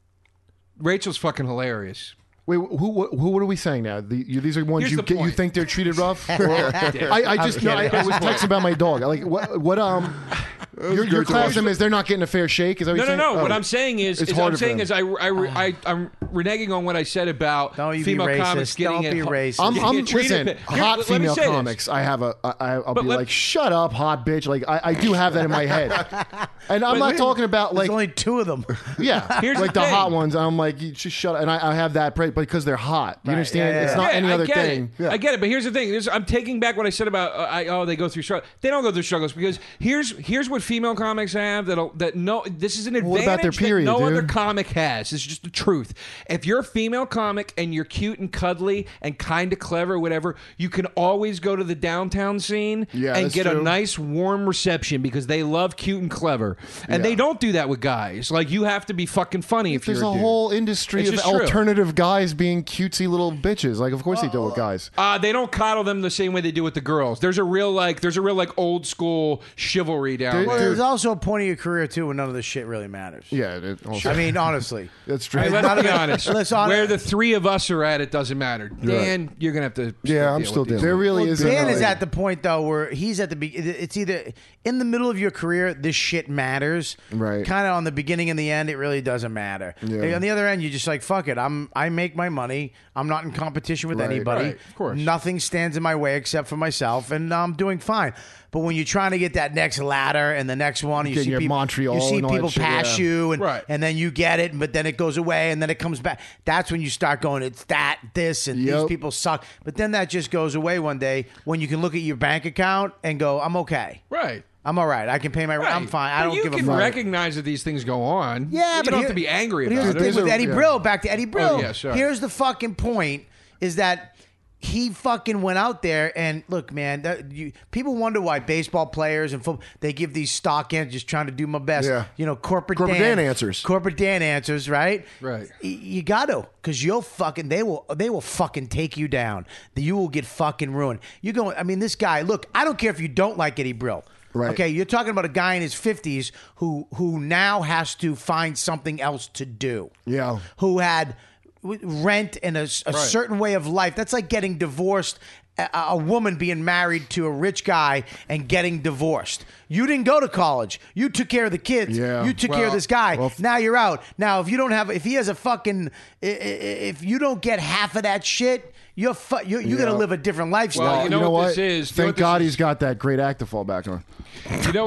Rachel's fucking hilarious. Wait, who, who, who? What are we saying now? The, you, these are ones Here's you the get, you point. think they're treated rough? Or- I, I just no, I, I was texting about my dog. Like what? What? Um, your, your class them is they're not getting a fair shake. Is that what No, you're no, saying? no. Oh. What I'm saying is, It's is harder I'm for saying them. is, I, I, I, I'm reneging on what I said about Don't you be female racist. comics getting Don't it. be ho- racist. I'm, getting I'm it treated listen. pa- Here, hot let me female say this. comics. I have a. I, I'll But be let- like, shut up, hot bitch. Like I, I do have that in my head, and I'm But not let- talking about There's like only two of them. yeah, Here's like the the, thing. hot ones. I'm like, you just shut up. And I, I have that pra- because they're hot. You Right, understand? yeah, yeah, It's yeah. not Yeah, any I other get thing. It. I get it, but here's the thing: There's, I'm taking back what I said about uh, I, oh they go through struggles. They don't go through struggles because here's here's what female comics have that that no this is an advantage What about their period, that no dude? other comic has. This is just the truth. If you're a female comic and you're cute and cuddly and kind of clever, whatever, you can always go to the downtown scene Yeah, and that's get a true. nice warm reception because they love cute and clever, and Yeah. they don't do that with guys. Like you have to be fucking funny if There's you're a a dude. whole industry It's of just true. alternative guys being cutesy little bitches. Like, of course they do it with guys. Uh, they don't coddle them the same way they do with the girls. There's a real like, there's a real like old school chivalry down Dude, Well, there. there's also a point of your career too when none of this shit really matters. Yeah, it also, I mean, honestly. that's true. Hey, None let's of be it- honest. let's hon- Where the three of us are at, it doesn't matter. Dan, you're gonna have to. Yeah, I'm deal still with these. dealing there really Well, is. Dan is at the point though where he's at the be- it's either in the middle of your career this shit matters, Right. Kind of on the beginning and the end it really doesn't matter. Yeah. On the other end you're just like fuck it. I'm I make my money. I'm not in competition with Right. anybody. Right, of course. Nothing stands in my way except for myself, and I'm doing fine. But when you're trying to get that next ladder and the next one, you Getting see your people, Montreal you see and all people that shit, pass yeah. you, and Right. and then you get it, but then it goes away, and then it comes back. That's when you start going, it's that, this, and these Yep. people suck. But then that just goes away one day when you can look at your bank account and go, I'm okay. Right. I'm all right. I can pay my rent. I'm Right. fine. I But don't you give a can fuck. recognize that these things go on. Yeah, you but don't here- have to be angry but about here's it. the thing with a- Eddie yeah. Brill. Back to Eddie Brill. Oh, yeah, sorry. Here's the fucking point: is that he fucking went out there and look, man. That, you, people wonder why baseball players and football they give these stock answers, just trying to do my best. Yeah. You know, corporate, Corporate Dan answers. corporate Dan answers, right? Right. Y- You got to, because you'll fucking they will they will fucking take you down. You will get fucking ruined. You go. I mean, this guy. Look, I don't care if you don't like Eddie Brill. Right. Okay, you're talking about a guy in his fifties who who now has to find something else to do. Yeah. Who had w- rent and a, a certain way of life. That's like getting divorced. A, a woman being married to a rich guy and getting divorced. You didn't go to college. You took care of the kids. Yeah. You took care of Well- this guy. well, now you're out. Now if you don't have, if he has a fucking, i- i- if you don't get half of that shit, you're fu- you're, you're Yeah. gonna live a different lifestyle. Well, you you know, know what what? this is? You know Thank what this God is? he's got that great act to fall back on. You know,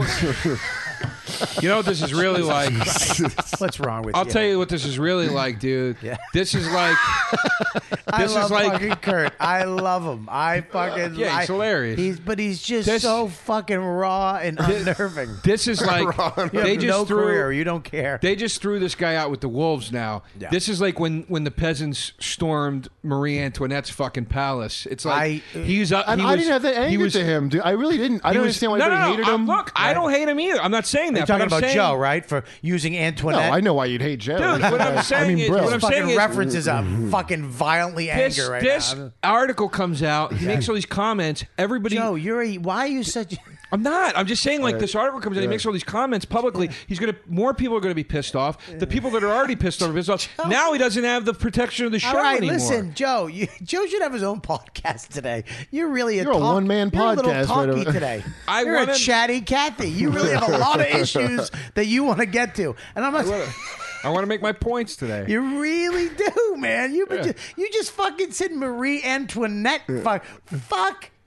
you know what this is really like. What's wrong with I'll you? tell you what this is really like, dude. This is like. I This love is like. fucking Kurt. I love him. I fucking Yeah, he's I- hilarious. He's but he's just This- so fucking raw and unnerving. This is like. You They have just no threw. career. You don't care. They just threw this guy out with the wolves now. Yeah. This is like when, when the peasants stormed Marie Antoinette's fucking palace. It's like I- he's up. And he I was, didn't have that he anger was, to him, dude. I really didn't. I he don't was- understand why no, everybody no, no, hated I'm- him. Look, I don't hate him either. I'm not saying that. You're talking but I'm about saying, Joe, right? For using No, Antoinette. I know why you'd hate Joe. Dude, what I'm saying I mean, is- Brill. what I'm fucking saying is- references a fucking violently This, anger right this now. article comes out. He makes all these comments. Everybody. Joe, you're a, why are you such? I'm not. I'm just saying, like, this article comes out. He makes all these comments publicly. He's gonna. More people are gonna be pissed off. The people that are already pissed off are pissed off. Now he doesn't have the protection of the show All right, anymore. listen, Joe. You, Joe should have his own podcast today. You're really a You're a talk- one-man you're a little podcast right talky over- today. I you're wanna- a chatty Cathy. You really have a lot of issues that you want to get to, and I'm not. I want to make my points today. You really do, man. You Yeah. just, you just fucking said Marie Antoinette. Fuck, fuck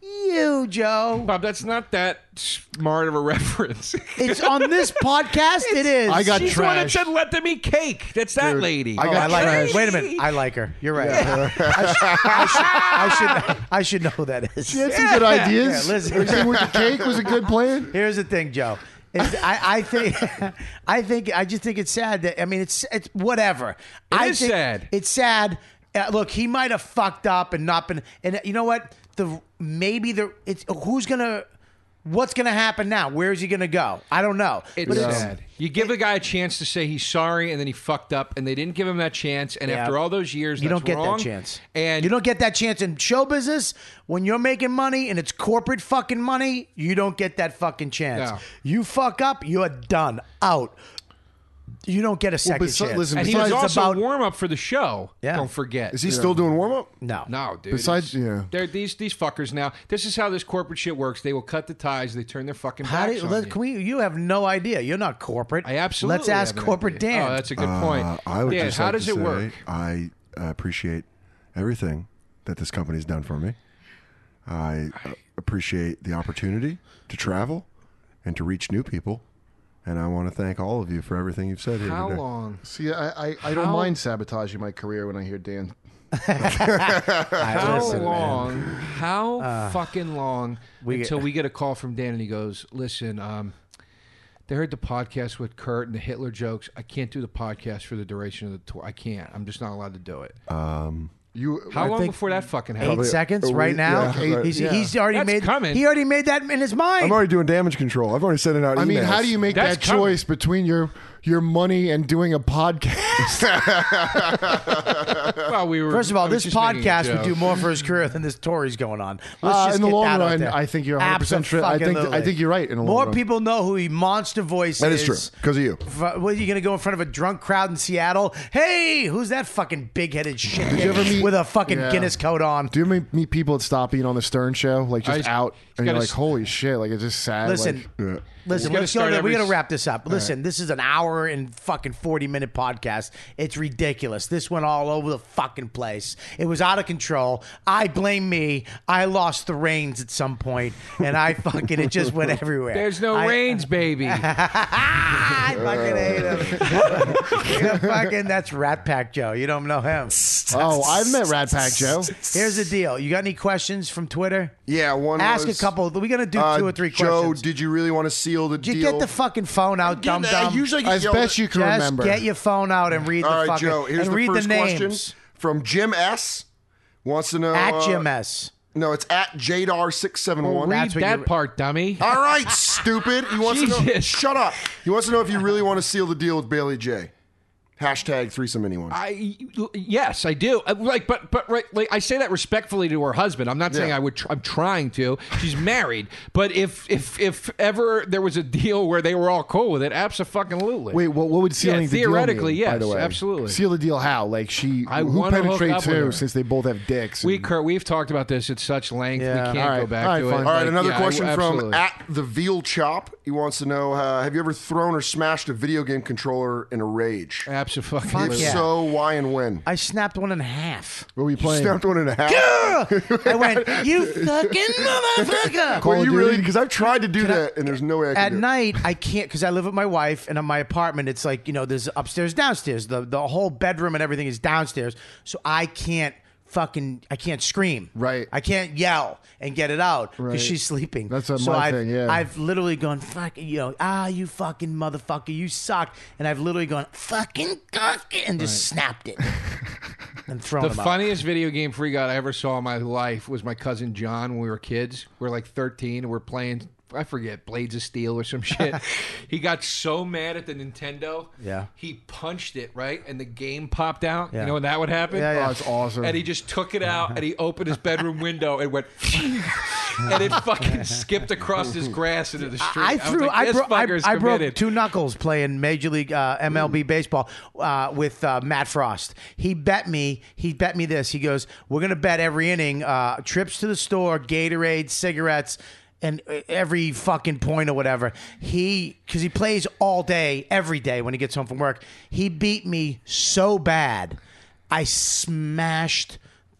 you, Joe. Bob, that's not that smart of a reference. It's on this podcast. It is. I got She's the one that trashed. said, "Let them eat cake." That's that Dude, lady. I Oh, got I like her. trashed. Wait a minute. I like her. You're right. I, sh- I, should, I should. I should know who that is. She had some good ideas. Yeah, listen. Everything with the cake was a good plan. Here's the thing, Joe. Is I, I think, I think, I just think it's sad that I mean, it's it's whatever. It I is think sad. It's sad. Uh, look, he might have fucked up and not been. And you know what? The maybe the it's who's gonna. What's going to happen now? Where is he going to go? I don't know. It's But sad. You give the guy a chance to say he's sorry, and then he fucked up, and they didn't give him that chance. And Yeah. after all those years, You that's don't get wrong. that chance. And you don't get that chance in show business when you're making money and it's corporate fucking money. You don't get that fucking chance. No. You fuck up, you're done, out. You don't get a second besi- chance. listen, and he besides- was it's also about- warm up for the show. Yeah. Don't forget. Is he still doing warm up? no, No, dude. Besides, it's- yeah. they're these these fuckers now. This is how this corporate shit works. They will cut the ties. They turn their fucking How do backs you, on let, you. can we, you have no idea. You're not corporate. I absolutely. Let's ask have an corporate idea. Dan. Oh, that's a good point. Uh, I would Dan, just how like does to it say work? I uh, appreciate everything that this company's done for me. I uh, appreciate the opportunity to travel and to reach new people. And I want to thank all of you for everything you've said here How today. long? See, I, I, I don't How- mind sabotaging my career when I hear Dan. How listen, man. long? How fucking long we- until we get a call from Dan and he goes, "Listen, um, they heard the podcast with Kurt and the Hitler jokes. I can't do the podcast for the duration of the tour. I can't. I'm just not allowed to do it." You, How I long think- before that fucking Eight happens? seconds a right week, now. yeah, right. he's, Yeah. he's already That's made. coming. He already made that in his mind. I'm already doing damage control. I've already sent it out I emails. mean, how do you make That's that coming. choice between your your money and doing a podcast? Well, we were. First of all, I was this just making a podcast would joke. do more for his career than this tour he's going on. Let's Uh, just in the get long that out run, there. I think you're one hundred percent true. I think Abso-fucking-lutely. I think you're right in the long More run. people know who he Monster Voice That is. is true, because of you. F- What, are you going to go in front of a drunk crowd in Seattle? Hey, who's that fucking big-headed shit you ever meet- with a fucking Yeah. Guinness coat on? Do you ever meet, meet people that stop being on the Stern Show, like just I- out, and you're gotta like, s- "Holy shit!" Like it's just sad. Listen, like- Yeah. Listen, We gotta let's go. start To, we every got to s- wrap this up. Listen, this is an hour and fucking forty minute podcast. It's ridiculous. This went all over the fucking place. It was out of control. I blame me. I lost the reins at some point, and I fucking it just went everywhere. There's no I, reins, baby. I fucking hate him. Yeah, fucking that's Rat Pack Joe. You don't know him. oh, I've met Rat Pack Joe. Here's the deal. You got any questions from Twitter? Yeah, one Ask was, a couple. We're gonna do uh, two or three Joe, questions. did you really want to seal the Did you deal? get the fucking phone out, Yeah, dum I dum? usually get As yelled best at. you can Just remember. get your phone out and read All the right, fucking Joe, here's and the read first the question names from Jim S. Wants to know at uh, Jim S. No, it's at Jadar six seven one. Well, Read That's what that you're- part, dummy. All right, stupid. He wants to know. Jesus. Shut up. He wants to know if you really want to seal the deal with Bailey J. Hashtag threesome anyone. I yes, I do. I- Like, but but right, like I say that respectfully to her husband. I'm not saying Yeah. I would. Tr- I'm trying to. She's married. But if if if ever there was a deal where they were all cool with it, abso-fucking-lutely. Wait, what, what would sealing Yeah, the deal theoretically, mean, by yes, the way? absolutely. Seal the deal how? Like she, I who wanna hook penetrates up with who her. since they both have dicks? we and- Kurt, we've talked about this at such length. Yeah. We can't All right, go back all right, to fine. it. All right, Like, another yeah, I- question from absolutely. at the Veal Chop. He wants to know: uh, Have you ever thrown or smashed a video game controller in a rage? Absolutely. If yeah. so, why and when? I snapped one in half. What were you playing? Snapped one and a half. I went, you fucking motherfucker. Call Were of you Duty? really? Because I've tried to do Can I- that, and there's no way I can At do it. night, I can't because I live with my wife, and in my apartment, it's like you know, there's upstairs, downstairs. The the whole bedroom and everything is downstairs, so I can't fucking I can't scream. Right. I can't yell and get it out because Right. she's sleeping. That's a so my I've, thing, yeah. I've literally gone fuck you know ah you fucking motherfucker you suck, and I've literally gone fucking fuck it, and just snapped it and thrown The them out. funniest video game freak out I ever saw in my life was my cousin John when we were kids. We were like thirteen and we're playing, I forget, Blades of Steel or some shit. He got so mad at the Nintendo. Yeah. He punched it, right? And the game popped out. Yeah. You know when that would happen? Yeah, yeah. Oh, it's awesome. And he just took it out and he opened his bedroom window and went, and it fucking skipped across his grass into the street. I was threw. like, I, this bro- I, fucker's I broke committed. two knuckles playing Major League uh, M L B baseball uh, with uh, Matt Frost. He bet me. He bet me this. He goes, "We're gonna bet every inning, uh, trips to the store, Gatorade, cigarettes." And every fucking point or whatever, he because he plays all day, every day when he gets home from work. He beat me so bad, I smashed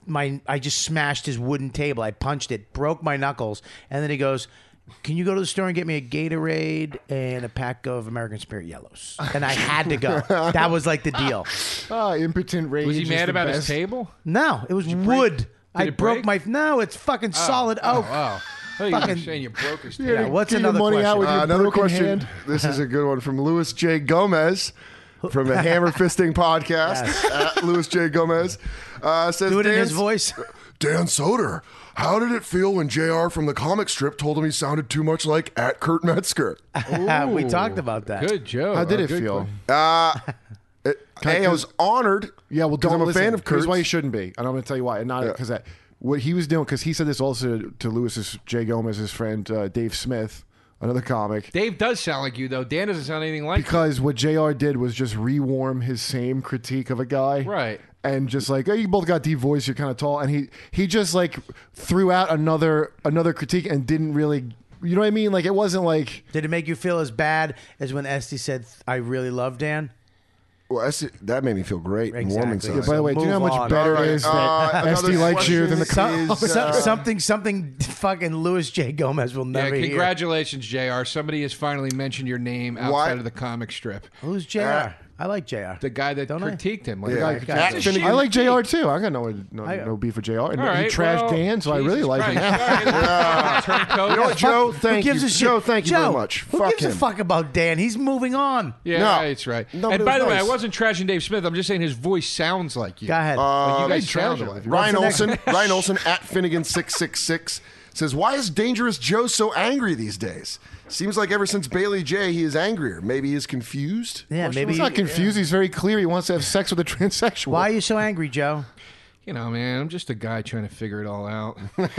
my I just smashed his wooden table. I punched it, broke my knuckles, and then he goes, "Can you go to the store and get me a Gatorade and a pack of American Spirit Yellows?" And I had to go. That was like the deal. Ah, impotent rage. Was he is mad the about his best. table? No, it was wood. I it broke break? my. No, it's fucking solid oak. Oh, oh. You were Fucking- saying you broke his Yeah, table. what's get your another money out question? with your Uh, another broken question. hand. This is a good one from Louis J. Gomez from the Hammer Fisting Podcast. At Louis J. Gomez uh, says, Do it in Dan, his voice. Dan Soder, how did it feel when J R from the comic strip told him he sounded too much like at Kurt Metzger? We talked about that. Good joke. How did Oh, it good feel? question. Uh, it, hey, I was honored. Yeah, well, because don't I'm a listen. fan of Here's Kurt's. why you shouldn't be, and I'm going to tell you why. And not Yeah. because that what he was doing, because he said this also to Lewis's Jay Gomez's friend uh, Dave Smith, another comic. Dave does sound like you, though. Dan doesn't sound anything like Because what J R did was just rewarm his same critique of a guy, Right. And just like, oh, you both got deep voice, you're kind of tall, and he he just like threw out another another critique and didn't really, you know what I mean? Like it wasn't like. Did it make you feel as bad as when Esty said, "I really love Dan"? Well, that's, that made me feel great and warm Exactly. inside. By the way, do you know how Move much on. better All it right, is uh, that another Esty likes you than the question co- is, So- uh, something, something. Fucking Louis J. Gomez will Yeah, never hear. congratulations, J R. Somebody has finally mentioned your name outside Why- of the comic strip. Who's J R? I like J R. The guy that Don't I? critiqued him. Like, Yeah. the guy At critiqued him. Finnegan- I like J R too. I got no no, I- no beef with J R. And All right, he trashed well, Dan, so I really Jesus like him. Christ. All right. Turncoat. You know what, Joe? Who Thank gives you. a shit? Joe, thank you Joe, very much. Who Fuck gives him. a fuck about Dan? He's moving on. Yeah, No. that's right. No, but and it by was the way, I nice. wasn't trashing Dave Smith. I'm just saying his voice sounds like you. Go ahead. Like you guys trash sound him. alike. Ryan What's the Olson, Ryan Olson at Finnegan six six six says, "Why is Dangerous Joe so angry these days? Seems like ever since Bailey J, he is angrier. Maybe he's confused." yeah, maybe. He's not confused. He's very clear. He wants to have sex with a transsexual. Why are you so angry, Joe? You know, man, I'm just a guy trying to figure it all out.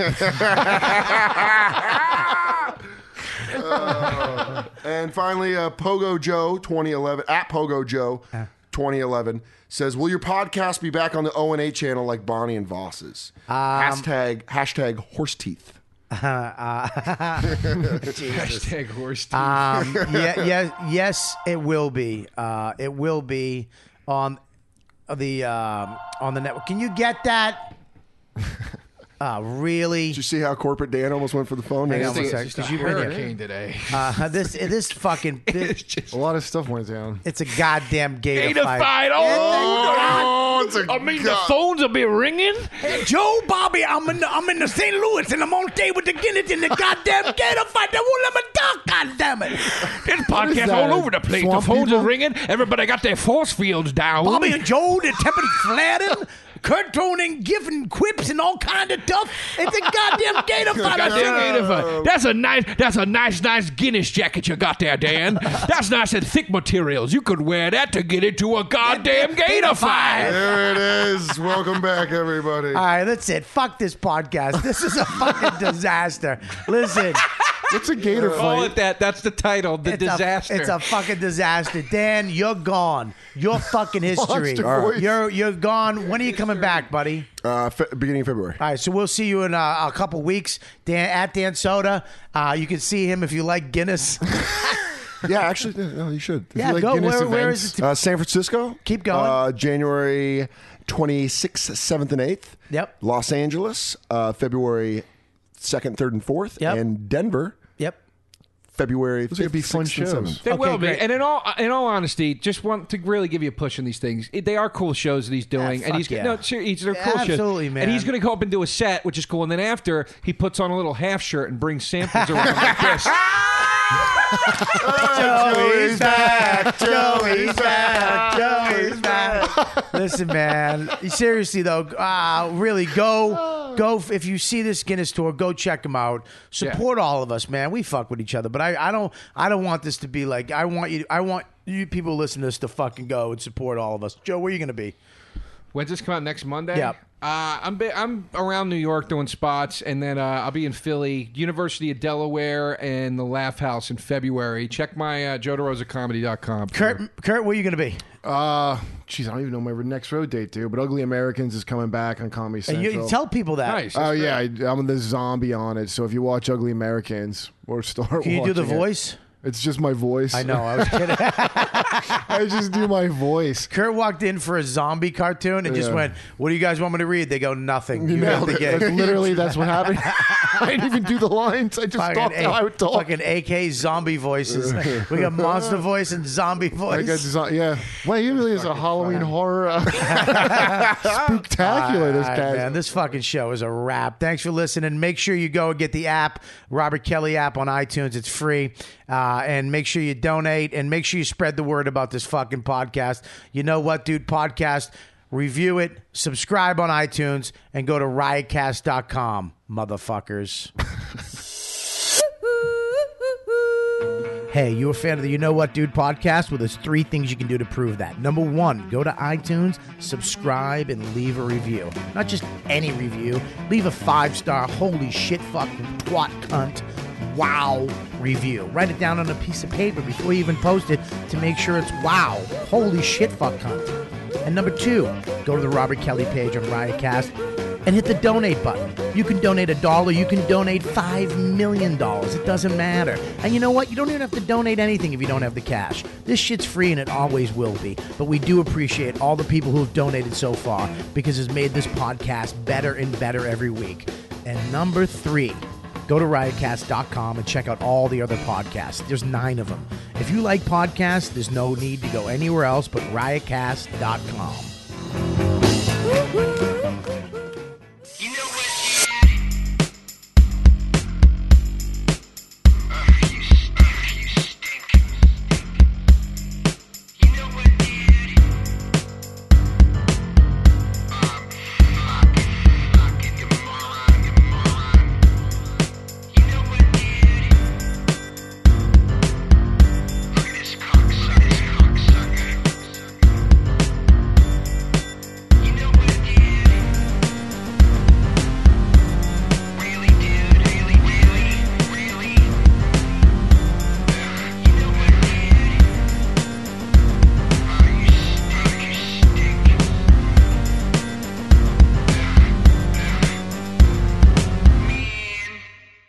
And finally, uh, Pogo Joe twenty eleven at Pogo Joe twenty eleven says, "Will your podcast be back on the O and A channel like Bonnie and Voss's?" Um, hashtag hashtag horse teeth. Hashtag horse teeth. Um, yeah, yeah, yes, it will be. Uh, it will be on the um, on the network. Can you get that? Uh, really? Did you see how corporate Dan almost went for the phone? Hang Man? on one second, It's 'cause just a you've been here. hurricane today. Uh, this this fucking It's this, just A lot of stuff went down. it's a goddamn gator Gator fight. fight. Oh, it's a I mean, the god- phones will be ringing. Hey, Joe, Bobby, I'm in the, I'm in the Saint Louis and I'm on stage with the Guinness in the goddamn gator fight. They won't let me talk. Goddamn it, This is podcast that, all over the place. The swamp phones people? are ringing. Everybody got their force fields down. Bobby and Joe, they're temping flatting. Kurt throwing in giving quips and all kind of stuff. It's a goddamn gator fight. I Goddamn think. Gator fight. That's a nice. That's a nice, nice Guinness jacket you got there, Dan. That's nice and thick materials. You could wear that to get into a goddamn Gator fight. There it is. Welcome back, everybody. All right, that's it. Fuck this podcast. This is a fucking disaster. Listen, What's a gator Call fight? it that. That's the title. The it's disaster. A, it's a fucking disaster. Dan, you're gone. You're fucking history. Monster voice. You're you're gone. When are you coming back, buddy? Uh, fe- beginning of February. All right, so we'll see you in uh, a couple weeks. Dan at Dan Soda. Uh, you can see him if you like Guinness. Yeah, actually, no, you should. If Yeah, you like go. Guinness Where- where events. is it? Uh, San Francisco. Keep going. Uh, January twenty-sixth, seventh, and eighth. Yep. Los Angeles, uh, February second, third, and fourth. Yep. And Denver, Yep. February Those are gonna fifth, be fun sixth, and shows. seventh. They Okay, will be, great. and in all in all honesty, just want to really give you a push in these things. It- They are cool shows that he's doing, fuck and he's yeah. no, seriously, they're cool shows. Absolutely, man. And he's going to go up and do a set, which is cool. And then after, he puts on a little half shirt and brings samples around like this. Joey's back. Joey's back. Joey's back. Listen, man. Seriously though, uh, really go, go. If you see this Guinness tour, go check them out. Support all of us, man. We fuck with each other, but I, I don't, I don't want this to be like. I want you, I want you people listening to this to fucking go and support all of us. Joe, where are you gonna be? When's this come out? Next Monday? Yep. Uh, I'm bi- I'm around New York doing spots, and then uh, I'll be in Philly, University of Delaware, and the Laugh House in February. Check my uh, joe derosa comedy dot com. Kurt, Kurt, where are you gonna be? Uh, geez, I don't even know my next road date, dude. But Ugly Americans is coming back on Comedy And Central. you tell people that. Nice. Oh yeah, I, I'm the zombie on it. So if you watch Ugly Americans or start, Can you do the watching it, voice? it's just my voice. I know. I was kidding. I just do my voice. Kurt walked in for a zombie cartoon and just Yeah. went, "What do you guys want me to read?" They go, "Nothing." You Nailed have the it. game. That's literally, that's what happened. I didn't even do the lines. I just Fucking talked A- how I would talk. Fucking A K zombie voices. We got monster voice and zombie I voice. got design, yeah. Well, he really is a Halloween horror uh, spooktacular. This All right, guy. man, this fucking show is a wrap. Thanks for listening. Make sure you go and get the app, Robert Kelly app on iTunes. It's free. Uh, and make sure you donate and make sure you spread the word about this fucking podcast. You know what, dude? Podcast. Review it, subscribe on iTunes, and go to riotcast dot com, motherfuckers. Hey, you a fan of the You Know What Dude podcast? Well, there's three things you can do to prove that. Number one, go to iTunes, subscribe, and leave a review. Not just any review. Leave a five-star, holy shit, fucking twat cunt, wow review. Write it down on a piece of paper before you even post it to make sure it's wow, holy shit, fuck cunt. And number two, go to the Robert Kelly page on Riotcast and hit the donate button. You can donate a dollar. You can donate five million dollars. It doesn't matter. And you know what? You don't even have to donate anything if you don't have the cash. This shit's free and it always will be. But we do appreciate all the people who have donated so far because it's made this podcast better and better every week. And number three, go to riotcast dot com and check out all the other podcasts. There's nine of them. If you like podcasts, there's no need to go anywhere else but riotcast dot com.